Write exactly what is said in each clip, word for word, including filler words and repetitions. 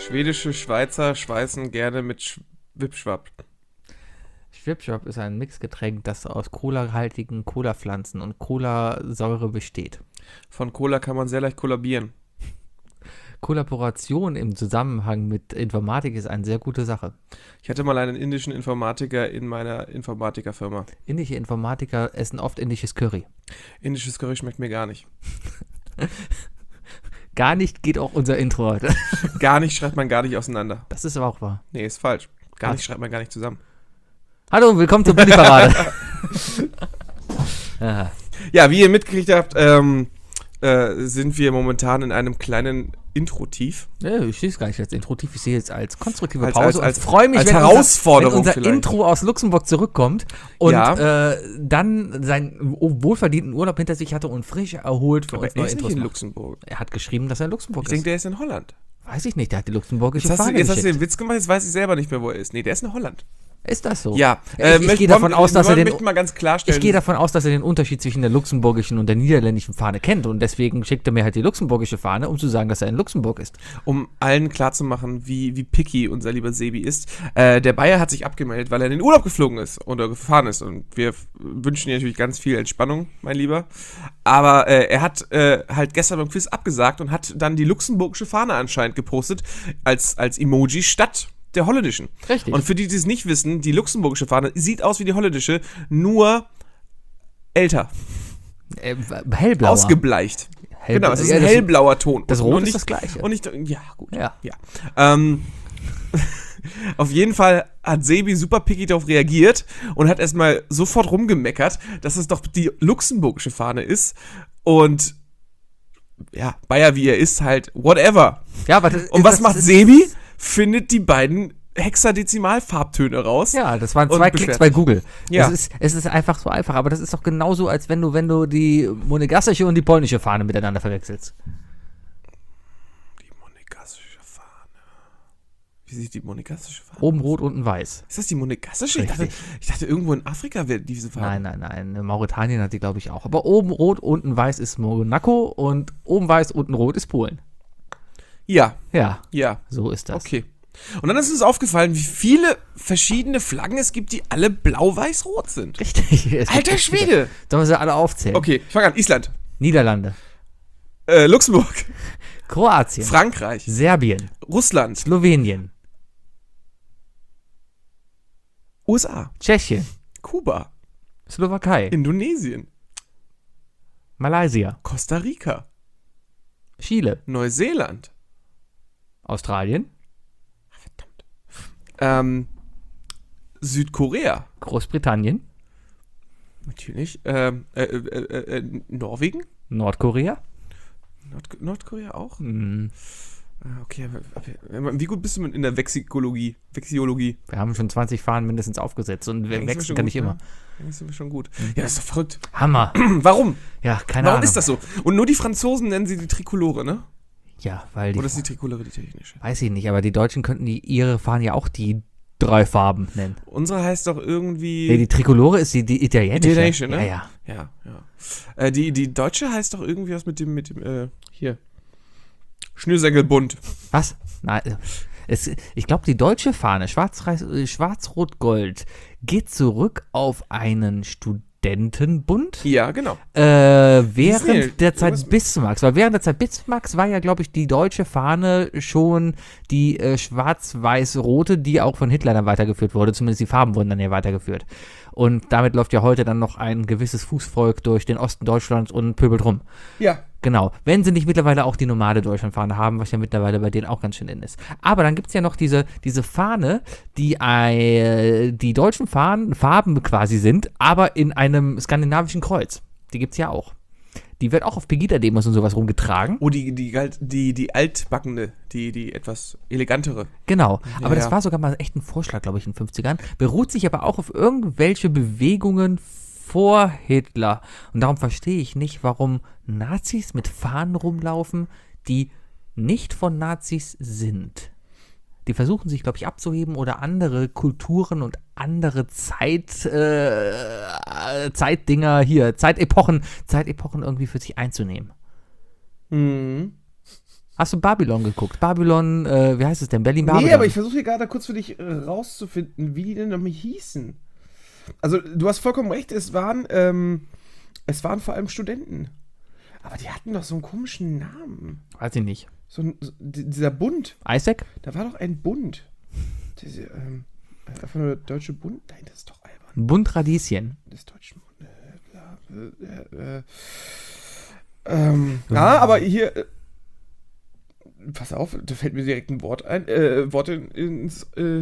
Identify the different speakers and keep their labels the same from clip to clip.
Speaker 1: Schwedische Schweizer schweißen gerne mit Schwipschwapp.
Speaker 2: Schwipschwapp ist ein Mixgetränk, das aus colahaltigen Colapflanzen und Colasäure besteht.
Speaker 1: Von Cola kann man sehr leicht kollabieren.
Speaker 2: Kollaboration im Zusammenhang mit Informatik ist eine sehr gute Sache.
Speaker 1: Ich hatte mal einen indischen Informatiker in meiner Informatikerfirma.
Speaker 2: Indische Informatiker essen oft indisches Curry.
Speaker 1: Indisches Curry schmeckt mir gar nicht.
Speaker 2: Gar nicht geht auch unser Intro heute.
Speaker 1: Gar nicht schreibt man gar nicht auseinander.
Speaker 2: Das ist aber auch wahr.
Speaker 1: Nee, ist falsch. Gar
Speaker 2: Was?
Speaker 1: nicht schreibt man gar nicht zusammen.
Speaker 2: Hallo und willkommen zur Bulli-Parade. Aha.
Speaker 1: Ja, wie ihr mitgekriegt habt, ähm, äh, sind wir momentan in einem kleinen Intro-Tief.
Speaker 2: Ja, ich sehe es gar nicht als Intro-Tief, ich sehe es als konstruktive
Speaker 1: Als-
Speaker 2: Pause
Speaker 1: als-
Speaker 2: und
Speaker 1: als-
Speaker 2: freue mich,
Speaker 1: als
Speaker 2: wenn
Speaker 1: Herausforderung
Speaker 2: unser, wenn unser
Speaker 1: vielleicht.
Speaker 2: Intro aus Luxemburg zurückkommt und
Speaker 1: Ja.
Speaker 2: äh, dann seinen wohlverdienten Urlaub hinter sich hatte und frisch erholt für
Speaker 1: Aber
Speaker 2: uns
Speaker 1: er
Speaker 2: neue
Speaker 1: ist nicht
Speaker 2: Intros
Speaker 1: in
Speaker 2: macht.
Speaker 1: Luxemburg.
Speaker 2: Er hat geschrieben, dass er in Luxemburg
Speaker 1: Ich
Speaker 2: ist.
Speaker 1: denke, der ist in Holland.
Speaker 2: Weiß ich nicht, der hat die luxemburgische
Speaker 1: Jetzt hast, du,
Speaker 2: Fahne
Speaker 1: jetzt hast du
Speaker 2: geschickt.
Speaker 1: den Witz gemacht, jetzt weiß ich selber nicht mehr, wo er ist. Nee, der ist in Holland.
Speaker 2: Ist das so?
Speaker 1: Ja.
Speaker 2: Ich,
Speaker 1: äh,
Speaker 2: ich,
Speaker 1: möcht-
Speaker 2: gehe davon
Speaker 1: wollen-
Speaker 2: aus, dass er
Speaker 1: wollen-
Speaker 2: den...
Speaker 1: möchten mal ganz klarstellen.
Speaker 2: Ich gehe davon aus, dass er den Unterschied zwischen der luxemburgischen und der niederländischen Fahne kennt und deswegen schickt er mir halt die luxemburgische Fahne, um zu sagen, dass er in Luxemburg ist.
Speaker 1: Um allen klarzumachen, wie, wie picky unser lieber Sebi ist. Äh, der Bayer hat sich abgemeldet, weil er in den Urlaub geflogen ist oder gefahren ist. Und wir f- wünschen dir natürlich ganz viel Entspannung, mein Lieber. Aber äh, er hat äh, halt gestern beim Quiz abgesagt und hat dann die luxemburgische Fahne anscheinend gepostet als, als Emoji statt der holländischen.
Speaker 2: Richtig.
Speaker 1: Und für die, die es nicht wissen, die luxemburgische Fahne sieht aus wie die holländische, nur älter,
Speaker 2: Äh, hellblauer.
Speaker 1: ausgebleicht.
Speaker 2: Hellblau-
Speaker 1: Genau, es ist
Speaker 2: ja,
Speaker 1: ein
Speaker 2: das-
Speaker 1: hellblauer Ton.
Speaker 2: Das
Speaker 1: Und
Speaker 2: Rot
Speaker 1: nicht,
Speaker 2: ist das gleiche.
Speaker 1: Und nicht, ja, gut.
Speaker 2: Ja.
Speaker 1: ja. Ähm, auf jeden Fall hat Sebi super picky darauf reagiert und hat erstmal sofort rumgemeckert, dass es doch die luxemburgische Fahne ist. Und ja, Bayer wie er ist, halt whatever.
Speaker 2: Ja, aber das,
Speaker 1: Und was
Speaker 2: das
Speaker 1: macht
Speaker 2: ist-
Speaker 1: Sebi? Findet die beiden Hexadezimalfarbtöne raus.
Speaker 2: Ja, das waren
Speaker 1: Und
Speaker 2: zwei
Speaker 1: beschwert
Speaker 2: Klicks bei Google.
Speaker 1: Ja.
Speaker 2: Es ist, es ist einfach so einfach, aber das ist doch genauso, als wenn du, wenn du die monegassische und die polnische Fahne miteinander verwechselst.
Speaker 1: Die monegassische Fahne. Wie sieht die monegassische Fahne
Speaker 2: Oben
Speaker 1: aus?
Speaker 2: rot, unten weiß.
Speaker 1: Ist das die monegassische? Ich dachte,
Speaker 2: Richtig.
Speaker 1: ich dachte, irgendwo in Afrika wäre diese Farbe.
Speaker 2: Nein, nein, nein. In Mauretanien hat die, glaube ich, auch. Aber oben rot, unten weiß ist Monaco und oben weiß, unten rot ist Polen.
Speaker 1: Ja,
Speaker 2: Ja,
Speaker 1: ja.
Speaker 2: so ist das.
Speaker 1: Okay. Und dann ist uns aufgefallen, wie viele verschiedene Flaggen es gibt, die alle blau-weiß-rot sind.
Speaker 2: Richtig. Es gibt
Speaker 1: Alter
Speaker 2: echt viele.
Speaker 1: Schwede!
Speaker 2: Sollen wir sie alle aufzählen?
Speaker 1: Okay, ich fange an. Island,
Speaker 2: Niederlande,
Speaker 1: äh, Luxemburg,
Speaker 2: Kroatien,
Speaker 1: Frankreich,
Speaker 2: Serbien,
Speaker 1: Russland,
Speaker 2: Slowenien,
Speaker 1: U S A,
Speaker 2: Tschechien,
Speaker 1: Kuba,
Speaker 2: Slowakei,
Speaker 1: Indonesien,
Speaker 2: Malaysia,
Speaker 1: Costa Rica,
Speaker 2: Chile,
Speaker 1: Neuseeland,
Speaker 2: Australien,
Speaker 1: ähm, Südkorea,
Speaker 2: Großbritannien,
Speaker 1: natürlich, ähm, äh, äh, äh, äh, Norwegen,
Speaker 2: Nordkorea.
Speaker 1: Nord Nordkorea auch?
Speaker 2: Hm,
Speaker 1: Ah, okay, aber, aber wie gut bist du in der Vexikologie? Vexiologie?
Speaker 2: wir haben schon zwanzig Fahnen mindestens aufgesetzt und wir
Speaker 1: Eigentlich sind wir
Speaker 2: wechseln
Speaker 1: schon
Speaker 2: kann
Speaker 1: gut,
Speaker 2: nicht immer.
Speaker 1: ne? Eigentlich sind wir schon gut. Ja, das ist doch verrückt.
Speaker 2: Hammer.
Speaker 1: Warum?
Speaker 2: Ja, keine
Speaker 1: Warum
Speaker 2: Ahnung.
Speaker 1: ist das so? Und nur die Franzosen nennen sie die Trikolore, ne?
Speaker 2: Ja, weil die,
Speaker 1: Oder ist die Trikolore die technische?
Speaker 2: weiß ich nicht, aber die Deutschen könnten die, ihre Fahnen ja auch die drei Farben nennen.
Speaker 1: Unsere heißt doch irgendwie...
Speaker 2: Nee, die Trikolore ist die, die italienische.
Speaker 1: Italienische, ne?
Speaker 2: Ja, ja.
Speaker 1: Ja, ja. Äh, die, die deutsche heißt doch irgendwie was mit dem, mit dem, äh, hier. Schnürsenkelbunt.
Speaker 2: Was? Nein, äh, es, ich glaube, die deutsche Fahne, Schwarz-Weiß- äh, Schwarz-Rot-Gold, geht zurück auf einen Studentenbund.
Speaker 1: Ja, genau.
Speaker 2: Äh,
Speaker 1: Disney,
Speaker 2: während der Zeit
Speaker 1: irgendwas-
Speaker 2: Bismarcks, weil während der Zeit Bismarcks war ja, glaube ich, die deutsche Fahne schon die äh, schwarz-weiß-rote, die auch von Hitler dann weitergeführt wurde, zumindest die Farben wurden dann ja weitergeführt. Und damit läuft ja heute dann noch ein gewisses Fußvolk durch den Osten Deutschlands und pöbelt rum.
Speaker 1: Ja.
Speaker 2: Genau, wenn sie nicht mittlerweile auch die normale Deutschlandfahne haben, was ja mittlerweile bei denen auch ganz schön in ist. Aber dann gibt es ja noch diese, diese Fahne, die äh, die deutschen Fahnen, Farben quasi sind, aber in einem skandinavischen Kreuz. Die gibt es ja auch. Die wird auch auf Pegida-Demos und sowas rumgetragen.
Speaker 1: Oh, die, die, galt- die, die altbackene, die, die etwas elegantere.
Speaker 2: Genau, aber
Speaker 1: Ja,
Speaker 2: das
Speaker 1: ja.
Speaker 2: war sogar mal echt ein Vorschlag, glaube ich, in den fünfzigern. Beruht sich aber auch auf irgendwelche Bewegungen vor Hitler. Und darum verstehe ich nicht, warum Nazis mit Fahnen rumlaufen, die nicht von Nazis sind. Die versuchen sich, glaube ich, abzuheben oder andere Kulturen und andere Zeit, äh, Zeitdinger hier, Zeitepochen, Zeitepochen irgendwie für sich einzunehmen.
Speaker 1: Mhm.
Speaker 2: Hast du Babylon geguckt? Babylon, äh, wie heißt es denn? Berlin Babylon.
Speaker 1: Nee, aber ich versuche hier gerade kurz für dich äh, rauszufinden, wie die denn nochmal hießen. Also, du hast vollkommen recht, es waren, ähm, es waren vor allem Studenten. Aber die hatten doch so einen komischen Namen.
Speaker 2: Weiß ich nicht.
Speaker 1: So ein, so, dieser Bund.
Speaker 2: Isaac?
Speaker 1: Da war doch ein Bund. Diese, ähm, einfach nur der Deutsche Bund. Nein, das ist doch albern.
Speaker 2: Bund Radieschen.
Speaker 1: Das Deutsche Bund. Äh, äh, äh, ähm, ja, aber hier. Äh, pass auf, da fällt mir direkt ein Wort ein. Äh, Wort in, ins. Äh,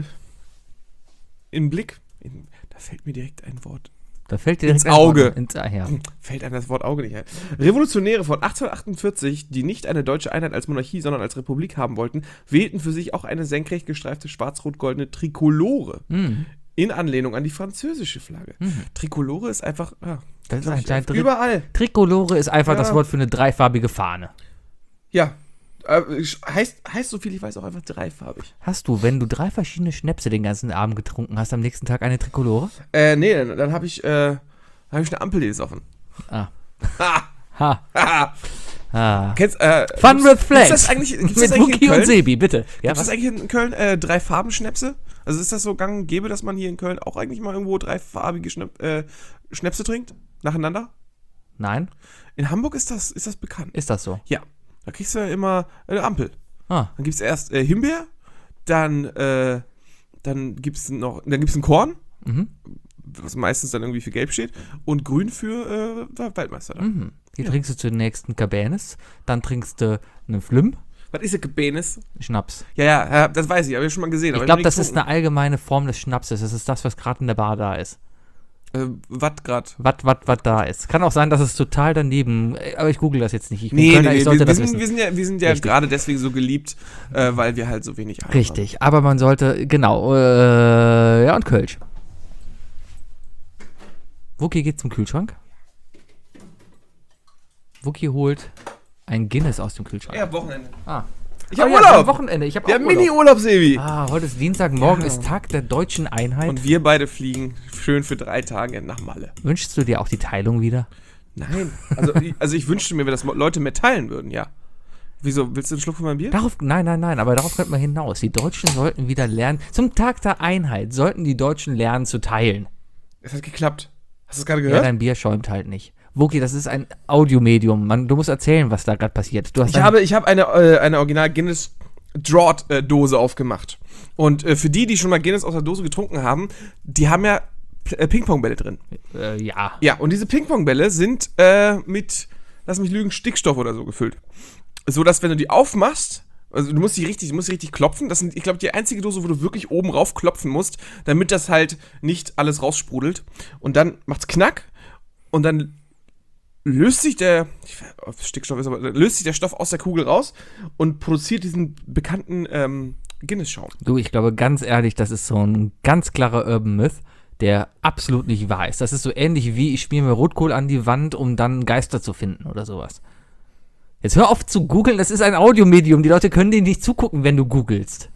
Speaker 1: in Blick. In, da fällt mir direkt ein Wort.
Speaker 2: Da fällt dir
Speaker 1: ins Auge.
Speaker 2: Ins, ah, ja.
Speaker 1: Fällt einem das Wort Auge nicht ein. Revolutionäre von achtzehnhundertachtundvierzig, die nicht eine deutsche Einheit als Monarchie, sondern als Republik haben wollten, wählten für sich auch eine senkrecht gestreifte schwarz-rot-goldene Trikolore.
Speaker 2: Mhm.
Speaker 1: In Anlehnung an die französische Flagge. Mhm. Trikolore ist einfach ah,
Speaker 2: das ist anscheinend
Speaker 1: ich, überall.
Speaker 2: Trikolore ist einfach
Speaker 1: ja.
Speaker 2: das Wort für eine dreifarbige Fahne.
Speaker 1: Ja. Äh, heißt, heißt, so viel ich weiß, auch einfach dreifarbig.
Speaker 2: Hast du, wenn du drei verschiedene Schnäpse den ganzen Abend getrunken hast, am nächsten Tag eine Trikolore?
Speaker 1: Äh, nee, dann, dann habe ich, äh, hab ich eine Ampel gesoffen.
Speaker 2: Ah.
Speaker 1: Ha!
Speaker 2: Ha!
Speaker 1: Ha!
Speaker 2: Ah.
Speaker 1: Kennst, äh,
Speaker 2: Fun with Flags.
Speaker 1: Ist das eigentlich, gibt's
Speaker 2: mit
Speaker 1: das eigentlich
Speaker 2: Wookie und Sebi, bitte.
Speaker 1: Ja, gibt es eigentlich in Köln äh, drei Farben-Schnäpse? Also ist das so gang und gäbe, dass man hier in Köln auch eigentlich mal irgendwo dreifarbige Schnapp, äh, Schnäpse trinkt? Nacheinander?
Speaker 2: Nein.
Speaker 1: In Hamburg ist das, ist das bekannt.
Speaker 2: Ist das so?
Speaker 1: Ja. Da kriegst du ja immer eine Ampel.
Speaker 2: Ah.
Speaker 1: Dann gibt es erst äh, Himbeer, dann, äh, dann gibt es noch, dann gibt's ein Korn,
Speaker 2: mhm.
Speaker 1: was meistens dann irgendwie für Gelb steht, und Grün für äh, Waldmeister. Dann.
Speaker 2: Mhm. Hier
Speaker 1: ja.
Speaker 2: trinkst du zunächst einen Cabernet, dann trinkst du einen Flüm.
Speaker 1: Was ist ein Cabernet?
Speaker 2: Schnaps.
Speaker 1: Ja, ja, ja, das weiß ich, habe ich schon mal gesehen.
Speaker 2: Ich glaube, das ist eine allgemeine Form des Schnapses. Das ist das, was gerade in der Bar da ist.
Speaker 1: Äh, was gerade?
Speaker 2: Was, was, was da ist. Kann auch sein, dass es total daneben, aber ich google das jetzt nicht. Ich bin
Speaker 1: nee,
Speaker 2: Kölner,
Speaker 1: nee,
Speaker 2: ich sollte
Speaker 1: wir,
Speaker 2: das
Speaker 1: wir,
Speaker 2: wissen.
Speaker 1: sind, wir sind ja, wir sind ja gerade deswegen so geliebt, äh, weil wir halt so wenig haben.
Speaker 2: Richtig, aber man sollte, genau, äh, ja, und Kölsch. Wookie geht zum Kühlschrank. Wookie holt ein Guinness aus dem Kühlschrank.
Speaker 1: Ja, Wochenende.
Speaker 2: Ah.
Speaker 1: Ich hab
Speaker 2: oh, ja,
Speaker 1: Urlaub.
Speaker 2: wir haben Wochenende. Ich hab
Speaker 1: Wir
Speaker 2: auch
Speaker 1: haben
Speaker 2: Urlaub.
Speaker 1: Mini-Urlaub, Sebi.
Speaker 2: Ah, heute ist Dienstag, morgen
Speaker 1: Ja.
Speaker 2: ist Tag der deutschen Einheit.
Speaker 1: Und wir beide fliegen schön für drei Tage nach Malle.
Speaker 2: Wünschst du dir auch die Teilung wieder?
Speaker 1: Nein. Also, also ich wünschte mir, dass Leute mehr teilen würden, ja. Wieso? Willst du einen Schluck von meinem Bier?
Speaker 2: Darauf, nein, nein, nein, aber darauf könnte man hinaus. Die Deutschen sollten wieder lernen, zum Tag der Einheit sollten die Deutschen lernen zu teilen.
Speaker 1: Es hat geklappt. Hast du es gerade
Speaker 2: Ja,
Speaker 1: gehört?
Speaker 2: dein Bier schäumt halt nicht. Wookie, das ist ein Audiomedium. Man, du musst erzählen, was da gerade passiert. Du hast
Speaker 1: Ich habe, ich habe eine, äh, eine Original Guinness Draught-Dose aufgemacht. Und äh, für die, die schon mal Guinness aus der Dose getrunken haben, die haben ja äh, Ping-Pong-Bälle drin.
Speaker 2: äh, ja.
Speaker 1: Ja, und diese Ping-Pong-Bälle sind äh, mit, lass mich lügen, Stickstoff oder so gefüllt. So, dass wenn du die aufmachst, also du musst die richtig, du musst die richtig klopfen. Das sind, ich glaube, die einzige Dose, wo du wirklich oben rauf klopfen musst, damit das halt nicht alles raussprudelt. Und dann macht's Knack und dann löst sich der, ich weiß, ob es Stickstoff ist, aber löst sich der Stoff aus der Kugel raus und produziert diesen bekannten ähm, Guinness-Schaum.
Speaker 2: Du, ich glaube ganz ehrlich, das ist so ein ganz klarer Urban Myth, der absolut nicht wahr ist. Das ist so ähnlich wie, ich schmier mir Rotkohl an die Wand, um dann Geister zu finden oder sowas. Jetzt hör auf zu googeln, das ist ein Audiomedium. Die Leute können dir nicht zugucken, wenn du googelst.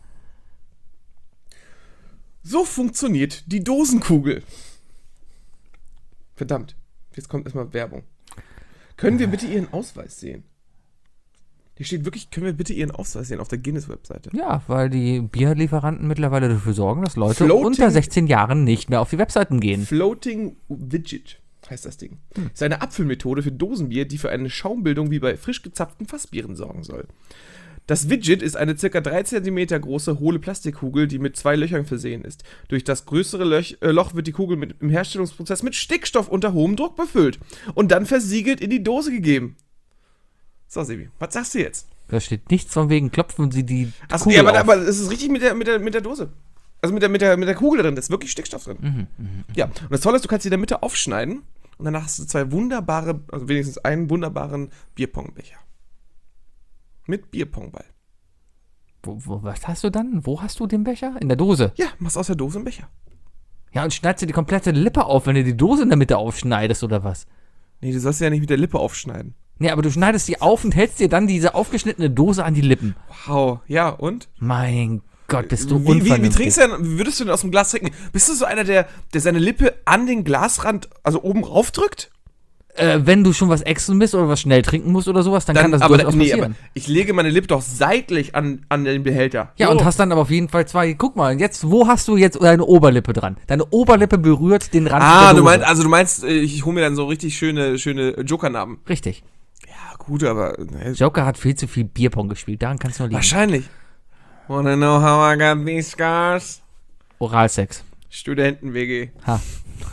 Speaker 1: So funktioniert die Dosenkugel. Verdammt, jetzt kommt erstmal Werbung. Können wir bitte Ihren Ausweis sehen? Hier steht wirklich, können wir bitte Ihren Ausweis sehen auf der Guinness-Webseite?
Speaker 2: Ja, weil die Bierlieferanten mittlerweile dafür sorgen, dass Leute
Speaker 1: Floating-
Speaker 2: unter sechzehn Jahren nicht mehr auf die Webseiten gehen.
Speaker 1: Floating Widget heißt das Ding. Hm. Ist eine Abfüllmethode für Dosenbier, die für eine Schaumbildung wie bei frisch gezapften Fassbieren sorgen soll. Das Widget ist eine ca. drei Zentimeter große, hohle Plastikkugel, die mit zwei Löchern versehen ist. Durch das größere Löch, äh, Loch wird die Kugel mit, im Herstellungsprozess mit Stickstoff unter hohem Druck befüllt und dann versiegelt in die Dose gegeben. So, Sebi, was sagst du jetzt?
Speaker 2: Da steht nichts von wegen, klopfen Sie die
Speaker 1: Achso,
Speaker 2: Kugel
Speaker 1: ja, aber,
Speaker 2: auf.
Speaker 1: aber es ist richtig mit der, mit der, mit der Dose. Also mit der, mit, der, mit der Kugel drin, da ist wirklich Stickstoff drin.
Speaker 2: Mhm, mh.
Speaker 1: Ja, und das Tolle ist, du kannst sie in der Mitte aufschneiden und danach hast du zwei wunderbare, also wenigstens einen wunderbaren Bierpongbecher. Mit Bierpongball.
Speaker 2: Wo, wo, was hast du dann? Wo hast du den Becher? In der Dose?
Speaker 1: Ja, machst aus der Dose einen Becher.
Speaker 2: Ja, und schneidest dir die komplette Lippe auf, wenn du die Dose in der Mitte aufschneidest, oder was?
Speaker 1: Nee, du sollst sie ja nicht mit der Lippe aufschneiden.
Speaker 2: Nee, aber du schneidest die auf und hältst dir dann diese aufgeschnittene Dose an die Lippen.
Speaker 1: Wow, ja, und?
Speaker 2: Mein Gott, bist du
Speaker 1: Wie, wie,
Speaker 2: unvernünftig.
Speaker 1: wie trinkst du denn, wie würdest du denn aus dem Glas trinken? Bist du so einer, der, der seine Lippe an den Glasrand, also oben rauf drückt?
Speaker 2: Äh, wenn du schon was exen bist oder was schnell trinken musst oder sowas, dann, dann kann das
Speaker 1: aber,
Speaker 2: durchaus
Speaker 1: nee,
Speaker 2: passieren.
Speaker 1: aber ich lege meine Lippe doch seitlich an, an den Behälter.
Speaker 2: Ja,
Speaker 1: so.
Speaker 2: und hast dann aber auf jeden Fall zwei. Guck mal, jetzt, wo hast du jetzt deine Oberlippe dran? Deine Oberlippe berührt den Rand
Speaker 1: Ah,
Speaker 2: der
Speaker 1: du
Speaker 2: Dose.
Speaker 1: meinst, also du meinst, ich hole mir dann so richtig schöne, schöne Joker-Namen.
Speaker 2: Richtig.
Speaker 1: Ja, gut, aber. Ne,
Speaker 2: Joker hat viel zu viel Bierpong gespielt, daran kannst du nur liegen.
Speaker 1: wahrscheinlich. Wanna know how I got these scars?
Speaker 2: Oralsex.
Speaker 1: Studenten-W G.
Speaker 2: Ha.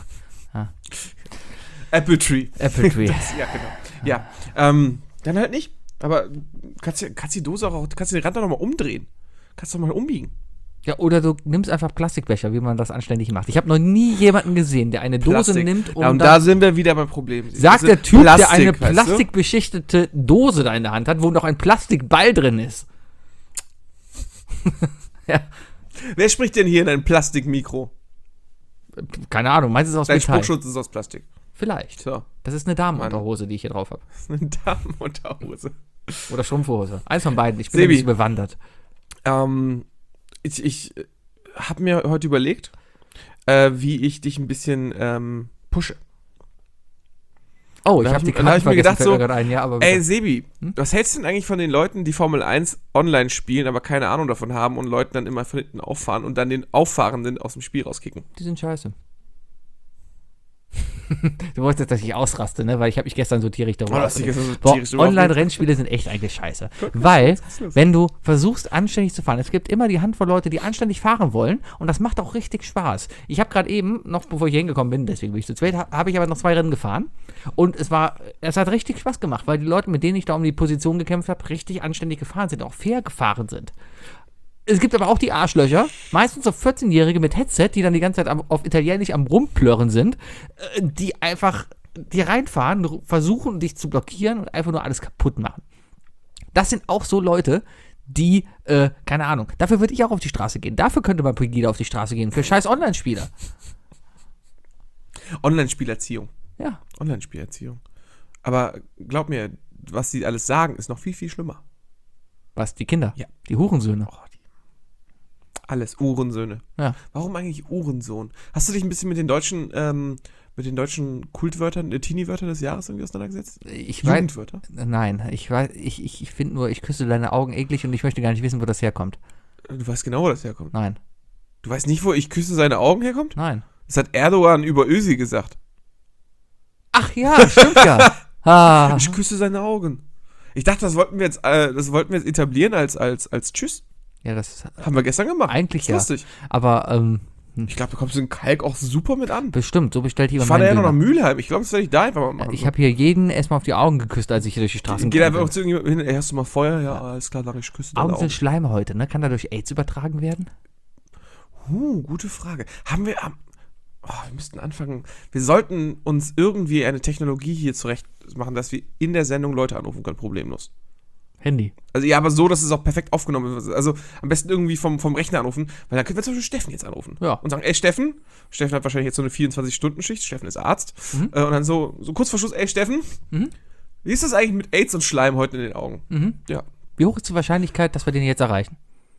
Speaker 1: Apple Tree.
Speaker 2: Apple Tree.
Speaker 1: Das, ja, genau. Ja, ähm, dann halt nicht. Aber kannst, du- kannst die Dose auch, kannst du den Rand doch nochmal umdrehen. Kannst du doch mal umbiegen.
Speaker 2: Ja, oder du nimmst einfach Plastikbecher, wie man das anständig macht. Ich habe noch nie jemanden gesehen, der eine Dose
Speaker 1: Plastik.
Speaker 2: nimmt und,
Speaker 1: Ja, und
Speaker 2: dann
Speaker 1: da sind wir wieder beim Problem.
Speaker 2: sagt
Speaker 1: Das
Speaker 2: der
Speaker 1: ist
Speaker 2: Typ, der
Speaker 1: Plastik,
Speaker 2: eine
Speaker 1: weißt du?
Speaker 2: plastikbeschichtete Dose da in der Hand hat, wo noch ein Plastikball drin ist. Ja,
Speaker 1: Wer spricht denn hier in ein Plastikmikro?
Speaker 2: keine Ahnung, meins ist aus
Speaker 1: Dein
Speaker 2: Metall.
Speaker 1: Spruchschutz ist aus Plastik.
Speaker 2: Vielleicht.
Speaker 1: So.
Speaker 2: Das ist eine Damenunterhose, die ich hier drauf habe.
Speaker 1: Das ist eine Damenunterhose.
Speaker 2: Oder Strumpfhose. Eins von beiden. Ich bin
Speaker 1: Sebi.
Speaker 2: nicht so bewandert.
Speaker 1: Ähm, ich ich habe mir heute überlegt, äh, wie ich dich ein bisschen ähm, pushe.
Speaker 2: Oh, ich
Speaker 1: Da
Speaker 2: habe
Speaker 1: hab
Speaker 2: die
Speaker 1: ich- da
Speaker 2: Karte
Speaker 1: hab ich mir
Speaker 2: vergessen,
Speaker 1: gedacht
Speaker 2: fällt
Speaker 1: so,
Speaker 2: mir gerade ein. Ja, aber
Speaker 1: Ey,
Speaker 2: bitte.
Speaker 1: Sebi,
Speaker 2: Hm?
Speaker 1: was hältst du denn eigentlich von den Leuten, die Formel eins online spielen, aber keine Ahnung davon haben und Leuten dann immer von hinten auffahren und dann den Auffahrenden aus dem Spiel rauskicken?
Speaker 2: Die sind scheiße. Du wolltest, dass ich ausraste, ne? Weil ich habe mich gestern so tierisch darüber
Speaker 1: Oh, das ist
Speaker 2: aufgeregt.
Speaker 1: so
Speaker 2: Boah,
Speaker 1: tierisch drüber
Speaker 2: Online-Rennspiele sind echt eigentlich scheiße. Weil, wenn du versuchst, anständig zu fahren, es gibt immer die Handvoll Leute, die anständig fahren wollen und das macht auch richtig Spaß. Ich habe gerade eben, noch bevor ich hier hingekommen bin, deswegen bin ich zu zweit, ha- habe ich aber noch zwei Rennen gefahren und es war, es hat richtig Spaß gemacht, weil die Leute, mit denen ich da um die Position gekämpft habe, richtig anständig gefahren sind, auch fair gefahren sind. Es gibt aber auch die Arschlöcher, meistens so vierzehnjährige mit Headset, die dann die ganze Zeit am, auf Italienisch am Rumplörren sind, äh, die einfach, die reinfahren, r- versuchen, dich zu blockieren und einfach nur alles kaputt machen. Das sind auch so Leute, die, äh, keine Ahnung, dafür würde ich auch auf die Straße gehen. Dafür könnte man Pegida auf die Straße gehen, für scheiß Online-Spieler.
Speaker 1: Online-Spielerziehung.
Speaker 2: Ja.
Speaker 1: Online-Spielerziehung. Aber glaub mir, was sie alles sagen, ist noch viel, viel schlimmer.
Speaker 2: Was, die Kinder?
Speaker 1: Ja.
Speaker 2: Die Hurensöhne.
Speaker 1: Oh, die. Alles Uhrensöhne.
Speaker 2: Ja.
Speaker 1: Warum eigentlich Uhrensohn? Hast du dich ein bisschen mit den deutschen, ähm, mit den deutschen Kultwörtern, äh, Teenie-Wörtern des Jahres irgendwie auseinandergesetzt?
Speaker 2: Ich weiß,
Speaker 1: Jugendwörter?
Speaker 2: nein, ich weiß, ich, ich, ich finde nur, ich küsse deine Augen eklig und ich möchte gar nicht wissen, wo das herkommt.
Speaker 1: Du weißt genau, wo das herkommt.
Speaker 2: Nein,
Speaker 1: Du weißt nicht, wo ich küsse seine Augen herkommt?
Speaker 2: nein.
Speaker 1: Das hat Erdogan über Özil gesagt.
Speaker 2: Ach ja, stimmt ja. Ah.
Speaker 1: Ich küsse seine Augen. Ich dachte, das wollten wir jetzt, äh, das wollten wir jetzt etablieren als, als, als Tschüss.
Speaker 2: Ja, das
Speaker 1: Haben wir gestern gemacht.
Speaker 2: eigentlich
Speaker 1: ist
Speaker 2: ja.
Speaker 1: lustig.
Speaker 2: Aber ähm,
Speaker 1: Ich glaube, da kommst du in Kalk auch super mit an.
Speaker 2: bestimmt, so bestellt
Speaker 1: Ich
Speaker 2: jemand
Speaker 1: fahre ja noch nach
Speaker 2: Döner.
Speaker 1: Mülheim. Ich glaube, das werde ich da einfach mal machen.
Speaker 2: Ich habe hier jeden erstmal auf die Augen geküsst, als ich hier durch die Straßen
Speaker 1: Geht einfach
Speaker 2: bin.
Speaker 1: auch zu irgendjemandem hin, ey, hast du mal Feuer? Ja, alles klar, sag ich, küsse deine
Speaker 2: Augen
Speaker 1: Augen.
Speaker 2: sind Schleim heute, ne? Kann dadurch AIDS übertragen werden?
Speaker 1: Huh, gute Frage. Haben wir, am- oh, wir müssten anfangen, wir sollten uns irgendwie eine Technologie hier zurecht machen, dass wir in der Sendung Leute anrufen können, problemlos.
Speaker 2: Handy.
Speaker 1: Also ja, aber so, dass es auch perfekt aufgenommen wird. Also am besten irgendwie vom, vom Rechner anrufen, weil dann können wir zum Beispiel Steffen jetzt anrufen.
Speaker 2: Ja.
Speaker 1: Und sagen, ey Steffen, Steffen hat wahrscheinlich jetzt so eine vierundzwanzig-Stunden-Schicht, Steffen ist Arzt.
Speaker 2: Mhm.
Speaker 1: Äh, und dann so, so kurz vor Schluss, ey Steffen,
Speaker 2: Mhm.
Speaker 1: wie ist das eigentlich mit AIDS und Schleim heute in den Augen?
Speaker 2: Mhm.
Speaker 1: Ja.
Speaker 2: Wie hoch ist die Wahrscheinlichkeit, dass wir den jetzt erreichen?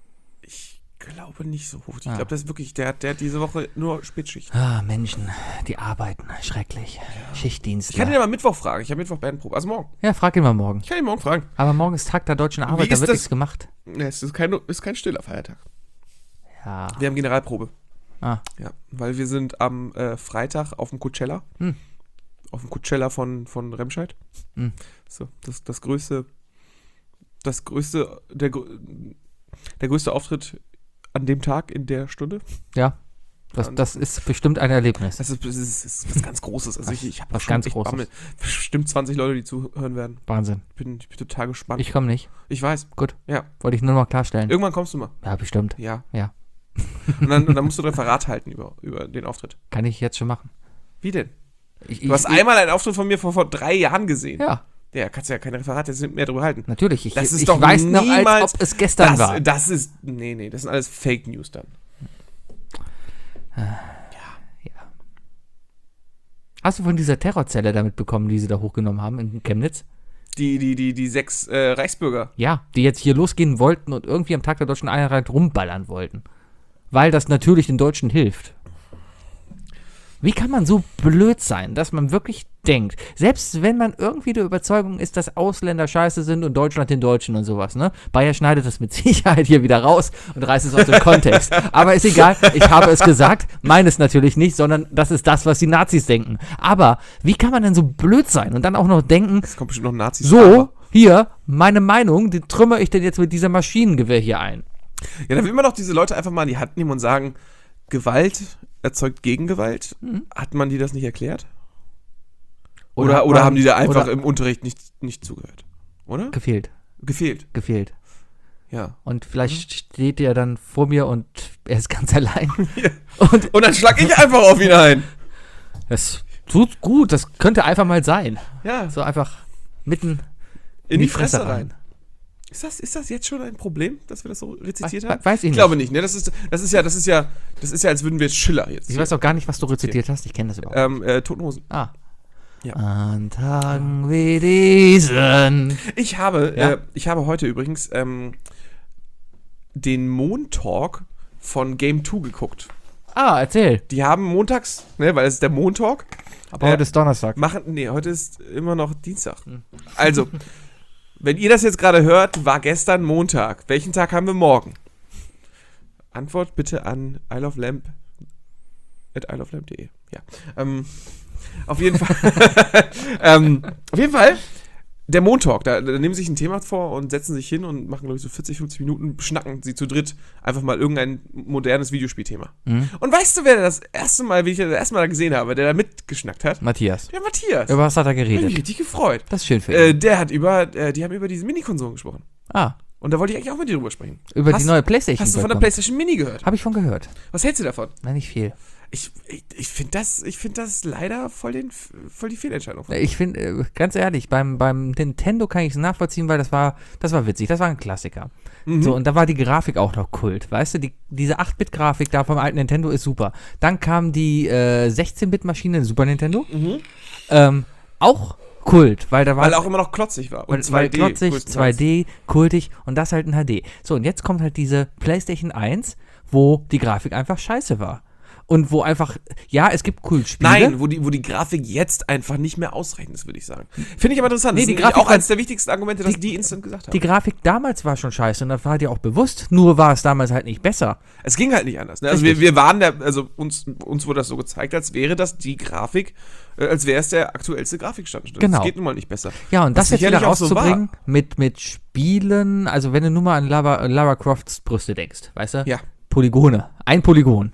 Speaker 1: Ich glaube nicht so hoch. Ich
Speaker 2: Ah.
Speaker 1: glaube, das ist wirklich, der, hat- der hat diese Woche nur Spätschicht.
Speaker 2: Ah, Menschen, die arbeiten. Schrecklich. Schichtdienste.
Speaker 1: Ich kann ihn ja mal Mittwoch fragen. Ich habe Mittwoch Bandprobe. Also morgen.
Speaker 2: Ja, frag ihn mal morgen.
Speaker 1: Ich kann ihn morgen fragen.
Speaker 2: Aber morgen ist Tag der deutschen Arbeit,
Speaker 1: Wie
Speaker 2: da
Speaker 1: ist
Speaker 2: wird
Speaker 1: das-
Speaker 2: nichts gemacht.
Speaker 1: Ne, es ist kein, ist kein stiller Feiertag.
Speaker 2: Ja.
Speaker 1: Wir haben Generalprobe.
Speaker 2: Ah,
Speaker 1: Ja, weil wir sind am äh, Freitag auf dem Coachella.
Speaker 2: Hm.
Speaker 1: Auf dem Coachella von, von Remscheid.
Speaker 2: Hm.
Speaker 1: So, das, das größte, das größte, der, grö- der größte Auftritt an dem Tag in der Stunde.
Speaker 2: ja. Das, das ist bestimmt ein Erlebnis.
Speaker 1: Das ist, das ist, das ist was ganz Großes. Also ich, ich habe
Speaker 2: Was ganz Großes.
Speaker 1: Bammel. Bestimmt zwanzig Leute, die zuhören werden.
Speaker 2: Wahnsinn.
Speaker 1: Ich bin, ich bin total gespannt.
Speaker 2: Ich komme nicht.
Speaker 1: Ich weiß.
Speaker 2: Gut.
Speaker 1: Ja.
Speaker 2: Wollte ich nur noch klarstellen.
Speaker 1: Irgendwann kommst du mal.
Speaker 2: Ja, bestimmt.
Speaker 1: Ja.
Speaker 2: Ja.
Speaker 1: Und dann, und dann musst du Referat halten über, über den Auftritt.
Speaker 2: Kann ich jetzt schon machen.
Speaker 1: Wie denn?
Speaker 2: Ich,
Speaker 1: Du hast
Speaker 2: ich,
Speaker 1: einmal einen Auftritt von mir vor, vor drei Jahren gesehen.
Speaker 2: Ja,
Speaker 1: Ja, kannst ja kein Referat jetzt mehr drüber halten.
Speaker 2: natürlich. Ich,
Speaker 1: Das ist
Speaker 2: ich
Speaker 1: doch
Speaker 2: weiß noch, als
Speaker 1: niemals-
Speaker 2: ob es gestern
Speaker 1: Das,
Speaker 2: war.
Speaker 1: das ist, nee, nee, das sind alles Fake News dann.
Speaker 2: Hast du von dieser Terrorzelle damit bekommen, die sie da hochgenommen haben in Chemnitz?
Speaker 1: Die, die, die, die sechs äh, Reichsbürger.
Speaker 2: Ja, die jetzt hier losgehen wollten und irgendwie am Tag der deutschen Einheit rumballern wollten. Weil das natürlich den Deutschen hilft. Wie kann man so blöd sein, dass man wirklich denkt, selbst wenn man irgendwie der Überzeugung ist, dass Ausländer scheiße sind und Deutschland den Deutschen und sowas, ne? Bayer schneidet das mit Sicherheit hier wieder raus und reißt es aus dem Kontext. Aber ist egal, ich habe es gesagt, meine es natürlich nicht, sondern das ist das, was die Nazis denken. Aber wie kann man denn so blöd sein und dann auch noch denken,
Speaker 1: Es kommt bestimmt noch Nazis.
Speaker 2: so, hier, meine Meinung, die trümmere ich denn jetzt mit dieser Maschinengewehr hier ein.
Speaker 1: Ja, dann will man doch diese Leute einfach mal in die Hand nehmen und sagen, Gewalt erzeugt Gegengewalt.
Speaker 2: Mhm.
Speaker 1: Hat man die das nicht erklärt?
Speaker 2: Oder
Speaker 1: Oder,
Speaker 2: hat
Speaker 1: oder
Speaker 2: man-
Speaker 1: haben die da einfach
Speaker 2: oder-
Speaker 1: im Unterricht nicht, nicht zugehört? Oder?
Speaker 2: Gefehlt,
Speaker 1: Gefehlt,
Speaker 2: gefehlt.
Speaker 1: ja.
Speaker 2: Und vielleicht steht er dann vor mir und er ist ganz allein.
Speaker 1: Ja.
Speaker 2: Und
Speaker 1: Und dann schlag ich einfach auf ihn ein.
Speaker 2: es tut gut, das könnte einfach mal sein.
Speaker 1: Ja,
Speaker 2: So einfach mitten
Speaker 1: in die Fresse rein. Ist das, ist das jetzt schon ein Problem, dass wir das so rezitiert
Speaker 2: We-
Speaker 1: haben?
Speaker 2: weiß ich
Speaker 1: Ich
Speaker 2: nicht.
Speaker 1: glaube nicht, ne? Das ist, das ist ja, das ist ja, das ist ja, als würden wir jetzt Schiller jetzt.
Speaker 2: Ich weiß auch gar nicht, was du rezitiert hast. Ich kenne das überhaupt nicht.
Speaker 1: Ähm, äh, Toten Hosen.
Speaker 2: Ah.
Speaker 1: Ja.
Speaker 2: An Tagen wie diesen.
Speaker 1: Ich habe,
Speaker 2: Ja?
Speaker 1: äh, ich habe heute übrigens ähm, den Montalk von Game zwei geguckt.
Speaker 2: Ah, erzähl.
Speaker 1: Die haben montags, ne, weil es ist der Montalk,
Speaker 2: Aber
Speaker 1: Äh,
Speaker 2: heute ist Donnerstag.
Speaker 1: machen, nee, heute ist immer noch Dienstag. Also, wenn ihr das jetzt gerade hört, war gestern Montag. Welchen Tag haben wir morgen? Antwort bitte an isleoflamp at isleoflamp punkt de. Ja. Ähm, auf jeden Fall. ähm, auf jeden Fall. Der Montalk, da, da nehmen sie sich ein Thema vor und setzen sich hin und machen, glaube ich, so vierzig, fünfzig Minuten, schnacken sie zu dritt einfach mal irgendein modernes Videospielthema.
Speaker 2: Mhm.
Speaker 1: Und weißt du, wer das erste Mal, wie ich das erste Mal gesehen habe, der da mitgeschnackt hat?
Speaker 2: Matthias.
Speaker 1: Der Matthias.
Speaker 2: Über was hat er
Speaker 1: Ich habe
Speaker 2: geredet?
Speaker 1: mich richtig gefreut.
Speaker 2: Das ist schön für
Speaker 1: Äh,
Speaker 2: ihn.
Speaker 1: der hat über, äh, die haben über diese Mini-Konsolen gesprochen.
Speaker 2: Ah,
Speaker 1: Und da wollte ich eigentlich auch mit dir drüber sprechen.
Speaker 2: über
Speaker 1: Hast-
Speaker 2: die neue Playstation.
Speaker 1: Hast du von der PlayStation Mini gehört?
Speaker 2: Habe ich von gehört.
Speaker 1: Was hältst du davon?
Speaker 2: Nein, nicht viel.
Speaker 1: Ich, ich, ich finde das, ich find das leider voll, den, voll die Fehlentscheidung.
Speaker 2: Ich finde, äh, ganz ehrlich, beim, beim Nintendo kann ich es nachvollziehen, weil das war, das war witzig, das war ein Klassiker.
Speaker 1: Mhm.
Speaker 2: So, und da war die Grafik auch noch Kult, weißt du, die, diese acht-Bit-Grafik da vom alten Nintendo ist super. Dann kam die äh, sechzehn-Bit-Maschine, Super Nintendo,
Speaker 1: Mhm.
Speaker 2: ähm, auch Kult, weil da war
Speaker 1: Weil er auch immer noch klotzig war. Und
Speaker 2: weil,
Speaker 1: zwei D.
Speaker 2: weil klotzig,
Speaker 1: größtenteils.
Speaker 2: zwei D, kultig und das halt in H D. So, und jetzt kommt halt diese PlayStation eins, wo die Grafik einfach scheiße war. Und wo einfach, ja, es gibt Kultspiele.
Speaker 1: Nein, wo die, wo die Grafik jetzt einfach nicht mehr ausreichend ist, würde ich sagen. Finde ich aber interessant.
Speaker 2: Nee,
Speaker 1: das
Speaker 2: die
Speaker 1: ist nämlich
Speaker 2: Grafik
Speaker 1: auch eines
Speaker 2: war-
Speaker 1: der wichtigsten Argumente, dass
Speaker 2: die-
Speaker 1: die instant gesagt haben.
Speaker 2: Die Grafik damals war schon scheiße und das war dir auch bewusst, nur war es damals halt nicht besser.
Speaker 1: Es ging halt nicht anders. Ne? Also wir,
Speaker 2: Richtig.
Speaker 1: wir waren der, also uns, uns wurde das so gezeigt, als wäre das die Grafik, äh, als wäre es der aktuellste Grafikstand. Das
Speaker 2: Genau.
Speaker 1: geht nun mal nicht besser.
Speaker 2: Ja, und
Speaker 1: Was
Speaker 2: das jetzt wieder
Speaker 1: sicherlich auch so
Speaker 2: rauszubringen mit, mit Spielen, also wenn du nur mal an Lara, Lara Crofts Brüste denkst, weißt du?
Speaker 1: Ja.
Speaker 2: Polygone. Ein Polygon.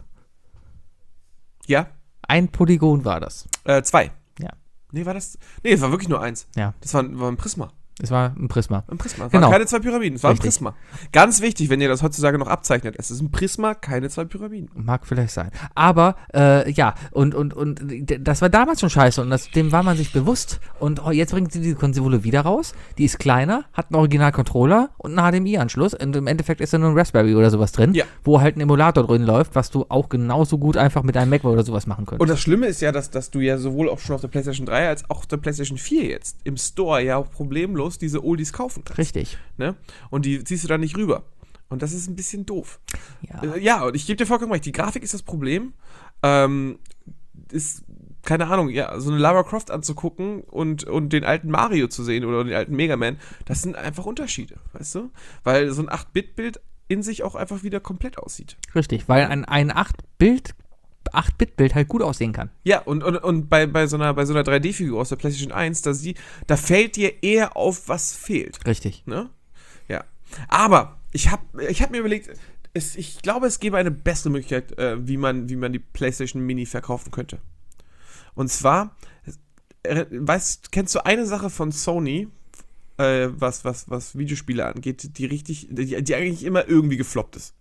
Speaker 1: Ja,
Speaker 2: Ein Polygon war das.
Speaker 1: äh, zwei.
Speaker 2: Ja.
Speaker 1: Nee, war das? Nee, es war wirklich nur eins.
Speaker 2: Ja,
Speaker 1: Das war, war ein Prisma.
Speaker 2: es war ein Prisma.
Speaker 1: Ein Prisma. Es
Speaker 2: Genau.
Speaker 1: waren keine zwei Pyramiden, es war
Speaker 2: Richtig.
Speaker 1: ein Prisma. Ganz wichtig, wenn ihr das heutzutage noch abzeichnet. Es ist ein Prisma, keine zwei Pyramiden.
Speaker 2: Mag vielleicht sein. Aber, äh, ja, und, und, und d- das war damals schon scheiße und das, dem war man sich bewusst. Und oh, jetzt bringt sie diese Konsole wieder raus. Die ist kleiner, hat einen Original-Controller und einen H D M I-Anschluss. Und im Endeffekt ist da nur ein Raspberry oder sowas drin,
Speaker 1: Ja.
Speaker 2: wo halt ein Emulator drin läuft, was du auch genauso gut einfach mit einem Mac oder sowas machen könntest.
Speaker 1: Und das Schlimme ist ja, dass, dass du ja sowohl auch schon auf der PlayStation drei als auch auf der PlayStation vier jetzt im Store ja auch problemlos diese Oldies kaufen kannst.
Speaker 2: Richtig.
Speaker 1: Ne? Und die ziehst du dann nicht rüber. Und das ist ein bisschen doof.
Speaker 2: Ja.
Speaker 1: Äh, ja, und ich gebe dir vollkommen recht. Die Grafik ist das Problem. Ähm, ist, keine Ahnung, ja, so eine Lara Croft anzugucken und, und den alten Mario zu sehen oder den alten Mega Man, das sind einfach Unterschiede, weißt du? Weil so ein acht-Bit-Bild in sich auch einfach wieder komplett aussieht.
Speaker 2: Richtig, weil ein, ein acht-Bild, acht-Bit-Bild halt gut aussehen kann.
Speaker 1: Ja, und, und, und bei, bei so einer, bei so einer drei D-Figur aus der PlayStation eins, da, sie, da fällt dir eher auf, was fehlt.
Speaker 2: Richtig.
Speaker 1: Ne? Ja. Aber ich habe ich hab mir überlegt, es, ich glaube, es gäbe eine bessere Möglichkeit, äh, wie, man, wie man die PlayStation Mini verkaufen könnte. Und zwar, äh, weißt, kennst du eine Sache von Sony, äh, was, was, was Videospiele angeht, die richtig, die, die eigentlich immer irgendwie gefloppt ist?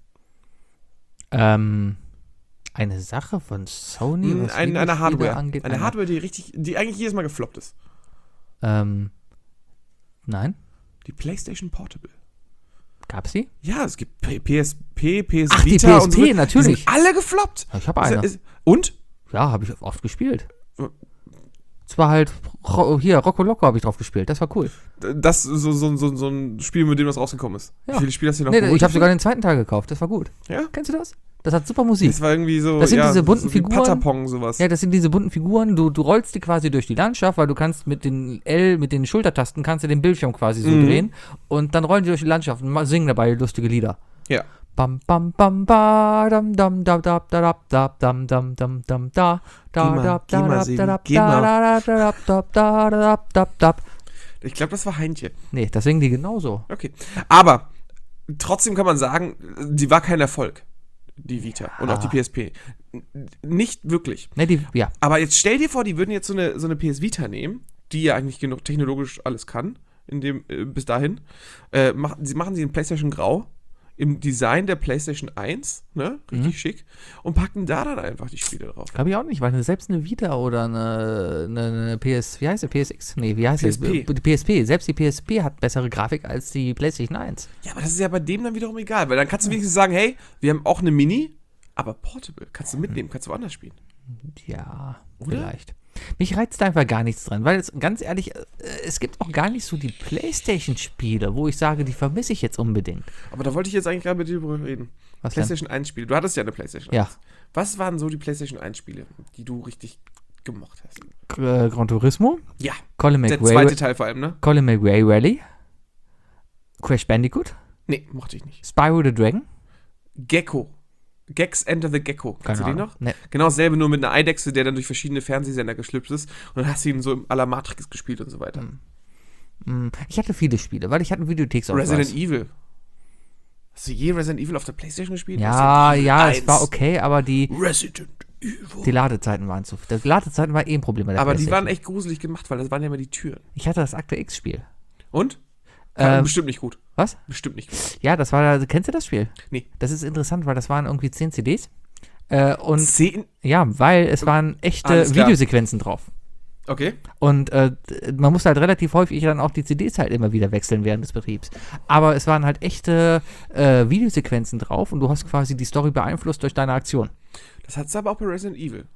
Speaker 2: Ähm, eine Sache von Sony,
Speaker 1: Hm,
Speaker 2: was
Speaker 1: ein, eine
Speaker 2: Videospiele
Speaker 1: Hardware.
Speaker 2: angeht.
Speaker 1: eine Hardware, die richtig, die eigentlich jedes Mal gefloppt ist.
Speaker 2: Ähm, nein,
Speaker 1: Die PlayStation Portable.
Speaker 2: gab sie?
Speaker 1: Ja, es gibt P- P S P, P S
Speaker 2: Ach, die
Speaker 1: Vita und
Speaker 2: P S P,
Speaker 1: so.
Speaker 2: natürlich.
Speaker 1: Die sind alle gefloppt.
Speaker 2: Ich habe
Speaker 1: Ist-
Speaker 2: eine.
Speaker 1: ist- Und?
Speaker 2: Ja, habe ich oft gespielt. Es war halt, Ro- hier, Rocco Loco habe ich drauf gespielt. Das war cool.
Speaker 1: Das ist so, so, so, so ein Spiel, mit dem das rausgekommen ist.
Speaker 2: Ja.
Speaker 1: Wie viele Spiele hast du noch
Speaker 2: Nee,
Speaker 1: geholt?
Speaker 2: ich habe sogar den zweiten Teil gekauft. Das war gut.
Speaker 1: Ja?
Speaker 2: Kennst du das? Das hat super Musik.
Speaker 1: Das war irgendwie so,
Speaker 2: Das sind
Speaker 1: ja,
Speaker 2: diese bunten
Speaker 1: so wie
Speaker 2: Figuren.
Speaker 1: Patapong, sowas.
Speaker 2: Ja, das sind diese bunten Figuren. Du, du rollst die quasi durch die Landschaft, weil du kannst mit den L, mit den Schultertasten, kannst du den Bildschirm quasi so
Speaker 1: Mhm.
Speaker 2: drehen. Und dann rollen die durch die Landschaft und ma- singen dabei lustige Lieder.
Speaker 1: Ja.
Speaker 2: Bam, bam, bam, ba, dam, dam, dam, dam, dam, dam, dam, dam, dam, dam, da, da,
Speaker 1: Geh mal,
Speaker 2: da,
Speaker 1: geh mal,
Speaker 2: da,
Speaker 1: Sebi,
Speaker 2: da,
Speaker 1: geh
Speaker 2: da,
Speaker 1: mal.
Speaker 2: da, da, da, da, da, da, da.
Speaker 1: Ich glaube, das war Heintje.
Speaker 2: Nee, das singen die genauso.
Speaker 1: Okay. Aber trotzdem kann man sagen, die war kein Erfolg, die Vita. Und auch die P S P. N- Nicht wirklich.
Speaker 2: Ne, die, ja.
Speaker 1: Aber jetzt stell dir vor, die würden jetzt so eine, so eine P S Vita nehmen, die ja eigentlich genug technologisch alles kann, in dem, äh, bis dahin. Äh, mach, sie machen sie in PlayStation Grau, im Design der PlayStation eins, ne? Richtig
Speaker 2: Mhm.
Speaker 1: schick. Und packen da dann einfach die Spiele drauf.
Speaker 2: Glaube ich auch nicht, weil eine- selbst eine Vita oder eine, eine, eine P S, wie heißt die, P S X? Nee, wie heißt
Speaker 1: P S P.
Speaker 2: die? Die P S P. Selbst die P S P hat bessere Grafik als die PlayStation eins.
Speaker 1: Ja, aber das ist ja bei dem dann wiederum egal, weil dann kannst du wenigstens sagen, hey, wir haben auch eine Mini, aber Portable. Kannst du mitnehmen, kannst du woanders spielen.
Speaker 2: Ja,
Speaker 1: Oder?
Speaker 2: vielleicht. Mich reizt da einfach gar nichts dran, weil es, ganz ehrlich, äh, es gibt auch gar nicht so die PlayStation-Spiele, wo ich sage, die vermisse ich jetzt unbedingt.
Speaker 1: Aber da wollte ich jetzt eigentlich gerade mit dir drüber reden.
Speaker 2: Was denn?
Speaker 1: PlayStation eins Spiele. Du hattest ja eine PlayStation
Speaker 2: Ja.
Speaker 1: eins. Was waren so die PlayStation eins Spiele, die du richtig gemocht hast?
Speaker 2: Äh, Gran Turismo,
Speaker 1: Ja,
Speaker 2: Colin
Speaker 1: der
Speaker 2: McRae,
Speaker 1: zweite Teil vor allem, ne?
Speaker 2: Colin McRae Rally, Crash Bandicoot,
Speaker 1: Nee, mochte ich nicht.
Speaker 2: Spyro the Dragon.
Speaker 1: Gecko. Gex Enter the Gecko. Kennst du den
Speaker 2: Ahnung.
Speaker 1: noch?
Speaker 2: Nee.
Speaker 1: Genau dasselbe, nur mit einer Eidechse, der dann durch verschiedene Fernsehsender geschlüpft ist. Und dann hast du ihn so à la Matrix gespielt und so weiter.
Speaker 2: Mm, Ich hatte viele Spiele, weil ich hatte einen Videotheksausweis.
Speaker 1: Resident Evil. Hast du je Resident Evil auf der PlayStation gespielt?
Speaker 2: Ja,
Speaker 1: Resident Evil
Speaker 2: ja, es
Speaker 1: eins.
Speaker 2: war okay, aber die,
Speaker 1: Resident Evil.
Speaker 2: die Ladezeiten waren zu. Die Ladezeiten war eh ein Problem bei der
Speaker 1: Aber die
Speaker 2: PlayStation.
Speaker 1: waren echt gruselig gemacht, weil das waren ja immer die Türen.
Speaker 2: Ich hatte das Akte X-Spiel.
Speaker 1: Und? Kann
Speaker 2: Ähm,
Speaker 1: bestimmt nicht gut.
Speaker 2: Was?
Speaker 1: Bestimmt nicht gut.
Speaker 2: Ja, das war, kennst du das Spiel?
Speaker 1: Nee.
Speaker 2: Das ist interessant, weil das waren irgendwie zehn C Ds. Äh, und
Speaker 1: Zehn?
Speaker 2: ja, weil es waren echte
Speaker 1: Alles klar.
Speaker 2: Videosequenzen drauf.
Speaker 1: Okay.
Speaker 2: Und äh, man musste halt relativ häufig dann auch die C Ds halt immer wieder wechseln während des Betriebs. Aber es waren halt echte äh, Videosequenzen drauf und du hast quasi die Story beeinflusst durch deine Aktion.
Speaker 1: Das hat's aber auch bei Resident Evil.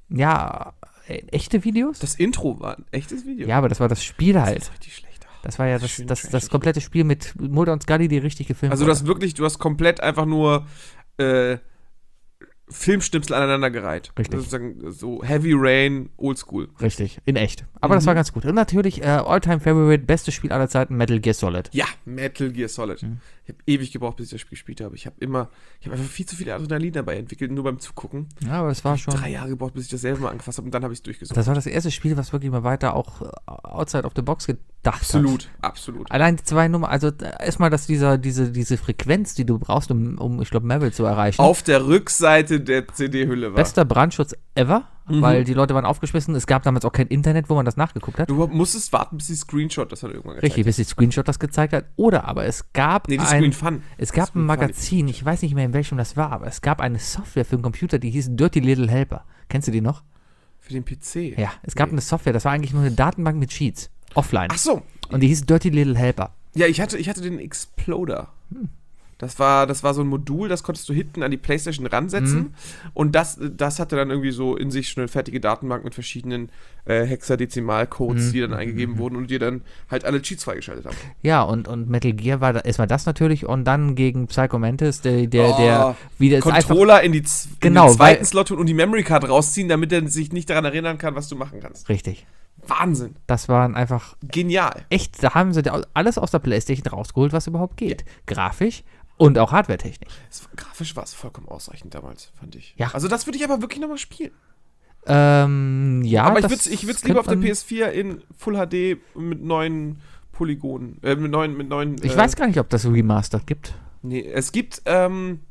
Speaker 2: Ja, äh, echte Videos?
Speaker 1: Das Intro war ein echtes Video.
Speaker 2: Ja, aber das war das Spiel
Speaker 1: Das
Speaker 2: halt.
Speaker 1: ist richtig schlecht. Ach,
Speaker 2: Das war ja das,
Speaker 1: schön
Speaker 2: das,
Speaker 1: trashig.
Speaker 2: das komplette Spiel mit Mulder und Scully, die richtig gefilmt
Speaker 1: Also du hast
Speaker 2: wurde.
Speaker 1: wirklich, du hast komplett einfach nur äh, Filmschnipsel aneinandergereiht.
Speaker 2: Richtig.
Speaker 1: Also sozusagen so Heavy Rain, Oldschool.
Speaker 2: Richtig, in echt. Aber das
Speaker 1: Mhm.
Speaker 2: war ganz gut. Und natürlich, äh, All-Time Favorite, bestes Spiel aller Zeiten, Metal Gear Solid.
Speaker 1: Ja, Metal Gear Solid.
Speaker 2: Mhm.
Speaker 1: Ich habe ewig gebraucht, bis ich das Spiel gespielt habe. Ich habe immer, ich habe einfach viel zu viel Adrenalin dabei entwickelt, nur beim Zugucken.
Speaker 2: Ja, aber es war schon.
Speaker 1: Drei Jahre gebraucht, bis ich das selber mal angefasst habe und dann habe ich es durchgesucht.
Speaker 2: Das war das erste Spiel, was wirklich mal weiter auch äh, outside of the box gedacht hat.
Speaker 1: Absolut, absolut.
Speaker 2: Allein die zwei Nummer, also äh, erstmal, dass dieser, diese, diese Frequenz, die du brauchst, um, um ich glaube, Marvel zu erreichen.
Speaker 1: Auf der Rückseite der C D-Hülle war.
Speaker 2: Bester Brandschutz ever,
Speaker 1: Mhm.
Speaker 2: weil die Leute waren aufgeschmissen. Es gab damals auch kein Internet, wo man das nachgeguckt hat.
Speaker 1: Du musstest warten, bis die Screenshot das dann irgendwann gezeigt
Speaker 2: Richtig, bis die Screenshot das gezeigt hat. Oder aber es gab
Speaker 1: Nee, die
Speaker 2: ein,
Speaker 1: Screen Fun.
Speaker 2: es gab
Speaker 1: Screen
Speaker 2: ein
Speaker 1: Fun, die
Speaker 2: Magazin, ich weiß nicht mehr in welchem das war, aber es gab eine Software für einen Computer, die hieß Dirty Little Helper. Kennst du die noch?
Speaker 1: Für den P C.
Speaker 2: Ja, es gab
Speaker 1: Nee.
Speaker 2: eine Software, das war eigentlich nur eine Datenbank mit Sheets, offline.
Speaker 1: Ach so.
Speaker 2: Und die hieß Dirty Little Helper.
Speaker 1: Ja, ich hatte, ich hatte den Exploder.
Speaker 2: Hm.
Speaker 1: Das war, das war so ein Modul, das konntest du hinten an die PlayStation ransetzen.
Speaker 2: Mhm.
Speaker 1: Und das, das hatte dann irgendwie so in sich schon eine fertige Datenbank mit verschiedenen äh, Hexadezimalcodes,
Speaker 2: Mhm.
Speaker 1: die dann eingegeben wurden und dir dann halt alle Cheats freigeschaltet haben.
Speaker 2: Ja, und, und Metal Gear war da, erstmal das natürlich und dann gegen Psycho Mantis, der, der,
Speaker 1: Oh,
Speaker 2: der wieder ist einfach.
Speaker 1: Controller in, die, z-
Speaker 2: Genau,
Speaker 1: in den zweiten
Speaker 2: weil-
Speaker 1: Slot tun und die Memory Card rausziehen, damit er sich nicht daran erinnern kann, was du machen kannst.
Speaker 2: Richtig.
Speaker 1: Wahnsinn.
Speaker 2: Das waren einfach
Speaker 1: Genial.
Speaker 2: echt, da haben sie da alles aus der Playstation rausgeholt, was überhaupt geht. Grafisch und auch hardwaretechnisch.
Speaker 1: Es, grafisch war es vollkommen ausreichend damals, fand ich.
Speaker 2: Ja.
Speaker 1: Also das würde ich aber wirklich nochmal spielen.
Speaker 2: Ähm, ja,
Speaker 1: aber ich
Speaker 2: das
Speaker 1: würde es ich würd's
Speaker 2: könnte
Speaker 1: lieber auf der
Speaker 2: man-
Speaker 1: P S vier in Full H D mit neuen Polygonen, äh, mit neuen, mit neuen.
Speaker 2: Ich
Speaker 1: äh,
Speaker 2: weiß gar nicht, ob das Remastered gibt.
Speaker 1: Nee, es gibt, ähm,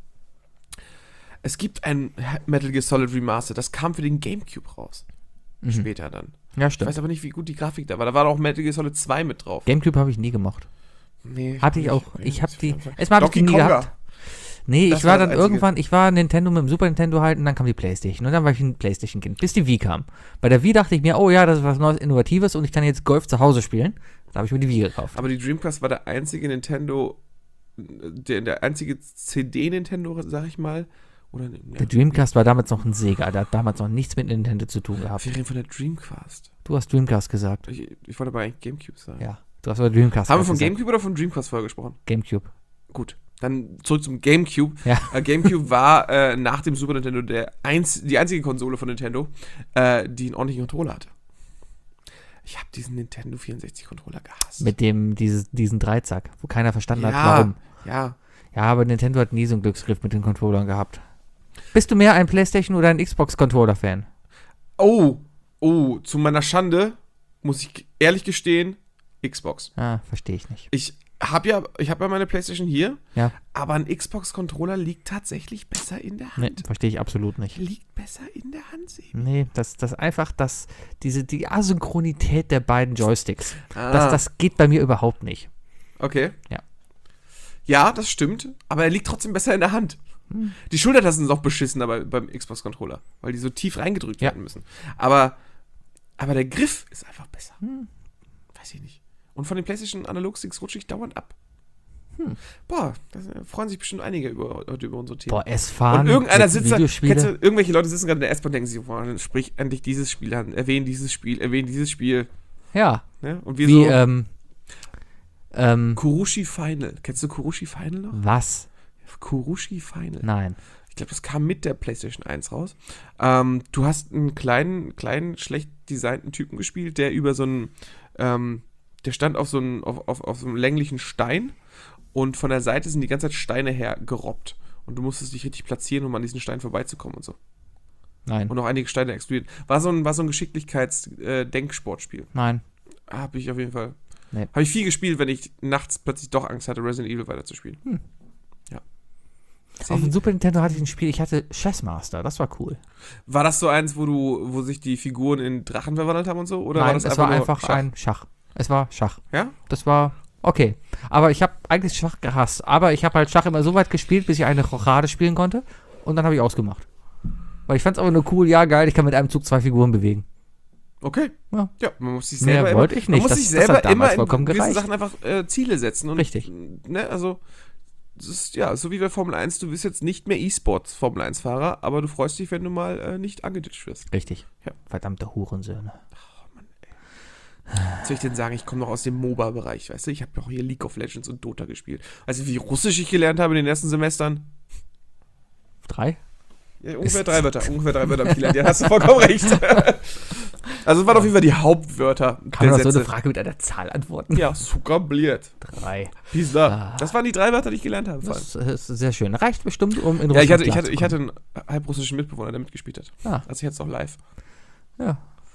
Speaker 1: es gibt ein Metal Gear Solid Remaster, das kam für den GameCube raus.
Speaker 2: Mhm.
Speaker 1: Später dann.
Speaker 2: Ja,
Speaker 1: Ich
Speaker 2: stimmt.
Speaker 1: weiß aber nicht, wie gut die Grafik da war. Da war auch Metal Gear Solid zwei mit drauf.
Speaker 2: GameCube habe ich nie gemocht.
Speaker 1: Nee,
Speaker 2: Hatte ich
Speaker 1: nicht.
Speaker 2: auch.
Speaker 1: Nee,
Speaker 2: Ich habe
Speaker 1: das
Speaker 2: die.
Speaker 1: ist einfach-
Speaker 2: Erstmal habe ich die
Speaker 1: Donkey
Speaker 2: nie
Speaker 1: Konga.
Speaker 2: gehabt. Nee,
Speaker 1: Das
Speaker 2: ich
Speaker 1: war
Speaker 2: war
Speaker 1: das
Speaker 2: dann
Speaker 1: Einzige.
Speaker 2: irgendwann, ich war Nintendo mit dem Super Nintendo halt und dann kam die Playstation. Und dann war ich ein Playstation-Kind, bis die Wii kam. Bei der Wii dachte ich mir, oh ja, das ist was Neues, Innovatives und ich kann jetzt Golf zu Hause spielen. Da habe ich mir die Wii gekauft.
Speaker 1: Aber die Dreamcast war der einzige Nintendo, der, der einzige C D-Nintendo, sag ich mal, Oder, ja.
Speaker 2: Der Dreamcast war damals noch ein Sega, der hat damals noch nichts mit Nintendo zu tun gehabt.
Speaker 1: Wir reden von der Dreamcast.
Speaker 2: Du hast Dreamcast gesagt.
Speaker 1: Ich, ich wollte aber eigentlich Gamecube sagen.
Speaker 2: Ja, du hast aber Dreamcast
Speaker 1: Haben wir von
Speaker 2: gesagt.
Speaker 1: Gamecube oder von Dreamcast vorher gesprochen?
Speaker 2: Gamecube.
Speaker 1: Gut, dann zurück zum Gamecube.
Speaker 2: Ja.
Speaker 1: Äh, Gamecube war äh, nach dem Super Nintendo der einz- die einzige Konsole von Nintendo, äh, die einen ordentlichen Controller hatte. Ich habe diesen Nintendo vierundsechzig-Controller gehasst.
Speaker 2: Mit dem, dieses, diesen Dreizack, wo keiner verstanden
Speaker 1: ja,
Speaker 2: hat, warum.
Speaker 1: Ja,
Speaker 2: Ja, aber Nintendo hat nie so einen Glücksgriff mit den Controllern gehabt. Bist du mehr ein PlayStation- oder ein Xbox-Controller-Fan?
Speaker 1: Oh, oh, zu meiner Schande muss ich ehrlich gestehen, Xbox.
Speaker 2: Ah, verstehe ich nicht.
Speaker 1: Ich habe ja, ich habe ja meine PlayStation hier,
Speaker 2: Ja,
Speaker 1: aber ein Xbox-Controller liegt tatsächlich besser in der
Speaker 2: nee,
Speaker 1: Hand.
Speaker 2: verstehe ich absolut nicht.
Speaker 1: Liegt besser in der Hand, Sebi.
Speaker 2: Nee, das, das einfach, das, diese, die Asynchronität der beiden Joysticks,
Speaker 1: Ah,
Speaker 2: das, das geht bei mir überhaupt nicht.
Speaker 1: okay.
Speaker 2: Ja.
Speaker 1: Ja, das stimmt, aber er liegt trotzdem besser in der Hand.
Speaker 2: Hm.
Speaker 1: Die Schultertasten sind auch beschissen aber beim Xbox-Controller, weil die so tief reingedrückt
Speaker 2: Ja.
Speaker 1: werden müssen. Aber, aber der Griff ist einfach besser.
Speaker 2: Hm.
Speaker 1: Weiß ich nicht. Und von den PlayStation Analog-Sticks rutsche ich dauernd ab.
Speaker 2: Hm.
Speaker 1: Boah, da freuen sich bestimmt einige über, heute über unsere Themen.
Speaker 2: Boah, S-Fahren,
Speaker 1: Und irgendeiner
Speaker 2: mit
Speaker 1: sitzt da,
Speaker 2: Videospiele.
Speaker 1: kennst du, irgendwelche Leute sitzen gerade in der S-Bahn und denken sich, boah, sprich endlich dieses Spiel an, erwähnen dieses Spiel, erwähnen dieses Spiel.
Speaker 2: Ja,
Speaker 1: Ne? Und wir
Speaker 2: wie,
Speaker 1: so,
Speaker 2: ähm, ähm,
Speaker 1: Kurushi Final. Kennst du Kurushi Final noch?
Speaker 2: was?
Speaker 1: Kurushi Final.
Speaker 2: Nein.
Speaker 1: Ich glaube, das kam mit der PlayStation eins raus. Ähm, du hast einen kleinen, kleinen, schlecht designten Typen gespielt, der über so einen, ähm, der stand auf so einem, auf, auf, auf so einem länglichen Stein und von der Seite sind die ganze Zeit Steine hergerobbt. Und du musstest dich richtig platzieren, um an diesen Stein vorbeizukommen und so.
Speaker 2: Nein.
Speaker 1: Und auch einige Steine explodieren. War so ein, war so ein Geschicklichkeits-Denksportspiel.
Speaker 2: Nein.
Speaker 1: Habe ich auf jeden Fall.
Speaker 2: Nee.
Speaker 1: Habe ich viel gespielt, wenn ich nachts plötzlich doch Angst hatte, Resident Evil weiterzuspielen.
Speaker 2: Hm.
Speaker 1: Ja.
Speaker 2: Auf dem Super Nintendo hatte ich ein Spiel, ich hatte Chessmaster, das war cool.
Speaker 1: War das so eins, wo du, wo sich die Figuren in Drachen verwandelt haben und so? Oder
Speaker 2: Nein,
Speaker 1: war das
Speaker 2: es
Speaker 1: einfach
Speaker 2: war
Speaker 1: nur
Speaker 2: einfach
Speaker 1: Schach?
Speaker 2: ein Schach. Es war Schach.
Speaker 1: Ja?
Speaker 2: Das war okay. Aber ich habe eigentlich Schach gehasst. Aber ich habe halt Schach immer so weit gespielt, bis ich eine Rochade spielen konnte. Und dann habe ich ausgemacht. Weil ich fand es aber nur cool, ja geil, ich kann mit einem Zug zwei Figuren bewegen.
Speaker 1: Okay.
Speaker 2: Ja.
Speaker 1: Ja, man muss sich
Speaker 2: Mehr
Speaker 1: selber
Speaker 2: wollte
Speaker 1: immer,
Speaker 2: ich nicht.
Speaker 1: Man muss
Speaker 2: Das-
Speaker 1: sich
Speaker 2: das
Speaker 1: selber
Speaker 2: hat damals
Speaker 1: immer
Speaker 2: vollkommen
Speaker 1: in gewissen
Speaker 2: gereicht.
Speaker 1: Sachen einfach äh, Ziele setzen. Und,
Speaker 2: Richtig.
Speaker 1: Ne, also, das ist, ja, so wie bei Formel eins, du bist jetzt nicht mehr E-Sports Formel eins Fahrer, aber du freust dich, wenn du mal äh, nicht angeditscht wirst.
Speaker 2: Richtig.
Speaker 1: Ja.
Speaker 2: Verdammte Hurensöhne.
Speaker 1: Was soll ich denn sagen? Ich komme noch aus dem MOBA-Bereich, weißt du? Ich habe ja auch hier League of Legends und Dota gespielt. Weißt du, wie Russisch ich gelernt habe in den ersten Semestern?
Speaker 2: Drei?
Speaker 1: Ja, ungefähr
Speaker 2: Ist-
Speaker 1: drei Wörter. Ungefähr drei Wörter habe ich gelernt. Ja, hast du vollkommen recht. Also, es waren auf jeden Fall die Hauptwörter
Speaker 2: Kann man
Speaker 1: der
Speaker 2: auf so
Speaker 1: Sätze.
Speaker 2: eine Frage mit einer Zahl antworten?
Speaker 1: Ja, sukabliert.
Speaker 2: Drei.
Speaker 1: Pizza.
Speaker 2: Ah.
Speaker 1: Das waren die drei Wörter, die ich gelernt habe. vor allem.
Speaker 2: Das ist sehr schön. Reicht bestimmt, um in
Speaker 1: Ja, ich hatte, ich,
Speaker 2: klarzukommen.
Speaker 1: hatte, ich hatte einen halbrussischen Mitbewohner, der mitgespielt hat.
Speaker 2: Ah.
Speaker 1: Also jetzt auch live.
Speaker 2: Ja.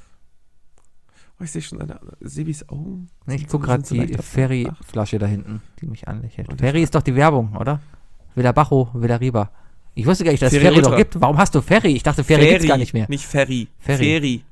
Speaker 1: Oh, ich sehe schon seine Sebis Augen.
Speaker 2: Nee, ich
Speaker 1: Sind
Speaker 2: gucke
Speaker 1: so-
Speaker 2: gerade
Speaker 1: sind so
Speaker 2: die
Speaker 1: leicht abgeflacht.
Speaker 2: Ferry-Flasche da hinten, die mich anlächelt.
Speaker 1: Und der
Speaker 2: Ferry ist doch die Werbung, oder? Villa Bajo, Villa Riba. Ich wusste gar nicht, dass es
Speaker 1: Ferry
Speaker 2: Ferry noch
Speaker 1: Ultra.
Speaker 2: gibt. Warum hast du Ferry? Ich dachte, Ferry, gibt's gar nicht mehr.
Speaker 1: Nicht Ferry.
Speaker 2: Ferry.
Speaker 1: Ferry.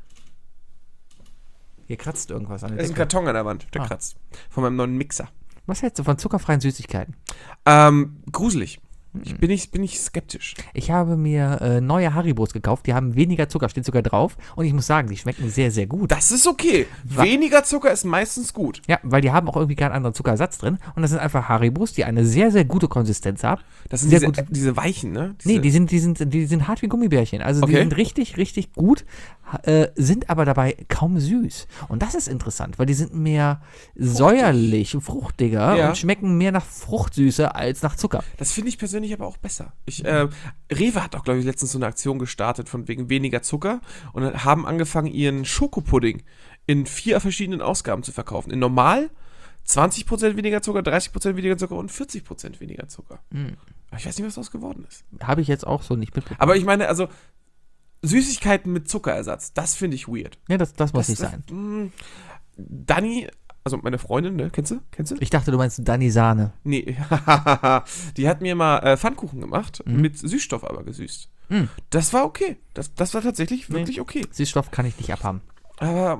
Speaker 2: Hier kratzt irgendwas an
Speaker 1: Da
Speaker 2: der
Speaker 1: ist ein
Speaker 2: Decke.
Speaker 1: Karton an der Wand, der
Speaker 2: Ah.
Speaker 1: kratzt. Von meinem neuen Mixer.
Speaker 2: Was hältst du von zuckerfreien Süßigkeiten?
Speaker 1: Ähm, gruselig.
Speaker 2: Hm.
Speaker 1: Ich bin nicht, bin ich skeptisch.
Speaker 2: Ich habe mir äh, neue Haribos gekauft. Die haben weniger Zucker, steht sogar drauf. Und ich muss sagen, die schmecken sehr, sehr gut.
Speaker 1: Das ist okay.
Speaker 2: Wa-
Speaker 1: Weniger Zucker ist meistens gut.
Speaker 2: Ja, weil die haben auch irgendwie keinen anderen Zuckersatz drin. Und das sind einfach Haribos, die eine sehr, sehr gute Konsistenz haben.
Speaker 1: Das sind
Speaker 2: Sehr
Speaker 1: diese,
Speaker 2: gut.
Speaker 1: äh, diese weichen, ne? Diese,
Speaker 2: Nee, die sind, die, sind, die sind hart wie Gummibärchen. Also die
Speaker 1: Okay.
Speaker 2: sind richtig, richtig gut, äh, sind aber dabei kaum süß. Und das ist interessant, weil die sind mehr säuerlich, fruchtiger
Speaker 1: Ja.
Speaker 2: und schmecken mehr nach Fruchtsüße als nach Zucker.
Speaker 1: Das finde ich persönlich aber auch besser. Ich, äh, Rewe hat auch, glaube ich, letztens so eine Aktion gestartet von wegen weniger Zucker und dann haben angefangen, ihren Schokopudding in vier verschiedenen Ausgaben zu verkaufen. In normal, zwanzig Prozent weniger Zucker, dreißig Prozent weniger Zucker und vierzig Prozent weniger Zucker.
Speaker 2: Mhm.
Speaker 1: Aber ich weiß nicht, was daraus geworden ist.
Speaker 2: Habe ich jetzt auch so nicht mitbekommen.
Speaker 1: Aber ich meine, also Süßigkeiten mit Zuckerersatz, das finde ich weird.
Speaker 2: Ja, das, das muss
Speaker 1: Das,
Speaker 2: nicht
Speaker 1: das,
Speaker 2: sein.
Speaker 1: mh, Dani, also meine Freundin, ne, kennst du? Kennst du?
Speaker 2: Ich dachte, du meinst Dani Sahne.
Speaker 1: Nee, die hat mir mal äh, Pfannkuchen gemacht,
Speaker 2: Mhm.
Speaker 1: mit Süßstoff aber gesüßt.
Speaker 2: Mhm.
Speaker 1: Das war okay. Das, das war tatsächlich
Speaker 2: Nee.
Speaker 1: wirklich okay.
Speaker 2: Süßstoff kann ich nicht abhaben.
Speaker 1: Aber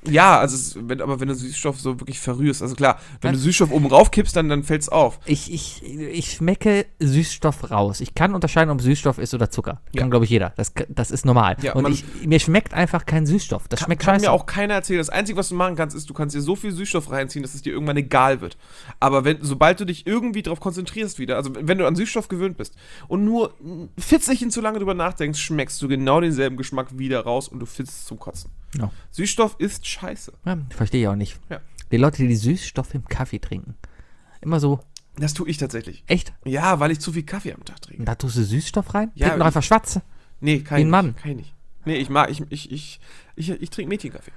Speaker 1: Ja, also es, wenn, aber wenn du Süßstoff so wirklich verrührst, also klar, wenn
Speaker 2: Nein.
Speaker 1: du Süßstoff oben rauf kippst, dann, dann fällt's auf.
Speaker 2: Ich, ich, ich schmecke Süßstoff raus. Ich kann unterscheiden, ob Süßstoff ist oder Zucker.
Speaker 1: Ja.
Speaker 2: Kann, glaube ich, jeder. Das, das ist normal.
Speaker 1: Ja,
Speaker 2: und
Speaker 1: man-
Speaker 2: ich, mir schmeckt einfach kein Süßstoff. Das
Speaker 1: Kann,
Speaker 2: schmeckt
Speaker 1: kann
Speaker 2: scheiße.
Speaker 1: mir auch keiner erzählen. Das Einzige, was du machen kannst, ist, du kannst dir so viel Süßstoff reinziehen, dass es dir irgendwann egal wird. Aber wenn, sobald du dich irgendwie darauf konzentrierst wieder, also wenn du an Süßstoff gewöhnt bist und nur ein Fitzelchen zu lange drüber nachdenkst, schmeckst du genau denselben Geschmack wieder raus und du fitzt zum Kotzen.
Speaker 2: Ja.
Speaker 1: Süßstoff ist scheiße.
Speaker 2: Ja, verstehe ich auch nicht.
Speaker 1: Ja.
Speaker 2: Die Leute, die Süßstoff im Kaffee trinken. Immer so,
Speaker 1: Das tue ich tatsächlich.
Speaker 2: echt?
Speaker 1: Ja, weil ich zu viel Kaffee am Tag trinke.
Speaker 2: Und da tust du Süßstoff rein?
Speaker 1: Ja,
Speaker 2: Trink doch einfach Schwarze.
Speaker 1: Nee, kein
Speaker 2: Wie ein Mann.
Speaker 1: Kein nicht. Nee, ich mag, ich, ich, ich, ich, ich trinke Mädchenkaffee.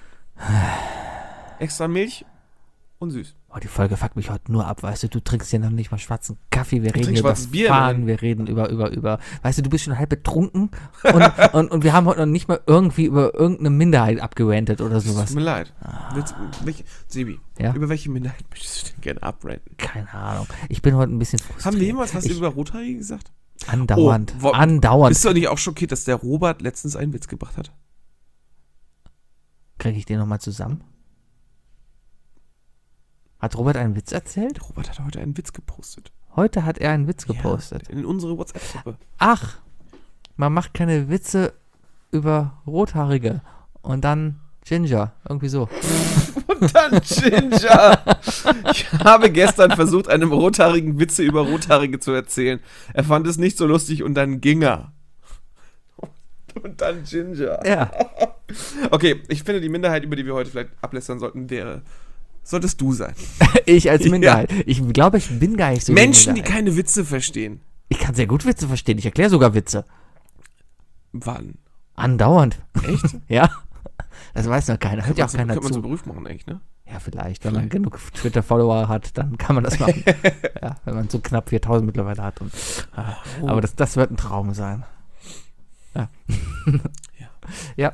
Speaker 1: Extra Milch und süß.
Speaker 2: Oh, die Folge fuckt mich heute nur ab, weißt du, du trinkst ja noch nicht mal schwarzen Kaffee, wir reden
Speaker 1: trinke
Speaker 2: hier über
Speaker 1: schwarzes Bier,
Speaker 2: Fahren,
Speaker 1: Mann.
Speaker 2: wir reden über, über, über, weißt du, du bist schon halb betrunken und, und, und wir haben heute noch nicht mal irgendwie über irgendeine Minderheit abgerantet oder
Speaker 1: Es
Speaker 2: sowas.
Speaker 1: tut mir leid. Willst, welche, Sebi,
Speaker 2: Ja?
Speaker 1: über welche Minderheit möchtest du denn gerne abranten?
Speaker 2: Keine Ahnung. Ich bin heute ein bisschen frustriert.
Speaker 1: Haben wir jemals was
Speaker 2: ich,
Speaker 1: über Rothaarige gesagt?
Speaker 2: Andauernd,
Speaker 1: Oh, wo-
Speaker 2: andauernd.
Speaker 1: Bist du nicht auch schockiert, dass der Robert letztens einen Witz gebracht hat?
Speaker 2: Kriege ich den nochmal zusammen? Hat Robert einen Witz erzählt?
Speaker 1: Der Robert hat heute einen Witz gepostet.
Speaker 2: Heute hat er einen Witz gepostet.
Speaker 1: Ja, in unsere WhatsApp-Gruppe.
Speaker 2: Ach, man macht keine Witze über Rothaarige und dann Ginger, irgendwie so.
Speaker 1: Und dann Ginger. Ich habe gestern versucht, einem Rothaarigen Witze über Rothaarige zu erzählen. Er fand es nicht so lustig und dann ging er. Und dann Ginger.
Speaker 2: Ja.
Speaker 1: Okay, ich finde, die Minderheit, über die wir heute vielleicht ablästern sollten, wäre, solltest du sein.
Speaker 2: Ich als Minderheit. Ich glaube, ich bin gar nicht so.
Speaker 1: Menschen, die
Speaker 2: Minderheit.
Speaker 1: keine Witze verstehen.
Speaker 2: Ich kann sehr gut Witze verstehen. Ich erkläre sogar Witze.
Speaker 1: Wann?
Speaker 2: Andauernd.
Speaker 1: Echt?
Speaker 2: Ja. Das weiß noch keiner. Hört ja auch
Speaker 1: Könnte man
Speaker 2: keiner
Speaker 1: so
Speaker 2: zu.
Speaker 1: Beruf machen eigentlich, ne?
Speaker 2: Ja, vielleicht. Wenn man genug Twitter-Follower hat, dann kann man das machen. Ja, wenn man so knapp viertausend mittlerweile hat. Und, ah,
Speaker 1: Oh.
Speaker 2: Aber das, das wird ein Traum sein. Ja.
Speaker 1: Ja.
Speaker 2: Ja.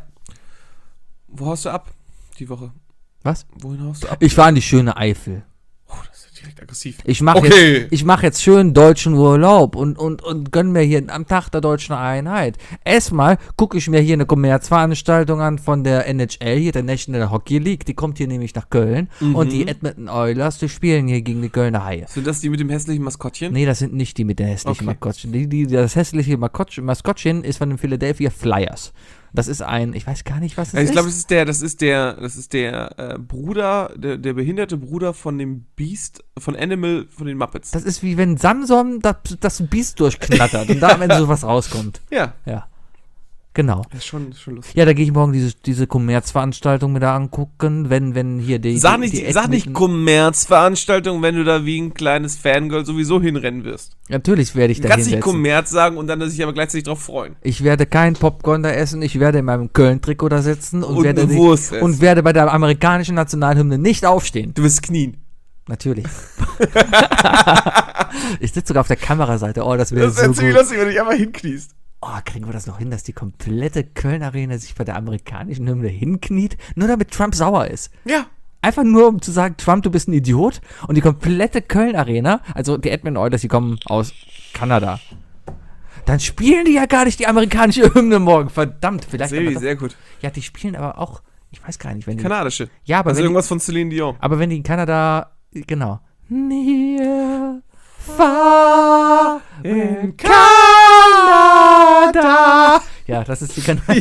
Speaker 1: Wo haust du ab die Woche?
Speaker 2: Was?
Speaker 1: Wohin haust du ab?
Speaker 2: Ich war in die schöne Eifel.
Speaker 1: Oh, das ist ja direkt aggressiv.
Speaker 2: Ich mache
Speaker 1: Okay.
Speaker 2: jetzt, ich mach jetzt schön deutschen Urlaub und, und, und gönn mir hier am Tag der deutschen Einheit. Erstmal gucke ich mir hier eine Kommerzveranstaltung an von der N H L, hier der National Hockey League. Die kommt hier nämlich nach Köln.
Speaker 1: Mhm.
Speaker 2: Und die Edmonton Oilers, die spielen hier gegen die Kölner Haie.
Speaker 1: Sind das die mit dem hässlichen Maskottchen?
Speaker 2: Nee, das sind nicht die mit den hässlichen
Speaker 1: Okay.
Speaker 2: Maskottchen. Die, die, das hässliche Maskott- Maskottchen ist von den Philadelphia Flyers. Das ist ein, ich weiß gar nicht, was es
Speaker 1: Ja, ich
Speaker 2: ist.
Speaker 1: glaube, das ist der, das ist der, das ist der äh, Bruder, der, der behinderte Bruder von dem Beast, von Animal, von den Muppets.
Speaker 2: Das ist wie wenn Samson das, das Biest durchknattert und da am Ende sowas rauskommt.
Speaker 1: ja,
Speaker 2: Ja. Genau.
Speaker 1: das ist schon, schon lustig.
Speaker 2: Ja, da gehe ich morgen diese, diese Kommerzveranstaltung mir da angucken, wenn, wenn hier die.
Speaker 1: Sag
Speaker 2: die,
Speaker 1: nicht,
Speaker 2: die
Speaker 1: sag nicht
Speaker 2: Edmonton-
Speaker 1: Kommerzveranstaltung, wenn du da wie ein kleines Fangirl sowieso hinrennen wirst.
Speaker 2: Natürlich werde ich
Speaker 1: Du
Speaker 2: da
Speaker 1: kannst nicht
Speaker 2: hinsetzen.
Speaker 1: Kommerz sagen und dann sich aber gleichzeitig drauf freuen.
Speaker 2: Ich werde kein Popcorn da essen, ich werde in meinem Köln-Trikot da sitzen und,
Speaker 1: Und
Speaker 2: werde
Speaker 1: eine
Speaker 2: die-
Speaker 1: Wurst essen.
Speaker 2: und werde bei der amerikanischen Nationalhymne nicht aufstehen.
Speaker 1: Du wirst knien.
Speaker 2: Natürlich. Ich sitze sogar auf der Kameraseite. Oh, das wäre
Speaker 1: Das
Speaker 2: so
Speaker 1: ist ziemlich
Speaker 2: gut.
Speaker 1: lustig, wenn du dich einfach hinkniest.
Speaker 2: Oh, kriegen wir das noch hin, dass die komplette Köln-Arena sich bei der amerikanischen Hymne hinkniet, nur damit Trump sauer ist.
Speaker 1: Ja.
Speaker 2: Einfach nur, um zu sagen, Trump, du bist ein Idiot. Und die komplette Köln-Arena, also die Edmonton Oilers, die kommen aus Kanada. Dann spielen die ja gar nicht die amerikanische Hymne morgen. Verdammt, vielleicht. aber
Speaker 1: Sebi,
Speaker 2: doch-
Speaker 1: sehr gut.
Speaker 2: Ja, die spielen aber auch, ich weiß gar nicht, wenn die.
Speaker 1: Kanadische.
Speaker 2: Ja, aber
Speaker 1: Also
Speaker 2: wenn die,
Speaker 1: irgendwas von Celine Dion.
Speaker 2: aber wenn die in Kanada, genau. Near, far in Kanada. Ja, das ist die Kanada.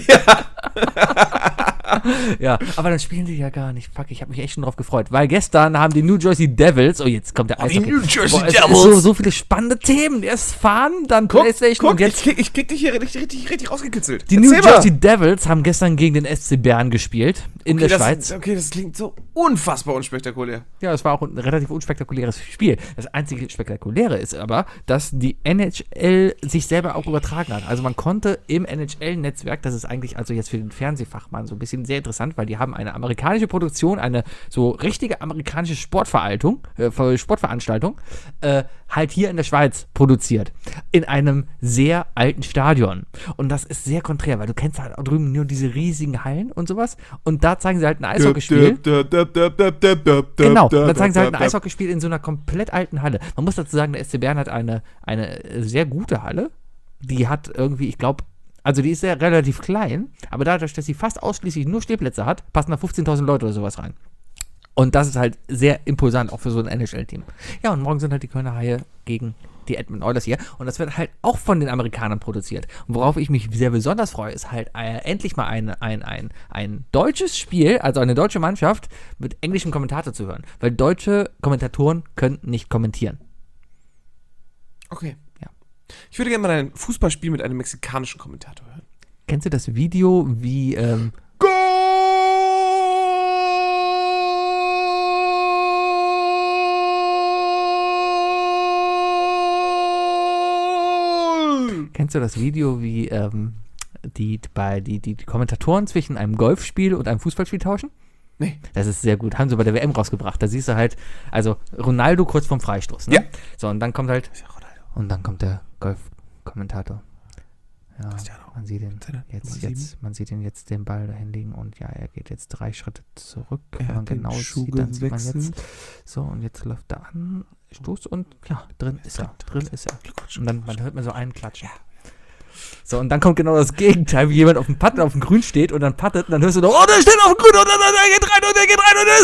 Speaker 2: Ja, aber dann spielen die ja gar nicht. Fuck, ich habe mich echt schon drauf gefreut. Weil gestern haben die New Jersey Devils, oh, jetzt kommt der
Speaker 1: Oh, die
Speaker 2: Eishockey.
Speaker 1: New Jersey
Speaker 2: Boah, es
Speaker 1: Devils.
Speaker 2: ist so, so viele spannende Themen. Erst fahren, dann
Speaker 1: Guck,
Speaker 2: Playstation
Speaker 1: guck
Speaker 2: und jetzt.
Speaker 1: ich, krieg, ich krieg dich hier richtig, richtig, richtig rausgekitzelt.
Speaker 2: Die New
Speaker 1: Erzähl mal.
Speaker 2: Jersey Devils haben gestern gegen den S C Bern gespielt. In
Speaker 1: Okay,
Speaker 2: der
Speaker 1: das,
Speaker 2: Schweiz.
Speaker 1: Okay, das klingt so unfassbar unspektakulär.
Speaker 2: Ja, es war auch ein relativ unspektakuläres Spiel. Das einzige Spektakuläre ist aber, dass die N H L sich selber auch übertragen hat. Also man konnte im N H L-Netzwerk, das ist eigentlich also jetzt für den Fernsehfachmann so ein bisschen sehr interessant, weil die haben eine amerikanische Produktion, eine so richtige amerikanische Sportverhaltung, äh, Sportveranstaltung, äh, halt hier in der Schweiz produziert. In einem sehr alten Stadion. Und das ist sehr konträr, weil du kennst halt auch drüben nur diese riesigen Hallen und sowas. Und da zeigen sie halt ein Eishockeyspiel. Genau, dann zeigen sie halt ein Eishockeyspiel in so einer komplett alten Halle. Man muss dazu sagen, der S C Bern hat eine, eine äh, sehr gute Halle. Die hat irgendwie, ich glaube, Also die ist ja relativ klein, aber dadurch, dass sie fast ausschließlich nur Stehplätze hat, passen da fünfzehntausend Leute oder sowas rein. Und das ist halt sehr imposant, auch für so ein N H L-Team. Ja, und morgen sind halt die Kölner Haie gegen die Edmonton Oilers hier. Und das wird halt auch von den Amerikanern produziert. Und worauf ich mich sehr besonders freue, ist halt äh, endlich mal ein, ein, ein, ein deutsches Spiel, also eine deutsche Mannschaft, mit englischem Kommentator zu hören. Weil deutsche Kommentatoren können nicht kommentieren.
Speaker 1: Okay.
Speaker 2: Ja.
Speaker 1: Ich würde gerne mal ein Fußballspiel mit einem mexikanischen Kommentator hören.
Speaker 2: Kennst du das Video, wie ähm,
Speaker 1: Goal!
Speaker 2: Kennst du das Video, wie ähm, die, bei, die, die, die Kommentatoren zwischen einem Golfspiel und einem Fußballspiel tauschen?
Speaker 1: Nee.
Speaker 2: Das ist sehr gut. Haben sie bei der W M rausgebracht. Da siehst du halt, also Ronaldo kurz vorm Freistoß. Ne?
Speaker 1: Ja.
Speaker 2: So, und dann kommt halt,
Speaker 1: Das ist ja Ronaldo.
Speaker 2: und dann kommt der Golfkommentator. Ja,
Speaker 1: Cristiano.
Speaker 2: man sieht ihn
Speaker 1: Seine
Speaker 2: jetzt,
Speaker 1: Nummer sieben.
Speaker 2: jetzt, man sieht ihn jetzt den Ball dahin liegen und ja, er geht jetzt drei Schritte zurück.
Speaker 1: Er
Speaker 2: Wenn man
Speaker 1: hat den
Speaker 2: genau
Speaker 1: Schuh
Speaker 2: sieht, dann sieht man
Speaker 1: gewechselt.
Speaker 2: jetzt, so, und jetzt läuft er an, Stoß und ja, drin ist er, drin ist er.
Speaker 1: Glückwunsch.
Speaker 2: Und dann man hört man so einen klatschen. So, und dann kommt genau das Gegenteil, wie jemand auf dem Putt auf dem Grün steht und dann puttet und dann hörst du noch, oh, der steht auf dem Grün und dann der geht rein und der geht rein und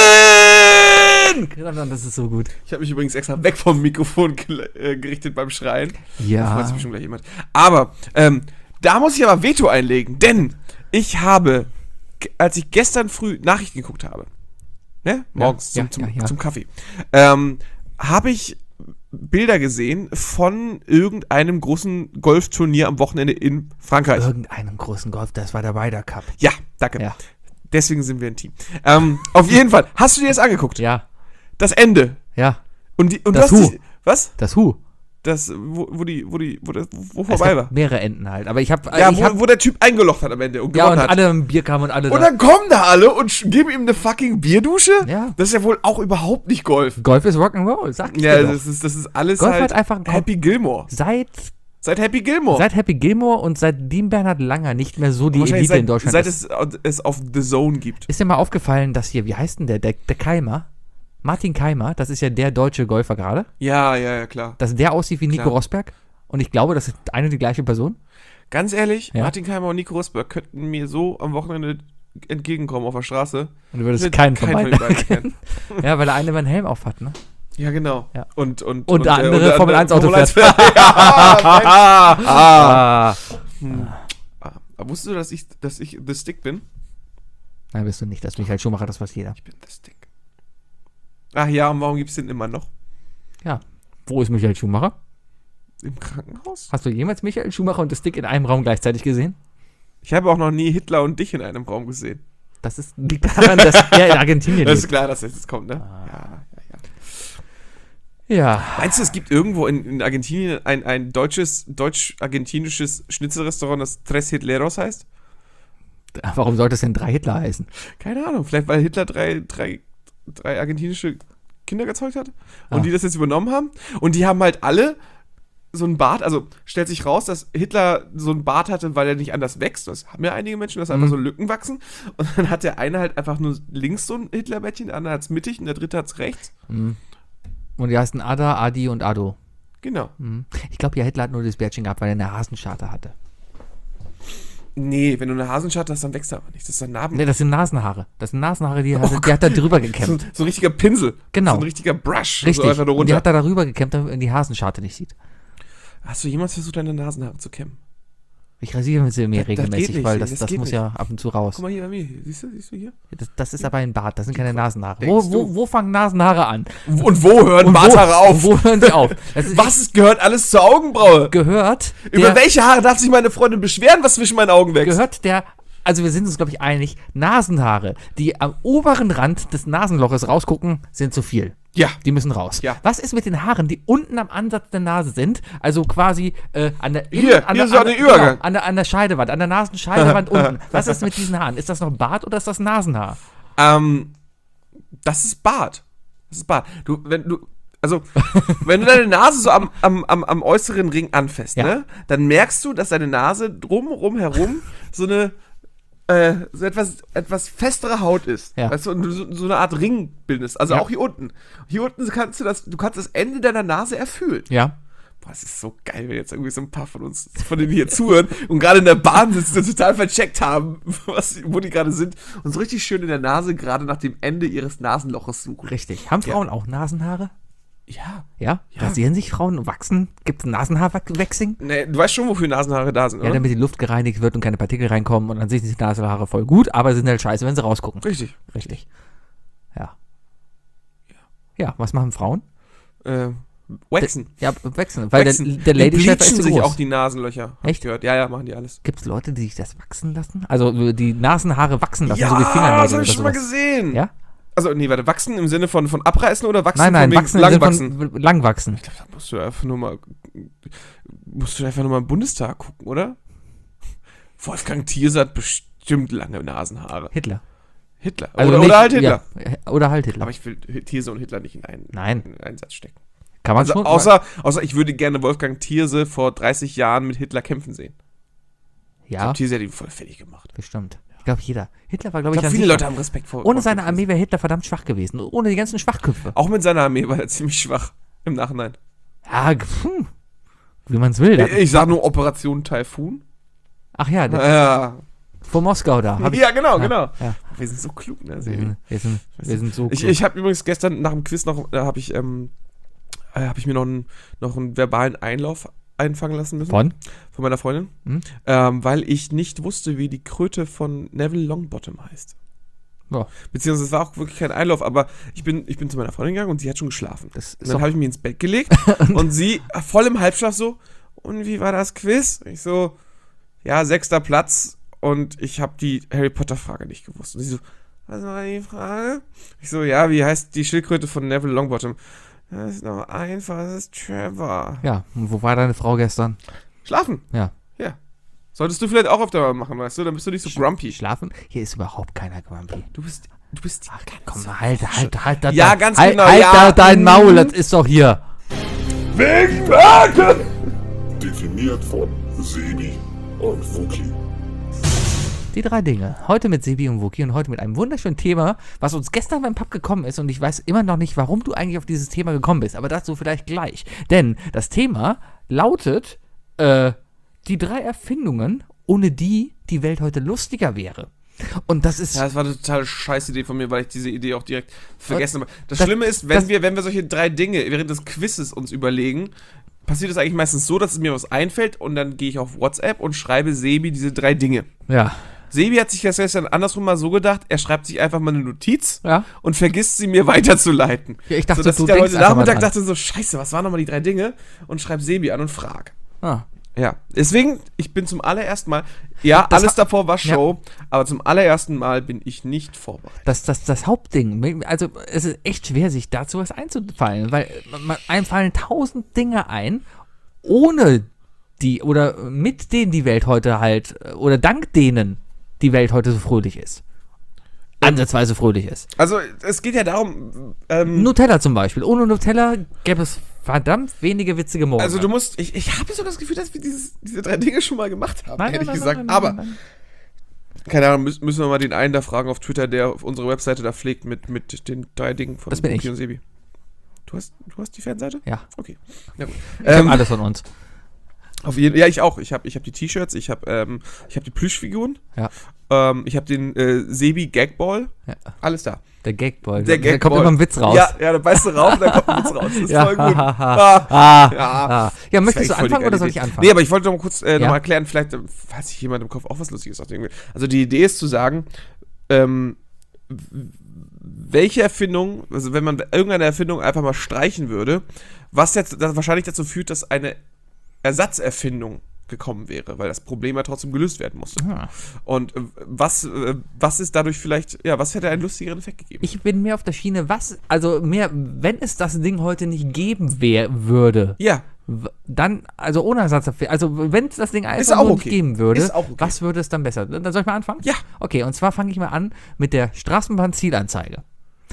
Speaker 2: der ist drin! Und dann, das ist so gut.
Speaker 1: Ich habe mich übrigens extra weg vom Mikrofon gel- äh, gerichtet beim Schreien. Da
Speaker 2: Ja.
Speaker 1: freut sich bestimmt gleich jemand. Aber, ähm, da muss ich aber Veto einlegen, denn ich habe, ge- als ich gestern früh Nachrichten geguckt habe, ne, morgens
Speaker 2: ja,
Speaker 1: zum,
Speaker 2: ja,
Speaker 1: zum,
Speaker 2: ja.
Speaker 1: zum Kaffee, ähm, habe ich Bilder gesehen von irgendeinem großen Golfturnier am Wochenende in Frankreich.
Speaker 2: Irgendeinem großen Golf, das war der Ryder Cup.
Speaker 1: Ja, danke.
Speaker 2: Ja.
Speaker 1: Deswegen sind wir ein Team. Ähm, auf jeden Fall. Hast du dir das angeguckt?
Speaker 2: Ja,
Speaker 1: Das Ende.
Speaker 2: ja.
Speaker 1: Und, die, und
Speaker 2: Das
Speaker 1: du hast
Speaker 2: Who.
Speaker 1: dich- was?
Speaker 2: Das Who.
Speaker 1: Das, wo, wo die, wo die, wo das, wo
Speaker 2: Es
Speaker 1: vorbei
Speaker 2: gab
Speaker 1: war.
Speaker 2: mehrere Enden halt. Aber ich habe
Speaker 1: Ja,
Speaker 2: ich
Speaker 1: wo,
Speaker 2: hab,
Speaker 1: wo der Typ eingelocht hat am Ende und
Speaker 2: ja,
Speaker 1: gewonnen
Speaker 2: und
Speaker 1: hat.
Speaker 2: alle im Bier kamen und alle
Speaker 1: Und
Speaker 2: da.
Speaker 1: dann kommen da alle und sch- geben ihm eine fucking Bierdusche?
Speaker 2: Ja.
Speaker 1: Das ist ja wohl auch überhaupt nicht Golf.
Speaker 2: Golf ist Rock'n'Roll, sag ich
Speaker 1: Ja,
Speaker 2: dir doch.
Speaker 1: das ist, das ist alles
Speaker 2: Golf
Speaker 1: halt
Speaker 2: hat einfach ein Kom-
Speaker 1: Happy Gilmore.
Speaker 2: Seit,
Speaker 1: Seit Happy Gilmore.
Speaker 2: seit Happy Gilmore und seitdem Bernhard Langer nicht mehr so die
Speaker 1: Wahrscheinlich
Speaker 2: Elite in
Speaker 1: seit,
Speaker 2: Deutschland
Speaker 1: seit
Speaker 2: ist.
Speaker 1: es, es auf The Zone gibt.
Speaker 2: Ist dir mal aufgefallen, dass hier, wie heißt denn der, der, der Keimer? Martin Keimer, das ist ja der deutsche Golfer gerade,
Speaker 1: Ja, ja, ja, klar.
Speaker 2: dass der aussieht wie Nico
Speaker 1: Klar.
Speaker 2: Rosberg. Und ich glaube, das ist eine und die gleiche Person.
Speaker 1: Ganz ehrlich,
Speaker 2: Ja.
Speaker 1: Martin Keimer und Nico Rosberg könnten mir so am Wochenende entgegenkommen auf der Straße.
Speaker 2: Und du würdest
Speaker 1: Ich würde
Speaker 2: keinen von
Speaker 1: keinen
Speaker 2: beiden
Speaker 1: von den beiden
Speaker 2: erkennen. Ja, weil der eine immer einen Helm auf hat, ne?
Speaker 1: Ja, genau.
Speaker 2: Ja.
Speaker 1: Und, und,
Speaker 2: Und der
Speaker 1: äh,
Speaker 2: andere Formel eins Auto
Speaker 1: Formel
Speaker 2: fährt.
Speaker 1: eins ja, ah,
Speaker 2: Ah.
Speaker 1: hm. ah. Wusstest du, dass ich, dass ich The Stick bin?
Speaker 2: Nein, bist du nicht. Das Michael Schumacher, das weiß jeder.
Speaker 1: Ich bin The Stick. Ach ja, und warum gibt es den immer noch?
Speaker 2: Ja. Wo ist Michael Schumacher?
Speaker 1: Im Krankenhaus?
Speaker 2: Hast du jemals Michael Schumacher und The Stick in einem Raum gleichzeitig gesehen?
Speaker 1: Ich habe auch noch nie Hitler und dich in einem Raum gesehen.
Speaker 2: Das ist liegt daran, dass er in Argentinien
Speaker 1: Das ist
Speaker 2: lebt.
Speaker 1: klar, dass das jetzt kommt, ne?
Speaker 2: Ah.
Speaker 1: Ja, ja, ja.
Speaker 2: Ja.
Speaker 1: Meinst du, es gibt irgendwo in, in Argentinien ein, ein deutsches, deutsch-argentinisches Schnitzelrestaurant, das Tres Hitleros heißt?
Speaker 2: Warum sollte es denn drei Hitler heißen?
Speaker 1: Keine Ahnung, vielleicht weil Hitler drei, drei, drei argentinische Kinder gezeugt hat und
Speaker 2: Ah.
Speaker 1: die das jetzt übernommen haben. Und die haben halt alle so einen Bart, also stellt sich raus, dass Hitler so einen Bart hatte, weil er nicht anders wächst. Das haben ja einige Menschen, dass
Speaker 2: Mhm.
Speaker 1: einfach so Lücken wachsen. Und dann hat der eine halt einfach nur links so ein Hitlerbändchen, der andere hat's mittig und der dritte hat's rechts.
Speaker 2: Mhm. Und die heißen Ada, Adi und Ado.
Speaker 1: Genau.
Speaker 2: Mhm. Ich glaube, ja, Hitler hat nur das Bärtchen gehabt, weil er eine Hasenscharte hatte.
Speaker 1: Nee, wenn du eine Hasenscharte hast, dann wächst er aber nicht. Das ist ein Narben.
Speaker 2: Ne, das sind Nasenhaare. Das sind Nasenhaare, die,
Speaker 1: Oh
Speaker 2: hat, die hat er drüber
Speaker 1: So,
Speaker 2: gekämmt.
Speaker 1: so ein richtiger Pinsel.
Speaker 2: Genau.
Speaker 1: So ein richtiger Brush.
Speaker 2: Richtig.
Speaker 1: So einfach nur
Speaker 2: Und die
Speaker 1: runter.
Speaker 2: hat er darüber gekämmt, damit man die Hasenscharte nicht sieht.
Speaker 1: Hast du jemals versucht, deine Nasenhaare zu kämmen?
Speaker 2: Ich rasiere sie mir
Speaker 1: Das- das geht
Speaker 2: regelmäßig,
Speaker 1: nicht,
Speaker 2: weil das,
Speaker 1: das
Speaker 2: das
Speaker 1: geht
Speaker 2: muss
Speaker 1: nicht.
Speaker 2: ja ab und zu raus.
Speaker 1: Guck mal hier bei mir. Siehst du, siehst du hier?
Speaker 2: Das, das ist aber ein Bart, das sind keine Nasenhaare.
Speaker 1: Denkst
Speaker 2: Wo, wo,
Speaker 1: du?
Speaker 2: wo fangen Nasenhaare an?
Speaker 1: Und wo hören
Speaker 2: Und
Speaker 1: Barthaare
Speaker 2: wo,
Speaker 1: auf?
Speaker 2: Wo hören sie auf? Das ist
Speaker 1: Was ist, gehört alles zur Augenbraue?
Speaker 2: gehört
Speaker 1: Über
Speaker 2: der,
Speaker 1: welche Haare darf sich meine Freundin beschweren, was zwischen meinen Augen wächst?
Speaker 2: gehört der, also wir sind uns, glaube ich, einig, Nasenhaare, die am oberen Rand des Nasenloches rausgucken, sind zu viel.
Speaker 1: Ja.
Speaker 2: Die müssen raus.
Speaker 1: Ja.
Speaker 2: Was ist mit den Haaren, die unten am Ansatz der Nase sind? Also quasi äh, an der
Speaker 1: Hier,
Speaker 2: an
Speaker 1: hier
Speaker 2: der,
Speaker 1: so an
Speaker 2: der,
Speaker 1: den Übergang.
Speaker 2: Genau, an, der, an der Scheidewand, an der Nasenscheidewand unten. Was ist mit diesen Haaren? Ist das noch Bart oder ist das Nasenhaar?
Speaker 1: Ähm, das ist Bart. Das ist Bart. Du, wenn du, also, wenn du deine Nase so am, am, am, am äußeren Ring anfasst,
Speaker 2: Ja.
Speaker 1: ne, dann merkst du, dass deine Nase drumrum herum so eine, äh, so etwas, etwas festere Haut ist.
Speaker 2: Ja.
Speaker 1: Weißt du, und du so, so eine Art Ring bildest. Also
Speaker 2: Ja.
Speaker 1: auch hier unten. Hier unten kannst du das, du kannst das Ende deiner Nase erfühlen.
Speaker 2: Ja.
Speaker 1: Boah, es ist so geil, wenn jetzt irgendwie so ein paar von uns, von denen hier zuhören und gerade in der Bahn sitzen und total vercheckt haben, was, wo die gerade sind und so richtig schön in der Nase gerade nach dem Ende ihres Nasenloches suchen.
Speaker 2: Richtig. Haben Frauen ja. auch Nasenhaare?
Speaker 1: Ja.
Speaker 2: Ja?
Speaker 1: Ja.
Speaker 2: Rasieren sich Frauen, wachsen? Gibt es Nasenhaarwachsing?
Speaker 1: Nee, du weißt schon, wofür Nasenhaare da sind,
Speaker 2: Ja,
Speaker 1: oder?
Speaker 2: damit die Luft gereinigt wird und keine Partikel reinkommen und dann sehen sich die Nasenhaare voll gut, aber sind halt scheiße, wenn sie rausgucken.
Speaker 1: Richtig.
Speaker 2: Richtig. Ja. Ja, was machen Frauen?
Speaker 1: Äh, waxen.
Speaker 2: Ja, wachsen. Weil
Speaker 1: waxen.
Speaker 2: der, der Lady-Chef ist zu
Speaker 1: sich
Speaker 2: groß.
Speaker 1: auch die Nasenlöcher. Hab
Speaker 2: Echt?
Speaker 1: ich gehört. Ja, ja, machen die alles.
Speaker 2: Gibt es Leute, die sich das wachsen lassen? Also die Nasenhaare wachsen lassen,
Speaker 1: Ja,
Speaker 2: so wie Fingernägel
Speaker 1: das habe ich
Speaker 2: oder
Speaker 1: schon mal
Speaker 2: sowas.
Speaker 1: gesehen.
Speaker 2: Ja?
Speaker 1: Also, nee, warte, wachsen im Sinne von, von abreißen oder wachsen
Speaker 2: Nein, nein,
Speaker 1: von wegen
Speaker 2: wachsen im
Speaker 1: lang
Speaker 2: Sinne
Speaker 1: wachsen?
Speaker 2: von lang wachsen.
Speaker 1: Ich glaube, da musst du einfach nur mal musst du einfach nur mal im Bundestag gucken, oder? Wolfgang Thierse hat bestimmt lange Nasenhaare.
Speaker 2: Hitler.
Speaker 1: Hitler.
Speaker 2: Also
Speaker 1: oder,
Speaker 2: nicht,
Speaker 1: oder halt Hitler.
Speaker 2: Ja, oder halt Hitler.
Speaker 1: Aber ich will Thierse und Hitler nicht in einen,
Speaker 2: Nein.
Speaker 1: in einen Satz stecken.
Speaker 2: Kann man
Speaker 1: Also
Speaker 2: schon.
Speaker 1: außer, außer ich würde gerne Wolfgang Thierse vor dreißig Jahren mit Hitler kämpfen sehen. Ich
Speaker 2: Ja,
Speaker 1: glaube, Thierse hat ihn voll fertig gemacht.
Speaker 2: bestimmt. Ich glaube, jeder. Hitler war,
Speaker 1: Ich
Speaker 2: glaube ich,
Speaker 1: glaube,
Speaker 2: an
Speaker 1: viele
Speaker 2: sich-
Speaker 1: Leute haben Respekt vor.
Speaker 2: Ohne
Speaker 1: vor
Speaker 2: seine
Speaker 1: Thierse.
Speaker 2: Armee wäre Hitler verdammt schwach gewesen. Ohne die ganzen Schwachköpfe.
Speaker 1: Auch mit seiner Armee war er ziemlich schwach im Nachhinein.
Speaker 2: Ja, hm, wie man es will. Da-
Speaker 1: Ich sag nur Operation Taifun.
Speaker 2: Ach ja, der,
Speaker 1: Ja,
Speaker 2: vor Moskau da. Hab ich,
Speaker 1: ja genau,
Speaker 2: ja,
Speaker 1: genau.
Speaker 2: Ja.
Speaker 1: Wir sind so klug, ne?
Speaker 2: Wir
Speaker 1: Sebi?
Speaker 2: sind, wir sind, wir sind so
Speaker 1: Ich,
Speaker 2: klug.
Speaker 1: ich habe übrigens gestern nach dem Quiz noch, da habe ich, ähm, äh, habe ich mir noch einen, noch einen verbalen Einlauf einfangen lassen müssen.
Speaker 2: Von?
Speaker 1: Von meiner Freundin.
Speaker 2: Hm?
Speaker 1: Ähm, weil ich nicht wusste, wie die Kröte von Neville Longbottom heißt.
Speaker 2: Ja.
Speaker 1: Beziehungsweise es war auch wirklich kein Einlauf, aber ich bin, ich bin zu meiner Freundin gegangen und sie hat schon geschlafen.
Speaker 2: Das
Speaker 1: Und
Speaker 2: ist
Speaker 1: dann
Speaker 2: doch,
Speaker 1: habe ich mich ins Bett gelegt und sie voll im Halbschlaf so, und wie war das Quiz? Ich so, ja, sechster Platz und ich habe die Harry Potter Frage nicht gewusst. Und sie so, was war die Frage? Ich so, ja, wie heißt die Schildkröte von Neville Longbottom? Das ist noch einfach, das ist Trevor.
Speaker 2: ja, und wo war deine Frau gestern?
Speaker 1: Schlafen.
Speaker 2: Ja.
Speaker 1: Ja. Solltest du vielleicht auch öfter mal machen, weißt du? Dann bist du nicht so grumpy.
Speaker 2: Schlafen? Hier ist überhaupt keiner grumpy.
Speaker 1: Du bist, du bist die
Speaker 2: Ach,
Speaker 1: ganze
Speaker 2: komm, halt,
Speaker 1: Woche-
Speaker 2: halt, halt, halt,
Speaker 1: Ja,
Speaker 2: halt,
Speaker 1: ganz
Speaker 2: halt,
Speaker 1: genau,
Speaker 2: halt
Speaker 1: ja.
Speaker 2: da dein
Speaker 1: Mhm.
Speaker 2: Maul, das ist doch hier.
Speaker 1: Big Burger!
Speaker 3: Definiert von Sebi und Wookie.
Speaker 2: Die drei Dinge. Heute mit Sebi und Wookie und heute mit einem wunderschönen Thema, was uns gestern beim Pub gekommen ist und ich weiß immer noch nicht, warum du eigentlich auf dieses Thema gekommen bist, aber dazu vielleicht gleich. Denn das Thema lautet, äh, die drei Erfindungen, ohne die die Welt heute lustiger wäre. Und das ist...
Speaker 1: Ja, das war eine total scheiß Idee von mir, weil ich diese Idee auch direkt vergessen habe. Das,
Speaker 2: das-
Speaker 1: Schlimme ist, wenn
Speaker 2: das-
Speaker 1: wir, wenn wir solche drei Dinge während des Quizzes uns überlegen, passiert es eigentlich meistens so, dass es mir was einfällt und dann gehe ich auf WhatsApp und schreibe Sebi diese drei Dinge.
Speaker 2: Ja.
Speaker 1: Sebi hat sich das gestern andersrum mal so gedacht, er schreibt sich einfach mal eine Notiz
Speaker 2: Ja.
Speaker 1: und vergisst sie mir weiterzuleiten.
Speaker 2: Ja, ich dachte,
Speaker 1: so, dass
Speaker 2: du
Speaker 1: ich dann
Speaker 2: denkst
Speaker 1: heute
Speaker 2: einfach mal
Speaker 1: Nachmittag
Speaker 2: dran.
Speaker 1: dachte so, scheiße, was waren nochmal die drei Dinge? Und schreib Sebi an und frag.
Speaker 2: Ah.
Speaker 1: Ja, deswegen, ich bin zum allerersten Mal, ja,
Speaker 2: Das
Speaker 1: alles
Speaker 2: ha-
Speaker 1: davor war Show, aber zum allerersten Mal bin ich nicht vorbereitet.
Speaker 2: Das, das, das Hauptding, also es ist echt schwer, sich dazu was einzufallen, weil man, einem fallen tausend Dinge ein, ohne die oder mit denen die Welt heute halt, oder dank denen die Welt heute so fröhlich ist. Ansatzweise fröhlich ist.
Speaker 1: Also, es geht ja darum, ähm,
Speaker 2: Nutella zum Beispiel. Ohne Nutella gäbe es verdammt wenige witzige Morgen.
Speaker 1: also du musst, ich, ich habe sogar das Gefühl, dass wir dieses, diese drei Dinge schon mal gemacht haben,
Speaker 2: Nein,
Speaker 1: ehrlich
Speaker 2: nein, nein,
Speaker 1: gesagt,
Speaker 2: nein, nein,
Speaker 1: aber,
Speaker 2: nein, nein.
Speaker 1: keine Ahnung, müssen, müssen wir mal den einen da fragen auf Twitter, der auf unsere Webseite da pflegt mit, mit den drei Dingen von
Speaker 2: Das bin
Speaker 1: Wookie
Speaker 2: ich.
Speaker 1: und Sebi. Du hast, du hast die Fanseite?
Speaker 2: Ja,
Speaker 1: Okay. Ja, gut.
Speaker 2: ich hab
Speaker 1: Ähm,
Speaker 2: alles von uns.
Speaker 1: Auf jeden, ja, ich auch. Ich habe ich hab die T-Shirts, ich habe ähm, ich hab die Plüschfiguren,
Speaker 2: Ja.
Speaker 1: ähm, ich habe den äh, Sebi Gagball,
Speaker 2: Ja.
Speaker 1: alles da.
Speaker 2: Der Gagball.
Speaker 1: Der
Speaker 2: Da kommt
Speaker 1: Gagball.
Speaker 2: immer ein Witz raus.
Speaker 1: Ja, ja, da beißt du rauf und dann kommt ein Witz raus. Das ist
Speaker 2: Ja,
Speaker 1: voll gut.
Speaker 2: ha, ha, ha.
Speaker 1: Ah,
Speaker 2: Ah,
Speaker 1: ja.
Speaker 2: ah. Ja, möchtest du
Speaker 1: Das wär echt voll die
Speaker 2: anfangen
Speaker 1: geile
Speaker 2: oder soll
Speaker 1: Idee.
Speaker 2: ich anfangen?
Speaker 1: Nee, aber ich wollte noch mal kurz äh, noch
Speaker 2: Ja.
Speaker 1: mal erklären, vielleicht, äh, falls sich jemand im Kopf auch was Lustiges ausdenken will. Also die Idee ist zu sagen, ähm, w- welche Erfindung, also wenn man irgendeine Erfindung einfach mal streichen würde, was jetzt das wahrscheinlich dazu führt, dass eine Ersatzerfindung gekommen wäre, weil das Problem ja trotzdem gelöst werden musste.
Speaker 2: Ah.
Speaker 1: Und äh, was, äh, was ist dadurch vielleicht, ja, was hätte einen lustigeren Effekt gegeben?
Speaker 2: Ich bin mehr auf der Schiene, was, also mehr, wenn es das Ding heute nicht geben wär, würde,
Speaker 1: Ja,
Speaker 2: w- dann, also ohne Ersatz dafür, also wenn es das Ding einfach
Speaker 1: auch
Speaker 2: nur
Speaker 1: okay.
Speaker 2: nicht geben würde,
Speaker 1: Ist auch okay.
Speaker 2: was würde es dann besser? Dann soll ich mal anfangen?
Speaker 1: Ja.
Speaker 2: Okay, und zwar fange ich mal an mit der Straßenbahn-Zielanzeige.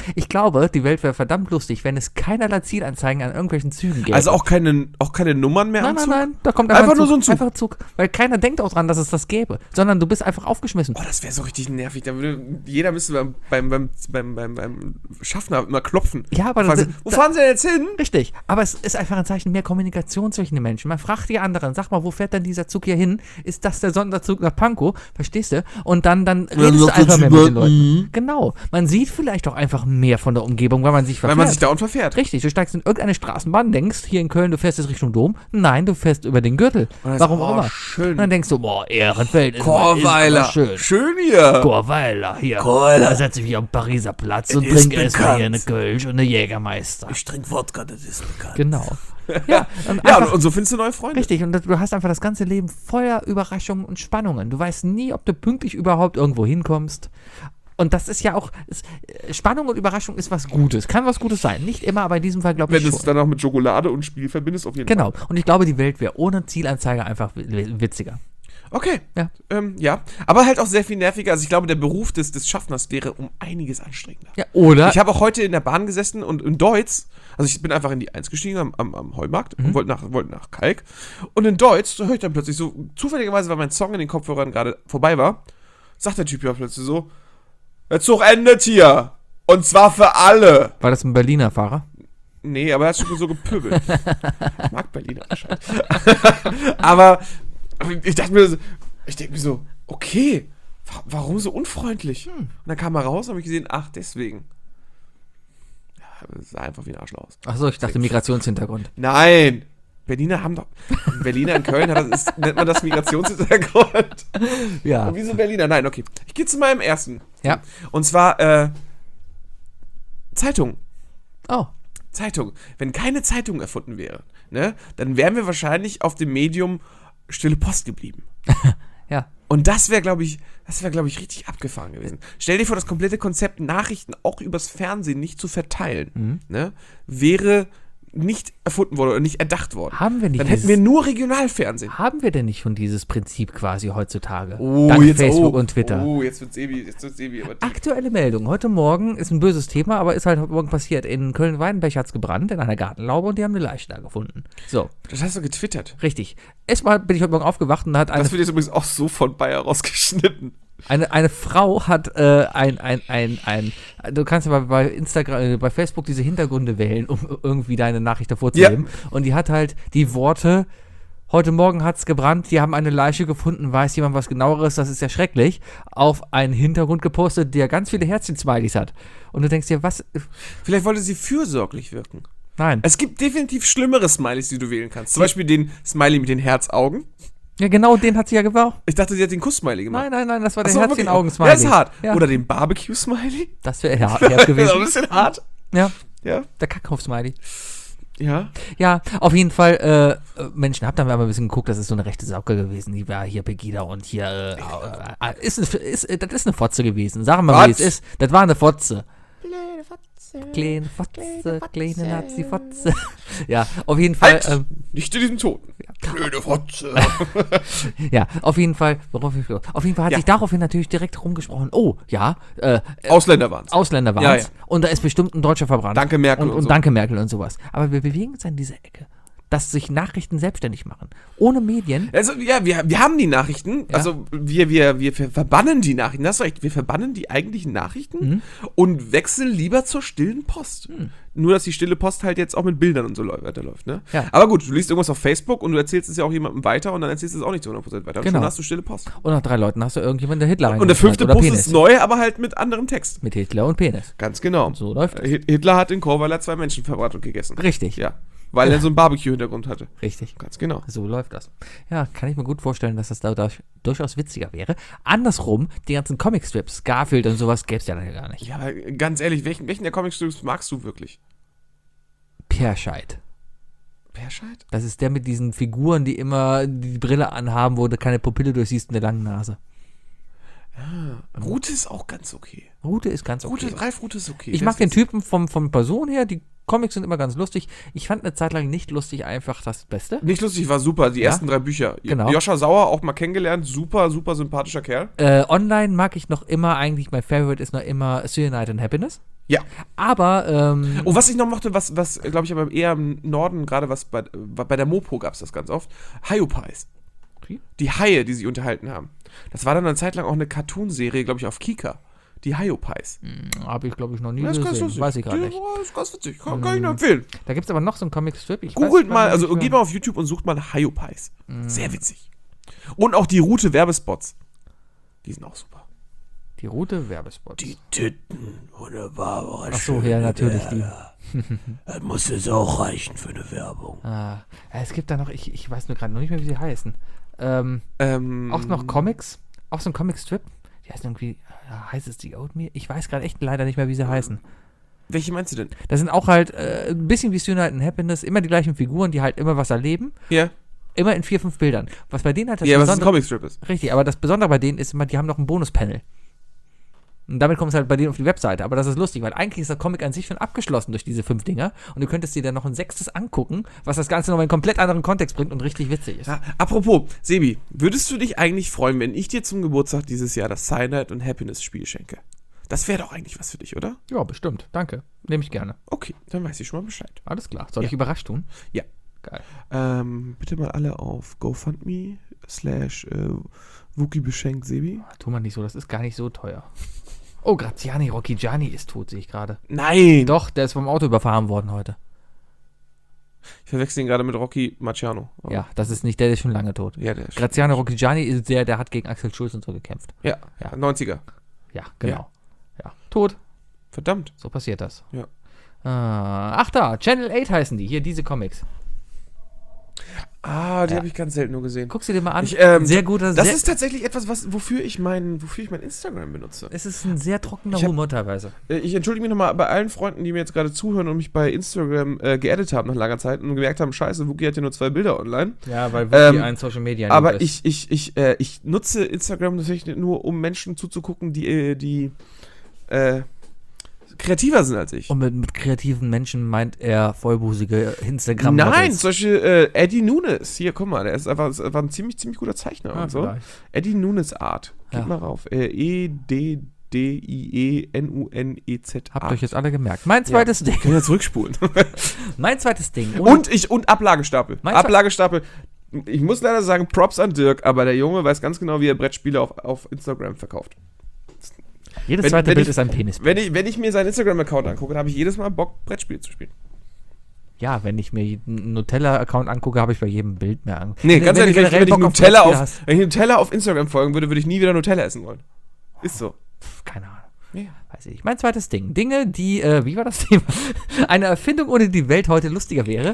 Speaker 2: Ich glaube, die Welt wäre verdammt lustig, wenn es keinerlei Zielanzeigen an irgendwelchen Zügen gäbe.
Speaker 1: Also auch keine, auch keine Nummern mehr
Speaker 2: Nein,
Speaker 1: am
Speaker 2: nein,
Speaker 1: Zug?
Speaker 2: nein, da kommt einfach,
Speaker 1: Einfach
Speaker 2: ein
Speaker 1: nur
Speaker 2: Zug,
Speaker 1: so ein Zug.
Speaker 2: Einfach ein Zug. Weil keiner denkt auch dran, dass es das gäbe, sondern du bist einfach aufgeschmissen.
Speaker 1: Oh, das wäre so richtig nervig. Da würde, jeder müsste beim, beim, beim, beim, beim, beim Schaffner immer klopfen.
Speaker 2: Ja, aber
Speaker 1: Fahren
Speaker 2: das-
Speaker 1: Sie, wo fahren Sie denn jetzt hin?
Speaker 2: Richtig, aber es ist einfach ein Zeichen mehr Kommunikation zwischen den Menschen. Man fragt die anderen, sag mal, wo fährt denn dieser Zug hier hin? Ist das der Sonderzug nach Pankow? Verstehst du? Und dann, dann redest du
Speaker 1: sagt
Speaker 2: einfach
Speaker 1: jetzt
Speaker 2: mehr mit den
Speaker 1: über-
Speaker 2: Leuten. Genau. Man sieht vielleicht auch einfach mehr von der Umgebung, weil man sich
Speaker 1: Weil
Speaker 2: verfährt.
Speaker 1: man sich dauernd verfährt.
Speaker 2: Richtig, du steigst in irgendeine Straßenbahn, denkst, hier in Köln, du fährst jetzt Richtung Dom. Nein, du fährst über den Gürtel.
Speaker 1: Und das-
Speaker 2: Warum
Speaker 1: oh,
Speaker 2: auch immer.
Speaker 1: schön.
Speaker 2: Und dann denkst du, boah, Ehrenfeld ist,
Speaker 1: Chorweiler.
Speaker 2: ist aber schön.
Speaker 1: Schön hier.
Speaker 2: Chorweiler, hier.
Speaker 1: Chorweiler.
Speaker 2: Da setze ich mich am Pariser Platz und
Speaker 1: ist
Speaker 2: trinke erstmal
Speaker 1: bekannt.
Speaker 2: hier eine Kölsch und eine Jägermeister.
Speaker 1: Ich trinke Wodka, das ist bekannt.
Speaker 2: Genau. Ja, und
Speaker 1: Ja,
Speaker 2: einfach-
Speaker 1: und, und so findest du neue Freunde.
Speaker 2: Richtig, und das- du hast einfach das ganze Leben voller Überraschungen und Spannungen. Du weißt nie, ob du pünktlich überhaupt irgendwo hinkommst. Und das ist ja auch, ist, äh, Spannung und Überraschung ist was Gutes. Kann was Gutes sein. Nicht immer, aber in diesem Fall glaube
Speaker 1: Wenn
Speaker 2: ich
Speaker 1: du
Speaker 2: schon.
Speaker 1: es dann auch mit Schokolade und Spiel verbindest, auf jeden
Speaker 2: Genau.
Speaker 1: Fall.
Speaker 2: Und ich glaube, die Welt wäre ohne Zielanzeige einfach wi- witziger.
Speaker 1: Okay.
Speaker 2: Ja.
Speaker 1: Ähm, ja. Aber halt auch sehr viel nerviger. Also ich glaube, der Beruf des, des Schaffners wäre um einiges anstrengender.
Speaker 2: Ja, oder?
Speaker 1: Ich habe auch heute in der Bahn gesessen und in Deutz, also ich bin einfach in die eins gestiegen am, am, am Heumarkt
Speaker 2: Mhm.
Speaker 1: und wollte nach, wollte nach Kalk. Und in Deutz, da höre ich dann plötzlich so, zufälligerweise, weil mein Song in den Kopfhörern gerade vorbei war, sagt der Typ ja plötzlich so, der Zug endet hier. Und zwar für alle.
Speaker 2: War das ein Berliner Fahrer?
Speaker 1: Nee, aber er hat schon so gepöbelt. Ich mag Berliner anscheinend. aber ich dachte mir, so- ich denke mir so, okay, wa- warum so unfreundlich? Und dann kam er raus und habe ich gesehen, ach, deswegen. Ja, das sah einfach wie ein Arschloch aus.
Speaker 2: Achso, ich dachte Migrationshintergrund.
Speaker 1: Nein! Berliner haben doch. Berliner in Köln hat das, ist, nennt man das Migrationshintergrund.
Speaker 2: Ja.
Speaker 1: Und wieso Berliner? Nein, okay. Ich gehe zu meinem ersten.
Speaker 2: Ja.
Speaker 1: Und zwar, äh, Zeitung.
Speaker 2: Oh.
Speaker 1: Zeitung. Wenn keine Zeitung erfunden wäre, ne, dann wären wir wahrscheinlich auf dem Medium Stille Post geblieben.
Speaker 2: Ja.
Speaker 1: Und das wäre, glaube ich, das wäre, glaube ich, richtig abgefahren gewesen. Stell dir vor, das komplette Konzept, Nachrichten auch übers Fernsehen nicht zu verteilen,
Speaker 2: Mhm.
Speaker 1: ne, wäre nicht erfunden worden oder nicht erdacht worden.
Speaker 2: Haben wir nicht
Speaker 1: Dann
Speaker 2: dieses-
Speaker 1: hätten wir nur Regionalfernsehen.
Speaker 2: Haben wir denn nicht schon dieses Prinzip quasi heutzutage?
Speaker 1: Oh,
Speaker 2: Dank
Speaker 1: jetzt
Speaker 2: Facebook
Speaker 1: oh,
Speaker 2: und Twitter.
Speaker 1: Oh, jetzt wird Sebi, jetzt wird Sebi. aber-
Speaker 2: Aktuelle Meldung. Heute Morgen ist ein böses Thema, aber ist halt heute Morgen passiert. In Köln-Weidenberg hat es gebrannt, in einer Gartenlaube, und die haben eine Leiche da gefunden. So,
Speaker 1: Das hast du getwittert.
Speaker 2: richtig. Erstmal bin ich heute Morgen aufgewacht und hat eine,
Speaker 1: Das wird jetzt übrigens auch so von Bayer rausgeschnitten.
Speaker 2: eine, eine Frau hat äh, ein, ein, ein, ein, du kannst ja bei, bei Instagram, äh, bei Facebook diese Hintergründe wählen, um irgendwie deine Nachricht hervorzuheben. Und die hat halt die Worte: Heute Morgen hat es gebrannt, die haben eine Leiche gefunden, weiß jemand was genaueres, das ist ja schrecklich, auf einen Hintergrund gepostet, der ganz viele Herzchen-Smileys hat. Und du denkst dir, was?
Speaker 1: Vielleicht wollte sie fürsorglich wirken.
Speaker 2: Nein.
Speaker 1: Es gibt definitiv schlimmere Smileys, die du wählen kannst. Zum Beispiel den Smiley mit den Herzaugen.
Speaker 2: Ja, genau den hat sie ja gewählt.
Speaker 1: Ich dachte, sie hat den Kuss-Smiley gemacht.
Speaker 2: Nein, nein, nein, das war
Speaker 1: Ach
Speaker 2: der
Speaker 1: so, wirklich?
Speaker 2: Herzchen-Augen-Smiley.
Speaker 1: Der ist hart.
Speaker 2: Ja.
Speaker 1: Oder den Barbecue-Smiley.
Speaker 2: Das wäre ja, hart
Speaker 1: Das ist ein
Speaker 2: gewesen.
Speaker 1: bisschen hart.
Speaker 2: Ja,
Speaker 1: Ja.
Speaker 2: der Kackhaufen-Smiley.
Speaker 1: Ja.
Speaker 2: Ja, auf jeden Fall, äh, äh, Menschen, habt dann mal ein bisschen geguckt, das ist so eine rechte Sauke gewesen, die war hier Pegida und hier, äh, äh, äh, ist, eine- ist, äh, das ist eine Fotze gewesen, sag mal, wie es
Speaker 1: Was?
Speaker 2: ist, das war eine Fotze.
Speaker 4: Blöde Fotze.
Speaker 2: Kleine Fotze,
Speaker 4: Kleine
Speaker 2: kleine
Speaker 4: Fotze.
Speaker 2: Nazi-Fotze. Ja, auf jeden Fall,
Speaker 1: Halt!
Speaker 2: ähm,
Speaker 1: Nicht zu diesem Ton. Blöde Fotze.
Speaker 2: ja, auf jeden Fall, worauf ich, auf jeden Fall hat
Speaker 1: Ja.
Speaker 2: sich daraufhin natürlich direkt rumgesprochen, oh, ja, äh,
Speaker 1: Ausländer waren's.
Speaker 2: Ausländer waren
Speaker 1: Ja,
Speaker 2: es.
Speaker 1: ja.
Speaker 2: Und da ist bestimmt ein Deutscher verbrannt.
Speaker 1: Danke, Merkel
Speaker 2: Und,
Speaker 1: und
Speaker 2: und
Speaker 1: so.
Speaker 2: danke Merkel und sowas. Aber wir bewegen uns in diese Ecke, dass sich Nachrichten selbstständig machen. Ohne Medien.
Speaker 1: Also, ja, wir, wir haben die Nachrichten.
Speaker 2: Ja.
Speaker 1: Also, wir, wir, wir verbannen die Nachrichten. Hast du recht. Wir verbannen die eigentlichen Nachrichten
Speaker 2: Mhm.
Speaker 1: und wechseln lieber zur stillen Post. Nur, dass die stille Post halt jetzt auch mit Bildern und so läu- weiterläuft, ne?
Speaker 2: Ja.
Speaker 1: Aber gut, du liest irgendwas auf Facebook und du erzählst es ja auch jemandem weiter und dann erzählst du es auch nicht zu hundert Prozent weiter. Und
Speaker 2: Genau.
Speaker 1: schon hast du stille Post.
Speaker 2: Und nach drei Leuten hast du irgendjemanden, der Hitler
Speaker 1: Und der fünfte
Speaker 2: oder
Speaker 1: Post
Speaker 2: Penis.
Speaker 1: ist neu, aber halt mit anderem Text.
Speaker 2: Mit Hitler und Penis.
Speaker 1: Ganz genau.
Speaker 2: So läuft es.
Speaker 1: Hit- Hitler hat in Chorweiler zwei Menschen verbrannt und gegessen.
Speaker 2: Richtig.
Speaker 1: Ja. Weil er so einen Barbecue-Hintergrund hatte.
Speaker 2: Richtig.
Speaker 1: Ganz genau.
Speaker 2: So läuft das. Ja, kann ich mir gut vorstellen, dass das dadurch durchaus witziger wäre. Andersrum, die ganzen Comicstrips, Garfield und sowas, gäbe es ja dann gar nicht.
Speaker 1: Ja, aber ganz ehrlich, welchen, welchen der Comicstrips magst du wirklich?
Speaker 2: Perscheid.
Speaker 1: Perscheid?
Speaker 2: Das ist der mit diesen Figuren, die immer die Brille anhaben, wo du keine Pupille durchsiehst und der langen Nase.
Speaker 1: Rute ist auch ganz okay.
Speaker 2: Rute ist ganz okay.
Speaker 1: Rute, Ralf Rute ist okay.
Speaker 2: Ich
Speaker 1: Der
Speaker 2: mag
Speaker 1: ist
Speaker 2: den
Speaker 1: jetzt-
Speaker 2: Typen vom, vom Person her, die Comics sind immer ganz lustig. Ich fand eine Zeit lang nicht lustig einfach das Beste.
Speaker 1: Nicht lustig, war super. Die
Speaker 2: Ja?
Speaker 1: ersten drei Bücher.
Speaker 2: Genau.
Speaker 1: Joscha Sauer auch mal kennengelernt. Super, super sympathischer Kerl.
Speaker 2: Äh, online mag ich noch immer, eigentlich mein Favorite ist noch immer Cyanide and Happiness.
Speaker 1: Ja.
Speaker 2: Aber, ähm,
Speaker 1: Oh, was ich noch mochte, was, was glaube ich, aber eher im Norden, gerade was bei, bei der Mopo gab es das ganz oft, Haiopies.
Speaker 2: Wie?
Speaker 1: Die Haie, die sich unterhalten haben. Das war dann eine Zeit lang auch eine Cartoonserie, glaube ich, auf Kika. Die Haiopies.
Speaker 2: habe ich, glaube ich, noch nie
Speaker 1: Das ist ganz
Speaker 2: gesehen.
Speaker 1: lustig.
Speaker 2: Weiß ich gerade
Speaker 1: Die-
Speaker 2: nicht.
Speaker 1: Das ist ganz witzig. Kann, kann ich nur empfehlen.
Speaker 2: Da gibt es aber noch so einen Comic-Strip. Ich
Speaker 1: Googelt
Speaker 2: weiß
Speaker 1: mal,
Speaker 2: nicht,
Speaker 1: also
Speaker 2: wie-
Speaker 1: geht mal auf YouTube und sucht mal Haiopies. Sehr witzig. Und auch die Route-Werbespots. Die sind auch super.
Speaker 2: Die Route Werbespots.
Speaker 1: Die Titten von der Barbara.
Speaker 2: Ach so, ja, natürlich die.
Speaker 1: Das muss jetzt auch reichen für eine Werbung.
Speaker 2: Ah, es gibt da noch, ich, ich weiß nur gerade noch nicht mehr, wie sie heißen. Ähm,
Speaker 1: Ähm,
Speaker 2: auch noch Comics. Auch so ein Comic-Strip. Die heißen irgendwie, äh, heißt es die Oatmeal? Ich weiß gerade echt leider nicht mehr, wie sie heißen.
Speaker 1: Welche meinst du denn?
Speaker 2: Das sind auch halt äh, ein bisschen wie Tonight and Happiness, immer die gleichen Figuren, die halt immer was erleben.
Speaker 1: Ja.
Speaker 2: Immer in vier, fünf Bildern. Was bei denen halt das
Speaker 1: Ja, was ein
Speaker 2: Besondere...
Speaker 1: Comicstrip ist.
Speaker 2: Richtig, aber das Besondere bei denen ist immer, die haben noch ein Bonuspanel. Und damit kommst du halt bei denen auf die Webseite. Aber das ist lustig, weil eigentlich ist der Comic an sich schon abgeschlossen durch diese fünf Dinger. Und du könntest dir dann noch ein sechstes angucken, was das Ganze noch in einen komplett anderen Kontext bringt und richtig witzig ist.
Speaker 1: Ja, apropos, Sebi, würdest du dich eigentlich freuen, wenn ich dir zum Geburtstag dieses Jahr das Cyanide und Happiness Spiel schenke? Das wäre doch eigentlich was für dich, oder?
Speaker 2: Ja, bestimmt. Danke. Nehme ich gerne.
Speaker 1: Okay, dann weiß ich schon mal Bescheid.
Speaker 2: Alles klar. Soll
Speaker 1: Ja.
Speaker 2: ich überrascht tun?
Speaker 1: Ja.
Speaker 2: Geil.
Speaker 1: Ähm, bitte mal alle auf GoFundMe slash äh, Wookie beschenkt Sebi.
Speaker 2: Tu mal nicht so, das ist gar nicht so teuer. Oh, Graziani Rocchigiani ist tot, sehe ich gerade.
Speaker 1: Nein!
Speaker 2: Doch, der ist vom Auto überfahren worden heute.
Speaker 1: Ich verwechsel ihn gerade mit Rocky Marciano. Aber-
Speaker 2: Ja, das ist nicht der, der ist schon lange tot.
Speaker 1: Ja, der ist
Speaker 2: Graziano Rocchigiani ist der, der hat gegen Axel Schulz und so gekämpft.
Speaker 1: Ja, ja, neunziger.
Speaker 2: Ja, genau. Ja. Tot.
Speaker 1: Verdammt.
Speaker 2: So passiert das.
Speaker 1: Ja.
Speaker 2: Äh, ach da, Channel acht heißen die. Hier, diese Comics.
Speaker 1: Ah, die
Speaker 2: Ja.
Speaker 1: habe ich ganz selten nur gesehen.
Speaker 2: Guck sie dir mal an.
Speaker 1: Ich, ähm,
Speaker 2: sehr guter,
Speaker 1: Das
Speaker 2: sehr,
Speaker 1: ist tatsächlich etwas, was, wofür ich mein, wofür ich mein Instagram benutze.
Speaker 2: es ist ein sehr trockener
Speaker 1: Ich hab-
Speaker 2: Humor teilweise.
Speaker 1: Äh, Ich entschuldige mich nochmal bei allen Freunden, die mir jetzt gerade zuhören und mich bei Instagram äh, geaddet haben nach langer Zeit und gemerkt haben, scheiße, Wookie hat ja nur zwei Bilder online.
Speaker 2: Ja, weil
Speaker 1: Ähm,
Speaker 2: ein Social Media
Speaker 1: Aber
Speaker 2: ist.
Speaker 1: ich, ich, ich, äh, ich nutze Instagram tatsächlich nur, um Menschen zuzugucken, die, äh, die äh, kreativer sind als ich.
Speaker 2: Und mit, mit kreativen Menschen meint er vollbusige instagram
Speaker 1: Nein, zum Beispiel äh, Eddie Nunes. Hier, guck mal, der ist einfach, ist einfach ein ziemlich, ziemlich guter Zeichner
Speaker 2: Ah,
Speaker 1: und so. Eddie Nunes Art. Geht
Speaker 2: Ja.
Speaker 1: mal rauf. Äh, E D D I E N U N E Z
Speaker 2: Habt
Speaker 1: A.
Speaker 2: ihr euch jetzt alle gemerkt. Mein zweites Ding.
Speaker 1: Können wir zurückspulen.
Speaker 2: Mein zweites Ding.
Speaker 1: Und ich und Ablagestapel.
Speaker 2: Meinst du-
Speaker 1: Ablagestapel. Ich muss leider sagen, Props an Dirk, aber der Junge weiß ganz genau, wie er Brettspiele auf, auf Instagram verkauft.
Speaker 2: Jedes
Speaker 1: wenn-
Speaker 2: zweite
Speaker 1: wenn
Speaker 2: Bild
Speaker 1: ich-
Speaker 2: ist ein Penis.
Speaker 1: Wenn ich, wenn ich mir seinen Instagram-Account angucke, dann habe ich jedes Mal Bock, Brettspiele zu spielen.
Speaker 2: Ja, wenn ich mir einen Nutella-Account angucke, habe ich bei jedem Bild mehr an.
Speaker 1: Nee, ganz ehrlich, wenn ich, wenn ich, Nutella
Speaker 2: Brettspiele
Speaker 1: auf, wenn ich Nutella auf Instagram folgen würde, würde ich nie wieder Nutella essen wollen. Ist so.
Speaker 2: Pff, keine Ahnung.
Speaker 1: Ja.
Speaker 2: Weiß ich nicht. Mein zweites Ding. Dinge, die, äh, wie war das Thema? Eine Erfindung, ohne die Welt heute lustiger wäre.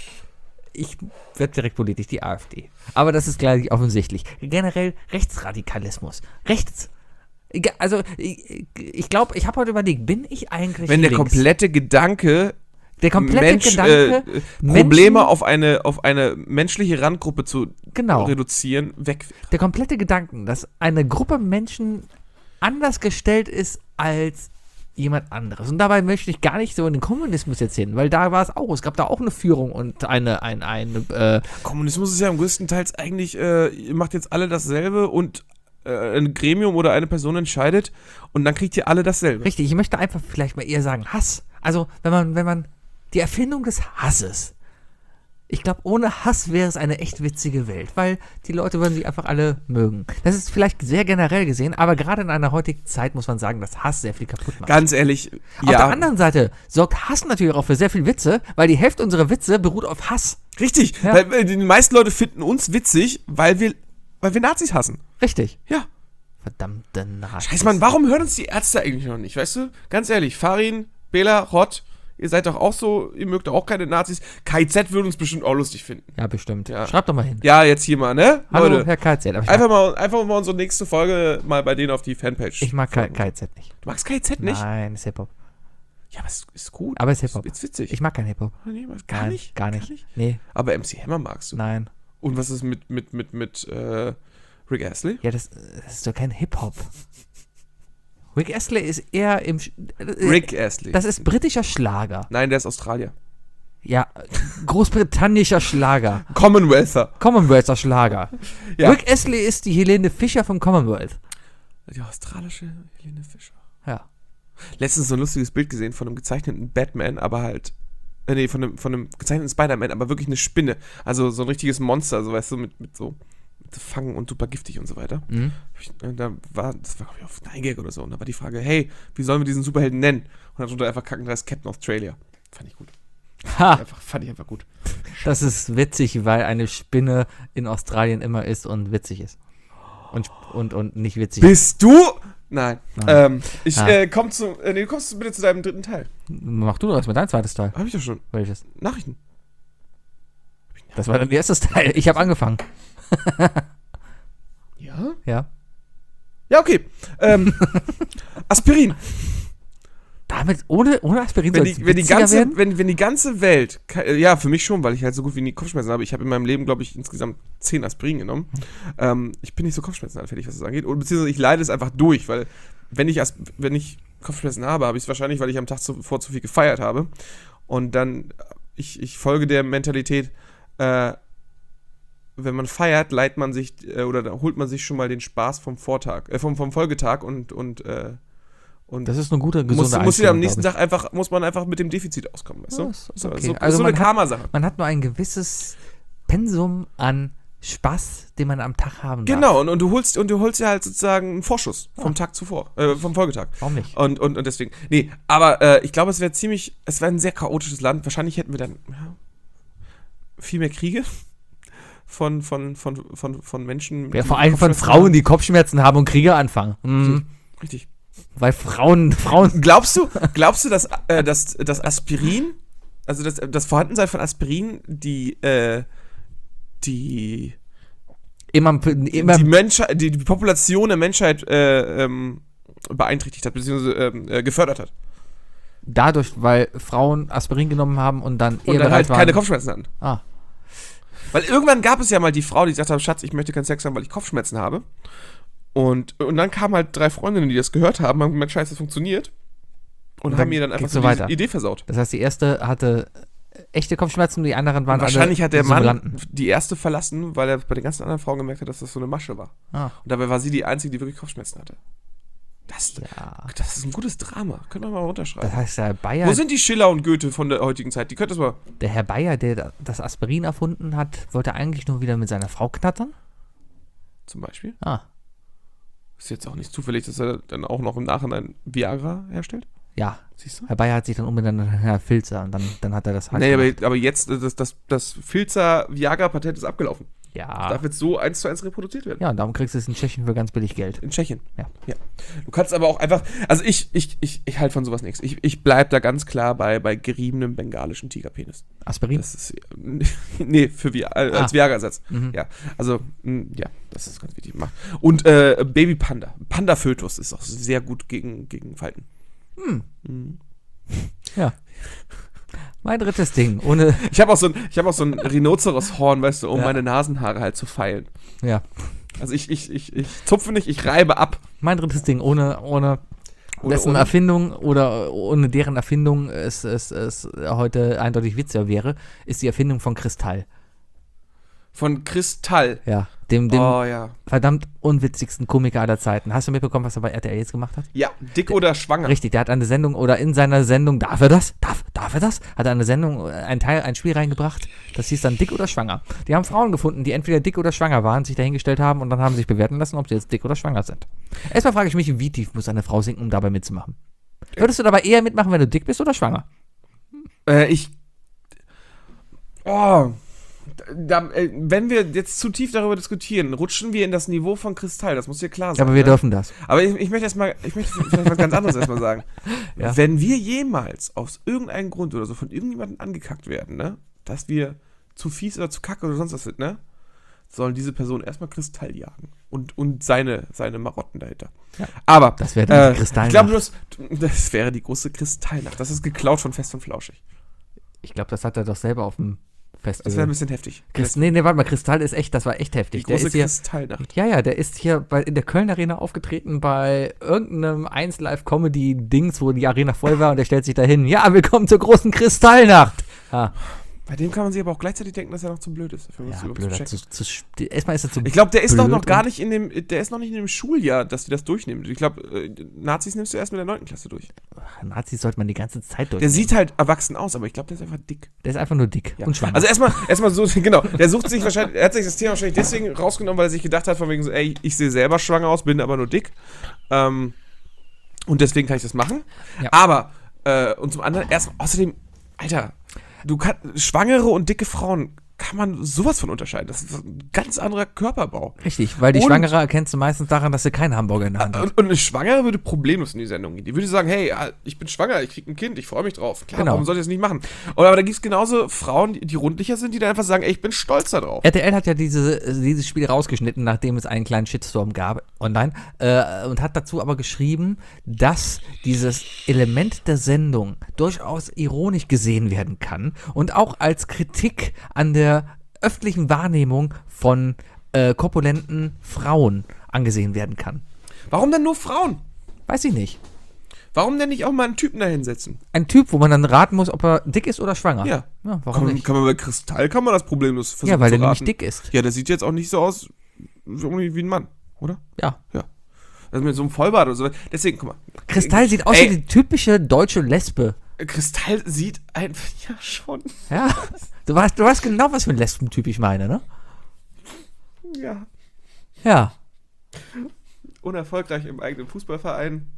Speaker 2: Ich werde direkt politisch, die AfD. Aber das ist gleich offensichtlich. Generell Rechtsradikalismus. Rechts. Egal, Also, ich, ich glaube, ich habe heute überlegt, bin ich eigentlich
Speaker 1: Wenn der
Speaker 2: links?
Speaker 1: komplette Gedanke,
Speaker 2: der komplette
Speaker 1: Mensch,
Speaker 2: Gedanke,
Speaker 1: äh, Probleme
Speaker 2: Menschen-
Speaker 1: auf eine, auf eine menschliche Randgruppe zu
Speaker 2: Genau.
Speaker 1: reduzieren, weg wäre.
Speaker 2: der komplette Gedanken, dass eine Gruppe Menschen anders gestellt ist als jemand anderes. Und dabei möchte ich gar nicht so in den Kommunismus jetzt hin, weil da war es auch. Es gab da auch eine Führung und eine, ein, eine, äh,
Speaker 1: Kommunismus ist ja am größtenteils eigentlich, äh, ihr macht jetzt alle dasselbe und äh, ein Gremium oder eine Person entscheidet und dann kriegt ihr alle dasselbe.
Speaker 2: richtig, ich möchte einfach vielleicht mal eher sagen Hass. Also, wenn man, wenn man, die Erfindung des Hasses. Ich glaube, ohne Hass wäre es eine echt witzige Welt, weil die Leute würden sich einfach alle mögen. Das ist vielleicht sehr generell gesehen, aber gerade in einer heutigen Zeit muss man sagen, dass Hass sehr viel kaputt macht.
Speaker 1: Ganz ehrlich,
Speaker 2: Auf
Speaker 1: ja.
Speaker 2: der anderen Seite sorgt Hass natürlich auch für sehr viel Witze, weil die Hälfte unserer Witze beruht auf Hass.
Speaker 1: Richtig,
Speaker 2: Ja.
Speaker 1: weil äh, die meisten Leute finden uns witzig, weil wir, weil wir Nazis hassen.
Speaker 2: Richtig.
Speaker 1: Ja.
Speaker 2: Verdammte Nazis.
Speaker 1: Scheiß Mann, warum hören uns die Ärzte eigentlich noch nicht, weißt du? Ganz ehrlich, Farin, Bela, Rott, ihr seid doch auch so, ihr mögt doch auch keine Nazis. K Z würde uns bestimmt auch lustig finden.
Speaker 2: Ja, bestimmt.
Speaker 1: Ja.
Speaker 2: Schreibt doch mal hin.
Speaker 1: Ja, jetzt hier mal, ne?
Speaker 2: Hallo,
Speaker 1: Leute,
Speaker 2: Herr K Z. Aber ich,
Speaker 1: einfach
Speaker 2: mag,
Speaker 1: mal, einfach mal unsere nächste Folge mal bei denen auf die Fanpage.
Speaker 2: ich mag K- KZ nicht.
Speaker 1: Du magst K Z nicht?
Speaker 2: Nein, ist Hip-Hop.
Speaker 1: Ja, aber es ist gut.
Speaker 2: Aber es ist Hip-Hop.
Speaker 1: Ist witzig.
Speaker 2: Ich mag kein Hip-Hop.
Speaker 1: nee, was- gar
Speaker 2: Nein,
Speaker 1: nicht?
Speaker 2: Gar nicht. Nee,
Speaker 1: Aber M C Hammer magst du.
Speaker 2: nein.
Speaker 1: Und was ist mit, mit, mit, mit, äh, Rick Astley?
Speaker 2: Ja, das, das ist doch kein Hip-Hop. Rick Astley ist eher im... Sch- äh,
Speaker 1: Rick Astley.
Speaker 2: Das ist britischer Schlager.
Speaker 1: Nein, der ist Australier.
Speaker 2: Ja, großbritannischer Schlager.
Speaker 1: Commonwealther.
Speaker 2: Commonwealther Schlager.
Speaker 1: Ja.
Speaker 2: Rick Astley ist die Helene Fischer vom Commonwealth.
Speaker 1: Die australische Helene Fischer.
Speaker 2: Ja.
Speaker 1: Letztens so ein lustiges Bild gesehen von einem gezeichneten Batman, aber halt, äh, nee, von einem, von einem gezeichneten Spider-Man, aber wirklich eine Spinne. Also so ein richtiges Monster, so weißt du, mit, mit so mit Fangen und super giftig und so weiter.
Speaker 2: Mhm.
Speaker 1: Ich, äh, da war, das war glaube ich auf nine gag oder so, und da war die Frage, hey, wie sollen wir diesen Superhelden nennen? Und dann drunter einfach kacken, da ist Captain Australia. Fand ich gut.
Speaker 2: Ha,
Speaker 1: Einfach, fand ich einfach gut.
Speaker 2: das ist witzig, weil eine Spinne in Australien immer ist und witzig ist. Und, und, und nicht witzig.
Speaker 1: Bist du? Nein.
Speaker 2: Nein.
Speaker 1: Ähm, ich
Speaker 2: Ah.
Speaker 1: äh, komm zu, äh, nee, du kommst bitte zu deinem dritten Teil.
Speaker 2: Mach du das mit deinem zweites Teil.
Speaker 1: Hab ich doch schon.
Speaker 2: Welches?
Speaker 1: Nachrichten.
Speaker 2: Das war dein erstes Teil. Ich habe angefangen.
Speaker 1: Ja?
Speaker 2: Ja.
Speaker 1: Ja, okay. Ähm, Aspirin.
Speaker 2: Damit, ohne, ohne Aspirin
Speaker 1: Wenn
Speaker 2: soll es
Speaker 1: die, wenn, die
Speaker 2: witziger
Speaker 1: ganze,
Speaker 2: werden?
Speaker 1: wenn, wenn die ganze Welt, ke- ja, für mich schon, weil ich halt so gut wie nie Kopfschmerzen habe. Ich habe in meinem Leben, glaube ich, insgesamt zehn Aspirin genommen. Ähm, ich bin nicht so kopfschmerzenanfällig, was das angeht. Und beziehungsweise ich leide es einfach durch, weil wenn ich, As- wenn ich Kopfschmerzen habe, habe ich es wahrscheinlich, weil ich am Tag zuvor zu viel gefeiert habe. Und dann, ich, ich folge der Mentalität, äh, wenn man feiert, leiht man sich, äh, oder da holt man sich schon mal den Spaß vom Vortag, äh, vom, vom Folgetag und, und, äh, und
Speaker 2: Das ist eine gute, gesunde
Speaker 1: muss, muss ja am
Speaker 2: Einstellung,
Speaker 1: nächsten
Speaker 2: glaub
Speaker 1: Tag einfach, muss man einfach mit dem Defizit auskommen, weißt du?
Speaker 2: Ja, ist
Speaker 1: so,
Speaker 2: okay.
Speaker 1: so,
Speaker 2: Also
Speaker 1: so
Speaker 2: man
Speaker 1: eine
Speaker 2: hat-
Speaker 1: Karma-Sache.
Speaker 2: ich. Man hat nur ein gewisses Pensum an Spaß, den man am Tag haben darf.
Speaker 1: Genau, und, und du holst und du holst ja halt sozusagen einen Vorschuss vom Tag zuvor, äh, vom Folgetag.
Speaker 2: Warum nicht?
Speaker 1: Und, und, und deswegen, nee, aber äh, ich glaube, es wäre ziemlich, es wäre ein sehr chaotisches Land. Wahrscheinlich hätten wir dann ja, viel mehr Kriege von, von, von, von, von Menschen.
Speaker 2: Ja,
Speaker 1: die
Speaker 2: vor allem von
Speaker 1: Kopfschmerzen
Speaker 2: Frauen,
Speaker 1: haben.
Speaker 2: die Kopfschmerzen haben und Kriege anfangen. Mhm.
Speaker 1: Richtig.
Speaker 2: Weil Frauen, Frauen.
Speaker 1: Glaubst du, glaubst du, dass, äh, dass, dass Aspirin, also das, das Vorhandensein von Aspirin, die, äh, die,
Speaker 2: Immer, immer
Speaker 1: die, Menschheit, die, die Population der Menschheit äh, ähm, beeinträchtigt hat, beziehungsweise ähm, äh, gefördert hat.
Speaker 2: dadurch, weil Frauen Aspirin genommen haben und dann
Speaker 1: Und dann
Speaker 2: ehebereit
Speaker 1: halt
Speaker 2: waren.
Speaker 1: keine Kopfschmerzen hatten.
Speaker 2: Ah,
Speaker 1: Weil irgendwann gab es ja mal die Frau, die gesagt hat, Schatz, ich möchte keinen Sex haben, weil ich Kopfschmerzen habe. Und, und dann kamen halt drei Freundinnen, die das gehört haben, haben gemerkt, scheiße, das funktioniert. Und,
Speaker 2: Und dann
Speaker 1: haben mir dann einfach
Speaker 2: ging's
Speaker 1: so
Speaker 2: so
Speaker 1: diese
Speaker 2: weiter.
Speaker 1: Idee versaut.
Speaker 2: das heißt, die erste hatte echte Kopfschmerzen, die anderen waren
Speaker 1: Und wahrscheinlich
Speaker 2: alle
Speaker 1: hat der Mann
Speaker 2: Simulanten.
Speaker 1: die erste verlassen, weil er bei den ganzen anderen Frauen gemerkt hat, dass das so eine Masche war.
Speaker 2: Ah,
Speaker 1: Und dabei war sie die Einzige, die wirklich Kopfschmerzen hatte. Das,
Speaker 2: ja.
Speaker 1: das ist ein gutes Drama. Können wir mal runterschreiben.
Speaker 2: Das heißt, der Bayer,
Speaker 1: Wo sind die Schiller und Goethe von der heutigen Zeit? Die könnt das mal.
Speaker 2: der Herr Bayer, der das Aspirin erfunden hat, wollte eigentlich nur wieder mit seiner Frau knattern?
Speaker 1: Zum Beispiel.
Speaker 2: Ah,
Speaker 1: Ist jetzt auch nicht zufällig, dass er dann auch noch im Nachhinein Viagra herstellt.
Speaker 2: ja.
Speaker 1: Siehst du?
Speaker 2: Herr Bayer hat sich dann umbenannt in Herr Filzer und dann, dann hat er das halt
Speaker 1: Nee,
Speaker 2: gemacht.
Speaker 1: aber, aber jetzt, äh, das, das, das Filzer-Viagra-Patent ist abgelaufen.
Speaker 2: Ja.
Speaker 1: Darf jetzt so eins zu eins reproduziert werden.
Speaker 2: Ja, und darum kriegst du es in Tschechien für ganz billig Geld.
Speaker 1: In Tschechien.
Speaker 2: Ja.
Speaker 1: ja. Du kannst aber auch einfach, also ich, ich, ich, ich halte von sowas nichts. Ich, ich bleib da ganz klar bei, bei geriebenem bengalischen Tigerpenis.
Speaker 2: Aspirin?
Speaker 1: Das ist, nee, für Vi- äh, als
Speaker 2: Ah.
Speaker 1: Viagra-Ersatz.
Speaker 2: Mhm.
Speaker 1: Ja, also, mh, ja, das ist ganz wichtig. Und äh, Baby-Panda. Panda-Fötus ist auch sehr gut gegen, gegen Falten. Mhm.
Speaker 2: Ja. Mein drittes Ding, ohne,
Speaker 1: Ich habe auch so ein, ich habe auch so ein Rhinoceros-Horn, weißt du, um
Speaker 2: Ja.
Speaker 1: meine Nasenhaare halt zu feilen.
Speaker 2: ja.
Speaker 1: Also ich, ich, ich, ich zupfe nicht, ich reibe ab.
Speaker 2: Mein drittes Ding, ohne, ohne
Speaker 1: Ohne-
Speaker 2: dessen
Speaker 1: ohne-
Speaker 2: Erfindung oder ohne deren Erfindung es, es, es heute eindeutig witziger wäre, ist die Erfindung von Kristall.
Speaker 1: Von Kristall.
Speaker 2: Ja. Dem, dem
Speaker 1: Oh ja.
Speaker 2: verdammt unwitzigsten Komiker aller Zeiten. Hast du mitbekommen, was er bei R T L jetzt gemacht hat?
Speaker 1: Ja, dick oder schwanger.
Speaker 2: Richtig, der hat eine Sendung oder in seiner Sendung, darf er das? Darf, darf er das? Hat er eine Sendung, äh, ein Teil, ein Spiel reingebracht, das hieß dann dick oder schwanger. Die haben Frauen gefunden, die entweder dick oder schwanger waren, sich dahingestellt haben und dann haben sich bewerten lassen, ob sie jetzt dick oder schwanger sind. Erstmal frage ich mich, wie tief muss eine Frau sinken, um dabei mitzumachen? Würdest du dabei eher mitmachen, wenn du dick bist oder schwanger?
Speaker 1: Äh, ich. Oh. Da, äh, wenn wir jetzt zu tief darüber diskutieren, rutschen wir in das Niveau von Kristall. Das muss dir klar sein.
Speaker 2: Aber wir
Speaker 1: ne?
Speaker 2: dürfen das.
Speaker 1: Aber ich, ich möchte erstmal, ich möchte vielleicht was ganz anderes erstmal sagen.
Speaker 2: Ja.
Speaker 1: Wenn wir jemals aus irgendeinem Grund oder so von irgendjemandem angekackt werden, ne, dass wir zu fies oder zu kacke oder sonst was sind, ne, sollen diese Person erstmal Kristall jagen. Und, und seine, seine Marotten dahinter.
Speaker 2: Ja.
Speaker 1: Aber,
Speaker 2: Das wäre dann
Speaker 1: äh,
Speaker 2: die Kristallnacht.
Speaker 1: ich glaube, du hast- das wäre die große Kristallnacht. Das ist geklaut von Fest und Flauschig.
Speaker 2: Ich glaube, das hat er doch selber auf dem
Speaker 1: Das wäre ein
Speaker 2: Festival.
Speaker 1: bisschen heftig.
Speaker 2: Christ, nee, nee, warte mal, Kristall ist echt, das war echt
Speaker 1: Die
Speaker 2: heftig. Der
Speaker 1: große
Speaker 2: ist hier,
Speaker 1: Kristallnacht.
Speaker 2: ja, ja, der ist hier bei, in der Köln Arena aufgetreten bei irgendeinem eins Live Comedy Dings, wo die Arena voll war und der stellt sich da hin. Ja, willkommen zur großen Kristallnacht. Ah,
Speaker 1: Bei dem kann man sich aber auch gleichzeitig denken, dass er noch zu blöd ist. Dafür
Speaker 2: Ja,
Speaker 1: zu,
Speaker 2: blöder.
Speaker 1: zu
Speaker 2: Zu, zu, zu, erstmal ist er zu
Speaker 1: ich glaube, der ist doch
Speaker 2: blöd
Speaker 1: noch gar
Speaker 2: und-
Speaker 1: nicht in dem, der ist noch nicht in dem Schuljahr, dass die das durchnehmen. Ich glaube, äh, Nazis nimmst du erst mit der neunten Klasse durch.
Speaker 2: Nazis sollte man die ganze Zeit durch.
Speaker 1: Der sieht halt erwachsen aus, aber ich glaube, der ist einfach dick.
Speaker 2: Der ist einfach nur dick
Speaker 1: Ja.
Speaker 2: und schwanger.
Speaker 1: Also erstmal, erstmal so, genau, der sucht sich wahrscheinlich, er hat sich das Thema wahrscheinlich deswegen rausgenommen, weil er sich gedacht hat, von wegen so, ey, ich sehe selber schwanger aus, bin aber nur dick. Ähm, und deswegen kann ich das machen.
Speaker 2: Ja.
Speaker 1: Aber, äh, und zum anderen, erstmal, außerdem, Alter, du kannst, schwangere und dicke Frauen kann man sowas von unterscheiden. Das ist ein ganz anderer Körperbau.
Speaker 2: Richtig, weil die
Speaker 1: Und-
Speaker 2: Schwangere erkennst du meistens daran, dass sie keinen Hamburger in der Hand hat.
Speaker 1: Und, und eine Schwangere würde problemlos in die Sendung gehen. Die würde sagen, hey, ich bin schwanger, ich kriege ein Kind, ich freue mich drauf. Klar,
Speaker 2: Genau.
Speaker 1: warum soll ich das nicht machen? Und, aber da gibt es genauso Frauen, die, die rundlicher sind, die dann einfach sagen, ey, ich bin stolz darauf.
Speaker 2: R T L hat ja diese, dieses Spiel rausgeschnitten, nachdem es einen kleinen Shitstorm gab online äh, und hat dazu aber geschrieben, dass dieses Element der Sendung durchaus ironisch gesehen werden kann und auch als Kritik an der öffentlichen Wahrnehmung von äh, korpulenten Frauen angesehen werden kann.
Speaker 1: Warum denn nur Frauen?
Speaker 2: Weiß ich nicht.
Speaker 1: Warum denn nicht auch mal einen Typen da hinsetzen?
Speaker 2: Ein Typ, wo man dann raten muss, ob er dick ist oder schwanger.
Speaker 1: Ja.
Speaker 2: Ja, warum
Speaker 1: Kann,
Speaker 2: nicht?
Speaker 1: kann man bei Kristall, kann man das problemlos versuchen
Speaker 2: Ja, weil
Speaker 1: zu
Speaker 2: der nämlich
Speaker 1: raten.
Speaker 2: dick ist.
Speaker 1: Ja, der sieht jetzt auch nicht so aus wie wie ein Mann, oder?
Speaker 2: Ja.
Speaker 1: Ja. Also mit so einem Vollbart oder so. Deswegen, guck mal.
Speaker 2: Kristall sieht aus
Speaker 1: Ey.
Speaker 2: wie die typische deutsche Lesbe.
Speaker 1: Kristall sieht einfach, ja schon.
Speaker 2: Ja. Du weißt, du weißt genau, was für ein Lesbentyp ich meine, ne?
Speaker 1: Ja.
Speaker 2: Ja.
Speaker 1: Unerfolgreich im eigenen Fußballverein.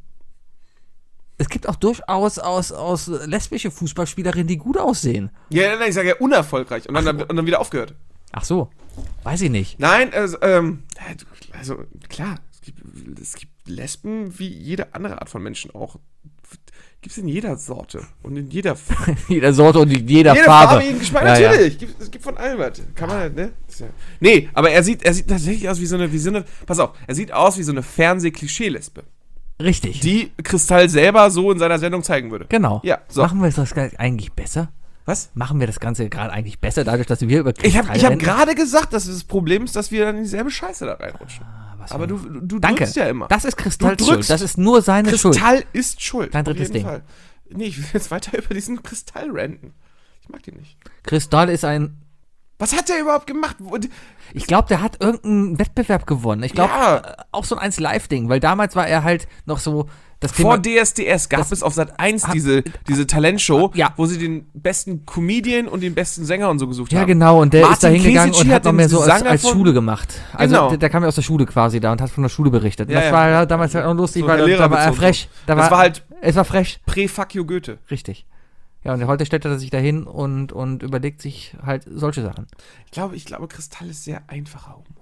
Speaker 2: Es gibt auch durchaus aus, aus lesbische Fußballspielerinnen, die gut aussehen.
Speaker 1: Ja, nein, ich sage ja unerfolgreich und dann, und dann wieder aufgehört.
Speaker 2: Ach so. Weiß ich nicht.
Speaker 1: Nein, also, ähm, also klar, es gibt, es gibt Lesben wie jede andere Art von Menschen auch. Gibt es in jeder Sorte und in jeder,
Speaker 2: Jeder Sorte und in jeder,
Speaker 1: jeder
Speaker 2: Farbe.
Speaker 1: Farbe, jeden Geschmack,
Speaker 2: Ja, ja.
Speaker 1: natürlich. Gibt, es gibt von allem was. Kann man halt, ne? Ist ja, nee, aber er sieht, er sieht tatsächlich aus wie so eine, wie so eine, pass auf, er sieht aus wie so eine Fernseh-Klischee-Lesbe,
Speaker 2: Richtig.
Speaker 1: die Kristall selber so in seiner Sendung zeigen würde.
Speaker 2: Genau.
Speaker 1: Ja, so.
Speaker 2: Machen wir das eigentlich besser?
Speaker 1: Was?
Speaker 2: Machen wir das Ganze gerade eigentlich besser, dadurch, dass wir über
Speaker 1: Ich habe
Speaker 2: Kristall
Speaker 1: ich hab
Speaker 2: reden?
Speaker 1: gerade gesagt, dass das Problem ist, dass wir dann in dieselbe Scheiße da reinrutschen.
Speaker 2: Ah, was
Speaker 1: Aber
Speaker 2: für-
Speaker 1: du, du
Speaker 2: Danke.
Speaker 1: drückst ja immer.
Speaker 2: Das ist Kristalls
Speaker 1: Du
Speaker 2: Schuld.
Speaker 1: drückst.
Speaker 2: Das ist nur seine Schuld.
Speaker 1: Kristall ist schuld.
Speaker 2: Dein
Speaker 1: auf
Speaker 2: drittes
Speaker 1: jeden
Speaker 2: Ding.
Speaker 1: Fall. Nee, ich will jetzt weiter über diesen Kristall ranten. Ich mag den nicht.
Speaker 2: Kristall ist ein...
Speaker 1: Was hat der überhaupt gemacht? Wo-
Speaker 2: Ich glaube, der hat irgendeinen Wettbewerb gewonnen. Ich glaube,
Speaker 1: Ja.
Speaker 2: äh, auch so ein eins Live-Ding, weil damals war er halt noch so... Das
Speaker 1: Vor
Speaker 2: Thema,
Speaker 1: D S D S gab
Speaker 2: das-
Speaker 1: es auf Sat eins
Speaker 2: hat-
Speaker 1: diese, diese Talentshow,
Speaker 2: Ja.
Speaker 1: wo sie den besten Comedian und den besten Sänger und so gesucht
Speaker 2: ja,
Speaker 1: haben.
Speaker 2: genau, und der
Speaker 1: Martin
Speaker 2: ist da hingegangen
Speaker 1: Kesici
Speaker 2: und
Speaker 1: hat
Speaker 2: hat noch
Speaker 1: den
Speaker 2: mehr so als,
Speaker 1: Gesang
Speaker 2: als
Speaker 1: erfunden.
Speaker 2: Schule gemacht. Also
Speaker 1: Genau.
Speaker 2: der, der kam ja aus der Schule quasi da und hat von der Schule berichtet. Und
Speaker 1: Ja,
Speaker 2: das
Speaker 1: ja.
Speaker 2: war ja damals halt auch lustig,
Speaker 1: So
Speaker 2: weil
Speaker 1: der
Speaker 2: da, da
Speaker 1: Lehrer
Speaker 2: war er
Speaker 1: mit so-
Speaker 2: frech. Da
Speaker 1: Das war halt
Speaker 2: es war frech.
Speaker 1: Prä-Fuck you Goethe.
Speaker 2: Richtig. Ja, und heute stellt er sich da hin und, und überlegt sich halt solche Sachen.
Speaker 1: Ich glaube, ich glaube, Kristall ist sehr einfacher Humor.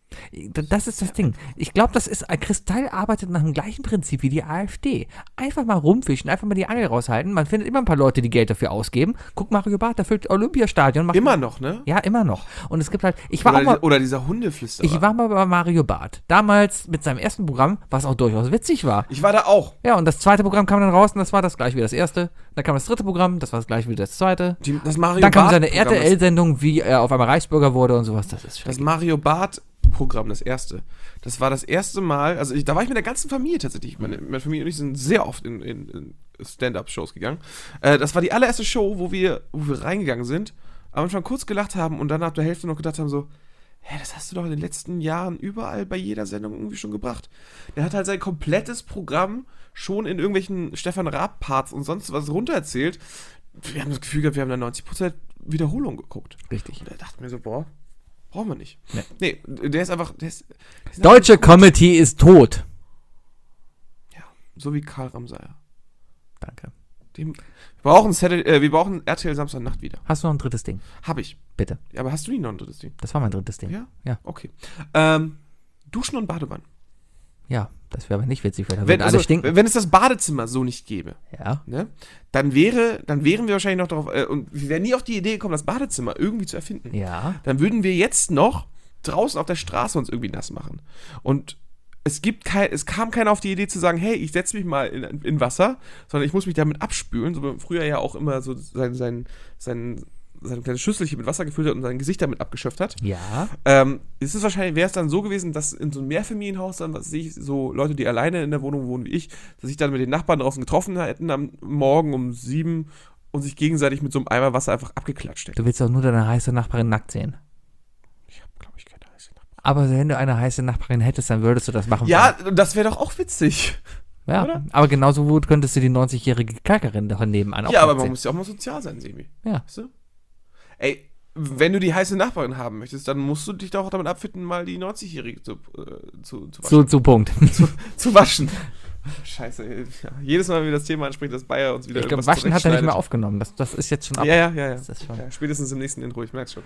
Speaker 2: Das ist das Ding. Ich glaube, das ist, Kristall arbeitet nach dem gleichen Prinzip wie die AfD. Einfach mal rumfischen, einfach mal die Angel raushalten. Man findet immer ein paar Leute, die Geld dafür ausgeben. Guck, Mario Barth, der füllt Olympiastadion. Macht
Speaker 1: Immer noch, ne?
Speaker 2: Ja, immer noch. Und es gibt halt, ich war
Speaker 1: Oder,
Speaker 2: auch mal,
Speaker 1: die, oder dieser Hundeflüsterer.
Speaker 2: ich war mal bei Mario Barth. Damals mit seinem ersten Programm, was auch durchaus witzig war.
Speaker 1: ich war da auch.
Speaker 2: Ja, und das zweite Programm kam dann raus und das war das gleiche wie das erste. Dann kam das dritte Programm, das war das gleiche wie das zweite.
Speaker 1: Die, das Mario
Speaker 2: Dann kam
Speaker 1: Barth
Speaker 2: seine
Speaker 1: Programm,
Speaker 2: R T L-Sendung, wie er auf einmal Reichsbürger wurde und sowas. Das ist
Speaker 1: Das, das
Speaker 2: schrecklich.
Speaker 1: Mario Barth Programm, das erste. Das war das erste Mal, also ich, da war ich mit der ganzen Familie tatsächlich. Meine, meine Familie und ich sind sehr oft in, in, in Stand-Up-Shows gegangen. Äh, das war die allererste Show, wo wir, wo wir reingegangen sind, am Anfang kurz gelacht haben und dann ab der Hälfte noch gedacht haben so, hä, das hast du doch in den letzten Jahren überall bei jeder Sendung irgendwie schon gebracht. Der hat halt sein komplettes Programm schon in irgendwelchen Stefan Raab-Parts und sonst was runtererzählt. Wir haben das Gefühl gehabt, wir haben da neunzig Prozent Wiederholung geguckt.
Speaker 2: Richtig.
Speaker 1: Und da dachte mir so, boah, brauchen wir nicht.
Speaker 2: Nee.
Speaker 1: Nee, der ist einfach, der ist, der ist
Speaker 2: Deutsche
Speaker 1: einfach gut.
Speaker 2: Comedy ist tot.
Speaker 1: Ja, so wie Karl Ramsayer.
Speaker 2: Danke.
Speaker 1: Dem, wir brauchen, Saturday, äh, wir brauchen R T L Samstagnacht wieder.
Speaker 2: Hast du noch ein drittes Ding?
Speaker 1: Hab ich.
Speaker 2: Bitte.
Speaker 1: Ja, aber hast du nicht noch ein drittes Ding?
Speaker 2: Das war mein drittes Ding.
Speaker 1: Ja?
Speaker 2: Ja.
Speaker 1: Okay. Ähm, Duschen und Badewannen.
Speaker 2: Ja, das wäre aber nicht witzig, weil da
Speaker 1: Wenn,
Speaker 2: würden alle
Speaker 1: also,
Speaker 2: stinken.
Speaker 1: wenn es das Badezimmer so nicht gäbe,
Speaker 2: Ja.
Speaker 1: ne, dann wäre, dann wären wir wahrscheinlich noch darauf, äh, und wir wären nie auf die Idee gekommen, das Badezimmer irgendwie zu erfinden.
Speaker 2: Ja.
Speaker 1: Dann würden wir jetzt noch draußen auf der Straße uns irgendwie nass machen. Und es gibt kein, es kam keiner auf die Idee zu sagen, hey, ich setze mich mal in, in Wasser, sondern ich muss mich damit abspülen, so wie man früher ja auch immer so sein, sein, sein, seine kleine Schüsselchen mit Wasser gefüllt hat und sein Gesicht damit abgeschöpft hat.
Speaker 2: Ja.
Speaker 1: Ähm, ist es wahrscheinlich, wäre es dann so gewesen, dass in so einem Mehrfamilienhaus dann, was sehe ich, so Leute, die alleine in der Wohnung wohnen wie ich, dass sich dann mit den Nachbarn draußen getroffen hätten am Morgen um sieben und sich gegenseitig mit so einem Eimer Wasser einfach abgeklatscht hätten.
Speaker 2: Du willst doch nur deine heiße Nachbarin nackt sehen.
Speaker 1: Ich habe, glaube ich, keine heiße Nachbarin.
Speaker 2: Aber wenn du eine heiße Nachbarin hättest, dann würdest du das machen.
Speaker 1: Ja, das wäre doch auch witzig.
Speaker 2: ja.
Speaker 1: oder?
Speaker 2: Aber genauso gut könntest du die neunzigjährige Kalkerin da nebenan auch
Speaker 1: Ja, aber
Speaker 2: nackt
Speaker 1: man
Speaker 2: sehen.
Speaker 1: muss ja auch mal sozial sein, Sebi.
Speaker 2: Ja.
Speaker 1: Weißt du? Ey, wenn du die heiße Nachbarin haben möchtest, dann musst du dich doch auch damit abfinden, mal die neunzigjährige zu, äh, zu, zu waschen.
Speaker 2: Zu, zu Punkt.
Speaker 1: zu, zu waschen. Scheiße, ey. Ja, jedes Mal, wenn wir das Thema ansprechen, dass Bayer uns wieder
Speaker 2: Ich glaube,
Speaker 1: irgendwas
Speaker 2: Waschen hat er nicht mehr
Speaker 1: zurechtschneidet.
Speaker 2: aufgenommen. Das, das ist jetzt schon ab.
Speaker 1: Ja, ja, ja, ja.
Speaker 2: Das ist schon,
Speaker 1: ja. Spätestens im nächsten Intro, ich merk's schon.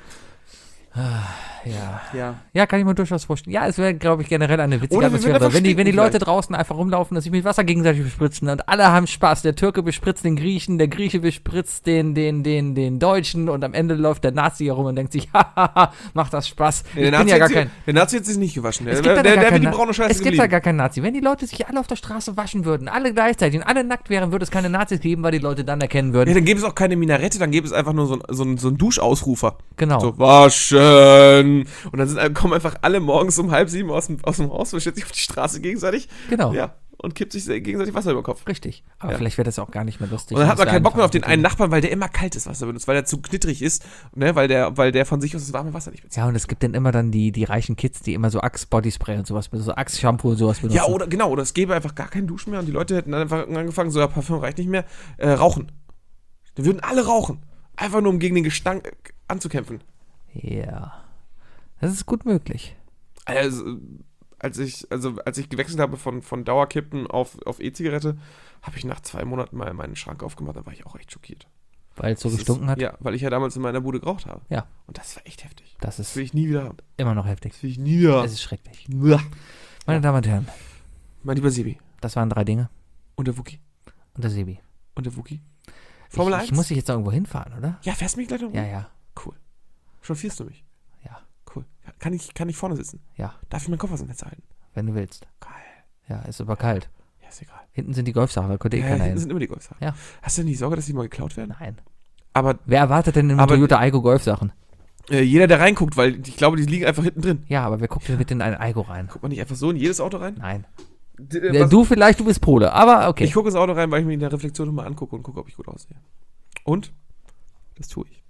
Speaker 2: ja.
Speaker 1: Ja.
Speaker 2: Ja, kann ich mir durchaus vorstellen. Ja, es wäre, glaube ich, generell eine witzige
Speaker 1: Oder wir
Speaker 2: Atmosphäre.
Speaker 1: würden einfach
Speaker 2: Wenn die, wenn die
Speaker 1: stinken
Speaker 2: Leute
Speaker 1: vielleicht.
Speaker 2: draußen einfach rumlaufen und sich mit Wasser gegenseitig bespritzen und alle haben Spaß. Der Türke bespritzt den Griechen, der Grieche bespritzt den, den, den, den Deutschen und am Ende läuft der Nazi herum und denkt sich, hahaha, macht das Spaß.
Speaker 1: Nee,
Speaker 2: ich
Speaker 1: der,
Speaker 2: bin
Speaker 1: Nazi
Speaker 2: ja gar
Speaker 1: hat
Speaker 2: kein...
Speaker 1: sich, der Nazi hat sich nicht gewaschen. Der,
Speaker 2: Es
Speaker 1: der,
Speaker 2: gibt,
Speaker 1: der,
Speaker 2: da gar
Speaker 1: der
Speaker 2: kein
Speaker 1: wird die
Speaker 2: Na-
Speaker 1: braune Scheiße
Speaker 2: es gibt da
Speaker 1: geblieben.
Speaker 2: gar keinen Nazi. Wenn die Leute sich alle auf der Straße waschen würden, alle gleichzeitig und alle nackt wären, würde es keine Nazis geben, weil die Leute dann erkennen würden.
Speaker 1: Ja, dann gäbe es auch keine Minarette, dann gäbe es einfach nur so, ein- so, ein- so einen Duschausrufer.
Speaker 2: Genau.
Speaker 1: So, waschen. Und dann sind, kommen einfach alle morgens um halb sieben aus dem, aus dem Haus und stellen sich auf die Straße gegenseitig.
Speaker 2: Genau.
Speaker 1: Ja. Und kippt sich gegenseitig Wasser über den Kopf.
Speaker 2: Richtig. Aber
Speaker 1: Ja.
Speaker 2: vielleicht wäre das auch gar nicht mehr lustig.
Speaker 1: Und dann hat
Speaker 2: Es
Speaker 1: man
Speaker 2: wär
Speaker 1: keinen Bock
Speaker 2: einfach
Speaker 1: mehr auf den
Speaker 2: mit
Speaker 1: einen
Speaker 2: dem-
Speaker 1: Nachbarn, weil der immer kaltes Wasser benutzt, weil der zu knittrig ist, ne, weil der, weil der von sich aus das warme Wasser nicht bezieht.
Speaker 2: Ja, und es gibt dann immer dann die, die reichen Kids, die immer so Axe-Bodyspray und sowas, so Axe-Shampoo und sowas benutzen.
Speaker 1: Ja, oder genau, oder es gäbe einfach gar keinen Duschen mehr und die Leute hätten dann einfach angefangen, so ja, Parfüm reicht nicht mehr, äh, rauchen. Dann würden alle rauchen. Einfach nur, um gegen den Gestank äh, anzukämpfen.
Speaker 2: Ja. Das ist gut möglich.
Speaker 1: Also, als ich, also, als ich gewechselt habe von, von Dauerkippen auf, auf E-Zigarette, habe ich nach zwei Monaten mal meinen Schrank aufgemacht, da war ich auch echt schockiert.
Speaker 2: Weil es so
Speaker 1: Das
Speaker 2: gestunken
Speaker 1: ist,
Speaker 2: hat.
Speaker 1: Ja, weil ich ja damals in meiner Bude geraucht habe.
Speaker 2: Ja.
Speaker 1: Und das war echt heftig.
Speaker 2: Das
Speaker 1: Das
Speaker 2: ist
Speaker 1: will ich nie wieder haben.
Speaker 2: immer noch heftig.
Speaker 1: Das will ich nie wieder haben.
Speaker 2: Es ist schrecklich.
Speaker 1: Uah.
Speaker 2: Meine Damen und Herren,
Speaker 1: Mein lieber Sebi.
Speaker 2: das waren drei Dinge.
Speaker 1: Und der Wookie.
Speaker 2: Und der Sebi.
Speaker 1: Und der Wookie. Formel
Speaker 2: ich,
Speaker 1: eins?
Speaker 2: ich muss dich jetzt irgendwo hinfahren, oder?
Speaker 1: Ja, fährst du mich gleich noch?
Speaker 2: Ja, ja.
Speaker 1: Cool. Chauffierst du mich?
Speaker 2: Ja.
Speaker 1: Cool. Kann ich, kann ich vorne sitzen?
Speaker 2: Ja.
Speaker 1: Darf ich meinen Kopf aus dem Fenster halten?
Speaker 2: Wenn du willst.
Speaker 1: Geil.
Speaker 2: Ja, ist aber kalt.
Speaker 1: Ja, ist egal.
Speaker 2: Hinten sind die Golfsachen, da könnte eh
Speaker 1: Ja,
Speaker 2: keiner
Speaker 1: hinten
Speaker 2: hin.
Speaker 1: sind immer die Golfsachen.
Speaker 2: Ja.
Speaker 1: Hast du denn die Sorge, dass die mal geklaut werden?
Speaker 2: Nein.
Speaker 1: Aber
Speaker 2: Wer erwartet denn im
Speaker 1: Aber-
Speaker 2: Toyota Aygo Golfsachen?
Speaker 1: äh, jeder, der reinguckt, weil ich glaube, die liegen einfach hinten drin.
Speaker 2: Ja, aber wer guckt denn bitte in ein Aygo rein?
Speaker 1: Guckt man nicht einfach so in jedes Auto rein?
Speaker 2: Nein.
Speaker 1: D äh,
Speaker 2: Ja,
Speaker 1: was-
Speaker 2: du vielleicht, du bist Pole, aber okay.
Speaker 1: Ich gucke ins Auto rein, weil ich mir in der Reflexion mal angucke und gucke, ob ich gut aussehe. Und? Das tue ich.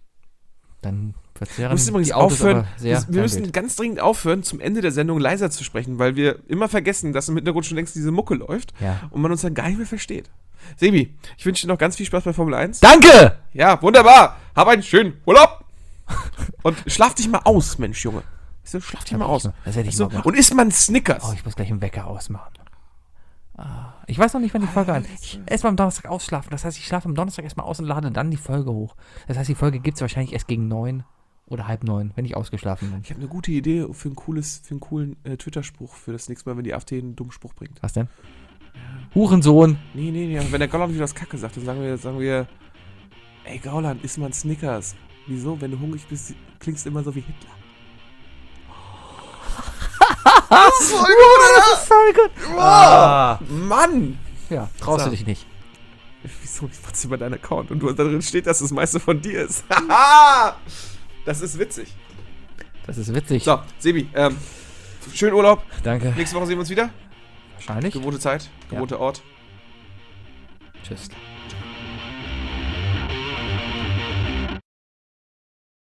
Speaker 2: Dann
Speaker 1: Wir
Speaker 2: verzehren
Speaker 1: müssen übrigens
Speaker 2: die Autos
Speaker 1: aufhören,
Speaker 2: aber sehr
Speaker 1: wir, wir müssen
Speaker 2: Bild.
Speaker 1: ganz dringend aufhören, zum Ende der Sendung leiser zu sprechen, weil wir immer vergessen, dass im Hintergrund schon längst diese Mucke läuft
Speaker 2: Ja.
Speaker 1: und man uns dann gar nicht mehr versteht. Sebi, ich wünsche dir noch ganz viel Spaß bei Formel eins.
Speaker 2: Danke!
Speaker 1: Ja, wunderbar. Hab einen schönen Urlaub. Und schlaf dich mal aus, Mensch, Junge. Weißt du, schlaf dich mal aus.
Speaker 2: Das werde ich
Speaker 1: Weißt du?
Speaker 2: mal machen.
Speaker 1: Und isst mal einen Snickers.
Speaker 2: Oh, ich muss gleich einen Wecker ausmachen. Ah, ich weiß noch nicht, wann die Folge an. Ich erstmal am Donnerstag ausschlafen. Das heißt, ich schlafe am Donnerstag erstmal aus und lade dann die Folge hoch. Das heißt, die Folge gibt es wahrscheinlich erst gegen neun oder halb neun, wenn ich ausgeschlafen bin.
Speaker 1: Ich habe eine gute Idee für, ein cooles, für einen coolen äh, Twitter-Spruch für das nächste Mal, wenn die AfD einen dummen Spruch bringt.
Speaker 2: Was denn? Hurensohn.
Speaker 1: Nee, nee, nee. Wenn der Gauland wieder das Kacke sagt, dann sagen wir, sagen wir, ey Gauland, iss mal einen Snickers. Wieso? Wenn du hungrig bist, klingst du immer so wie Hitler. Das ist voll gut,
Speaker 2: Das ist voll gut.
Speaker 1: Ah, Mann!
Speaker 2: Ja, traust
Speaker 1: So.
Speaker 2: du dich nicht.
Speaker 1: Wieso? Ich mach's über deinen Account und du, da drin steht, dass das meiste von dir ist. Haha! Das ist witzig.
Speaker 2: Das ist witzig.
Speaker 1: So, Sebi, ähm, schönen Urlaub.
Speaker 2: Danke.
Speaker 1: Nächste Woche sehen wir uns wieder.
Speaker 2: Wahrscheinlich.
Speaker 1: Gewohnte Zeit, gewohnter Ort.
Speaker 2: Tschüss.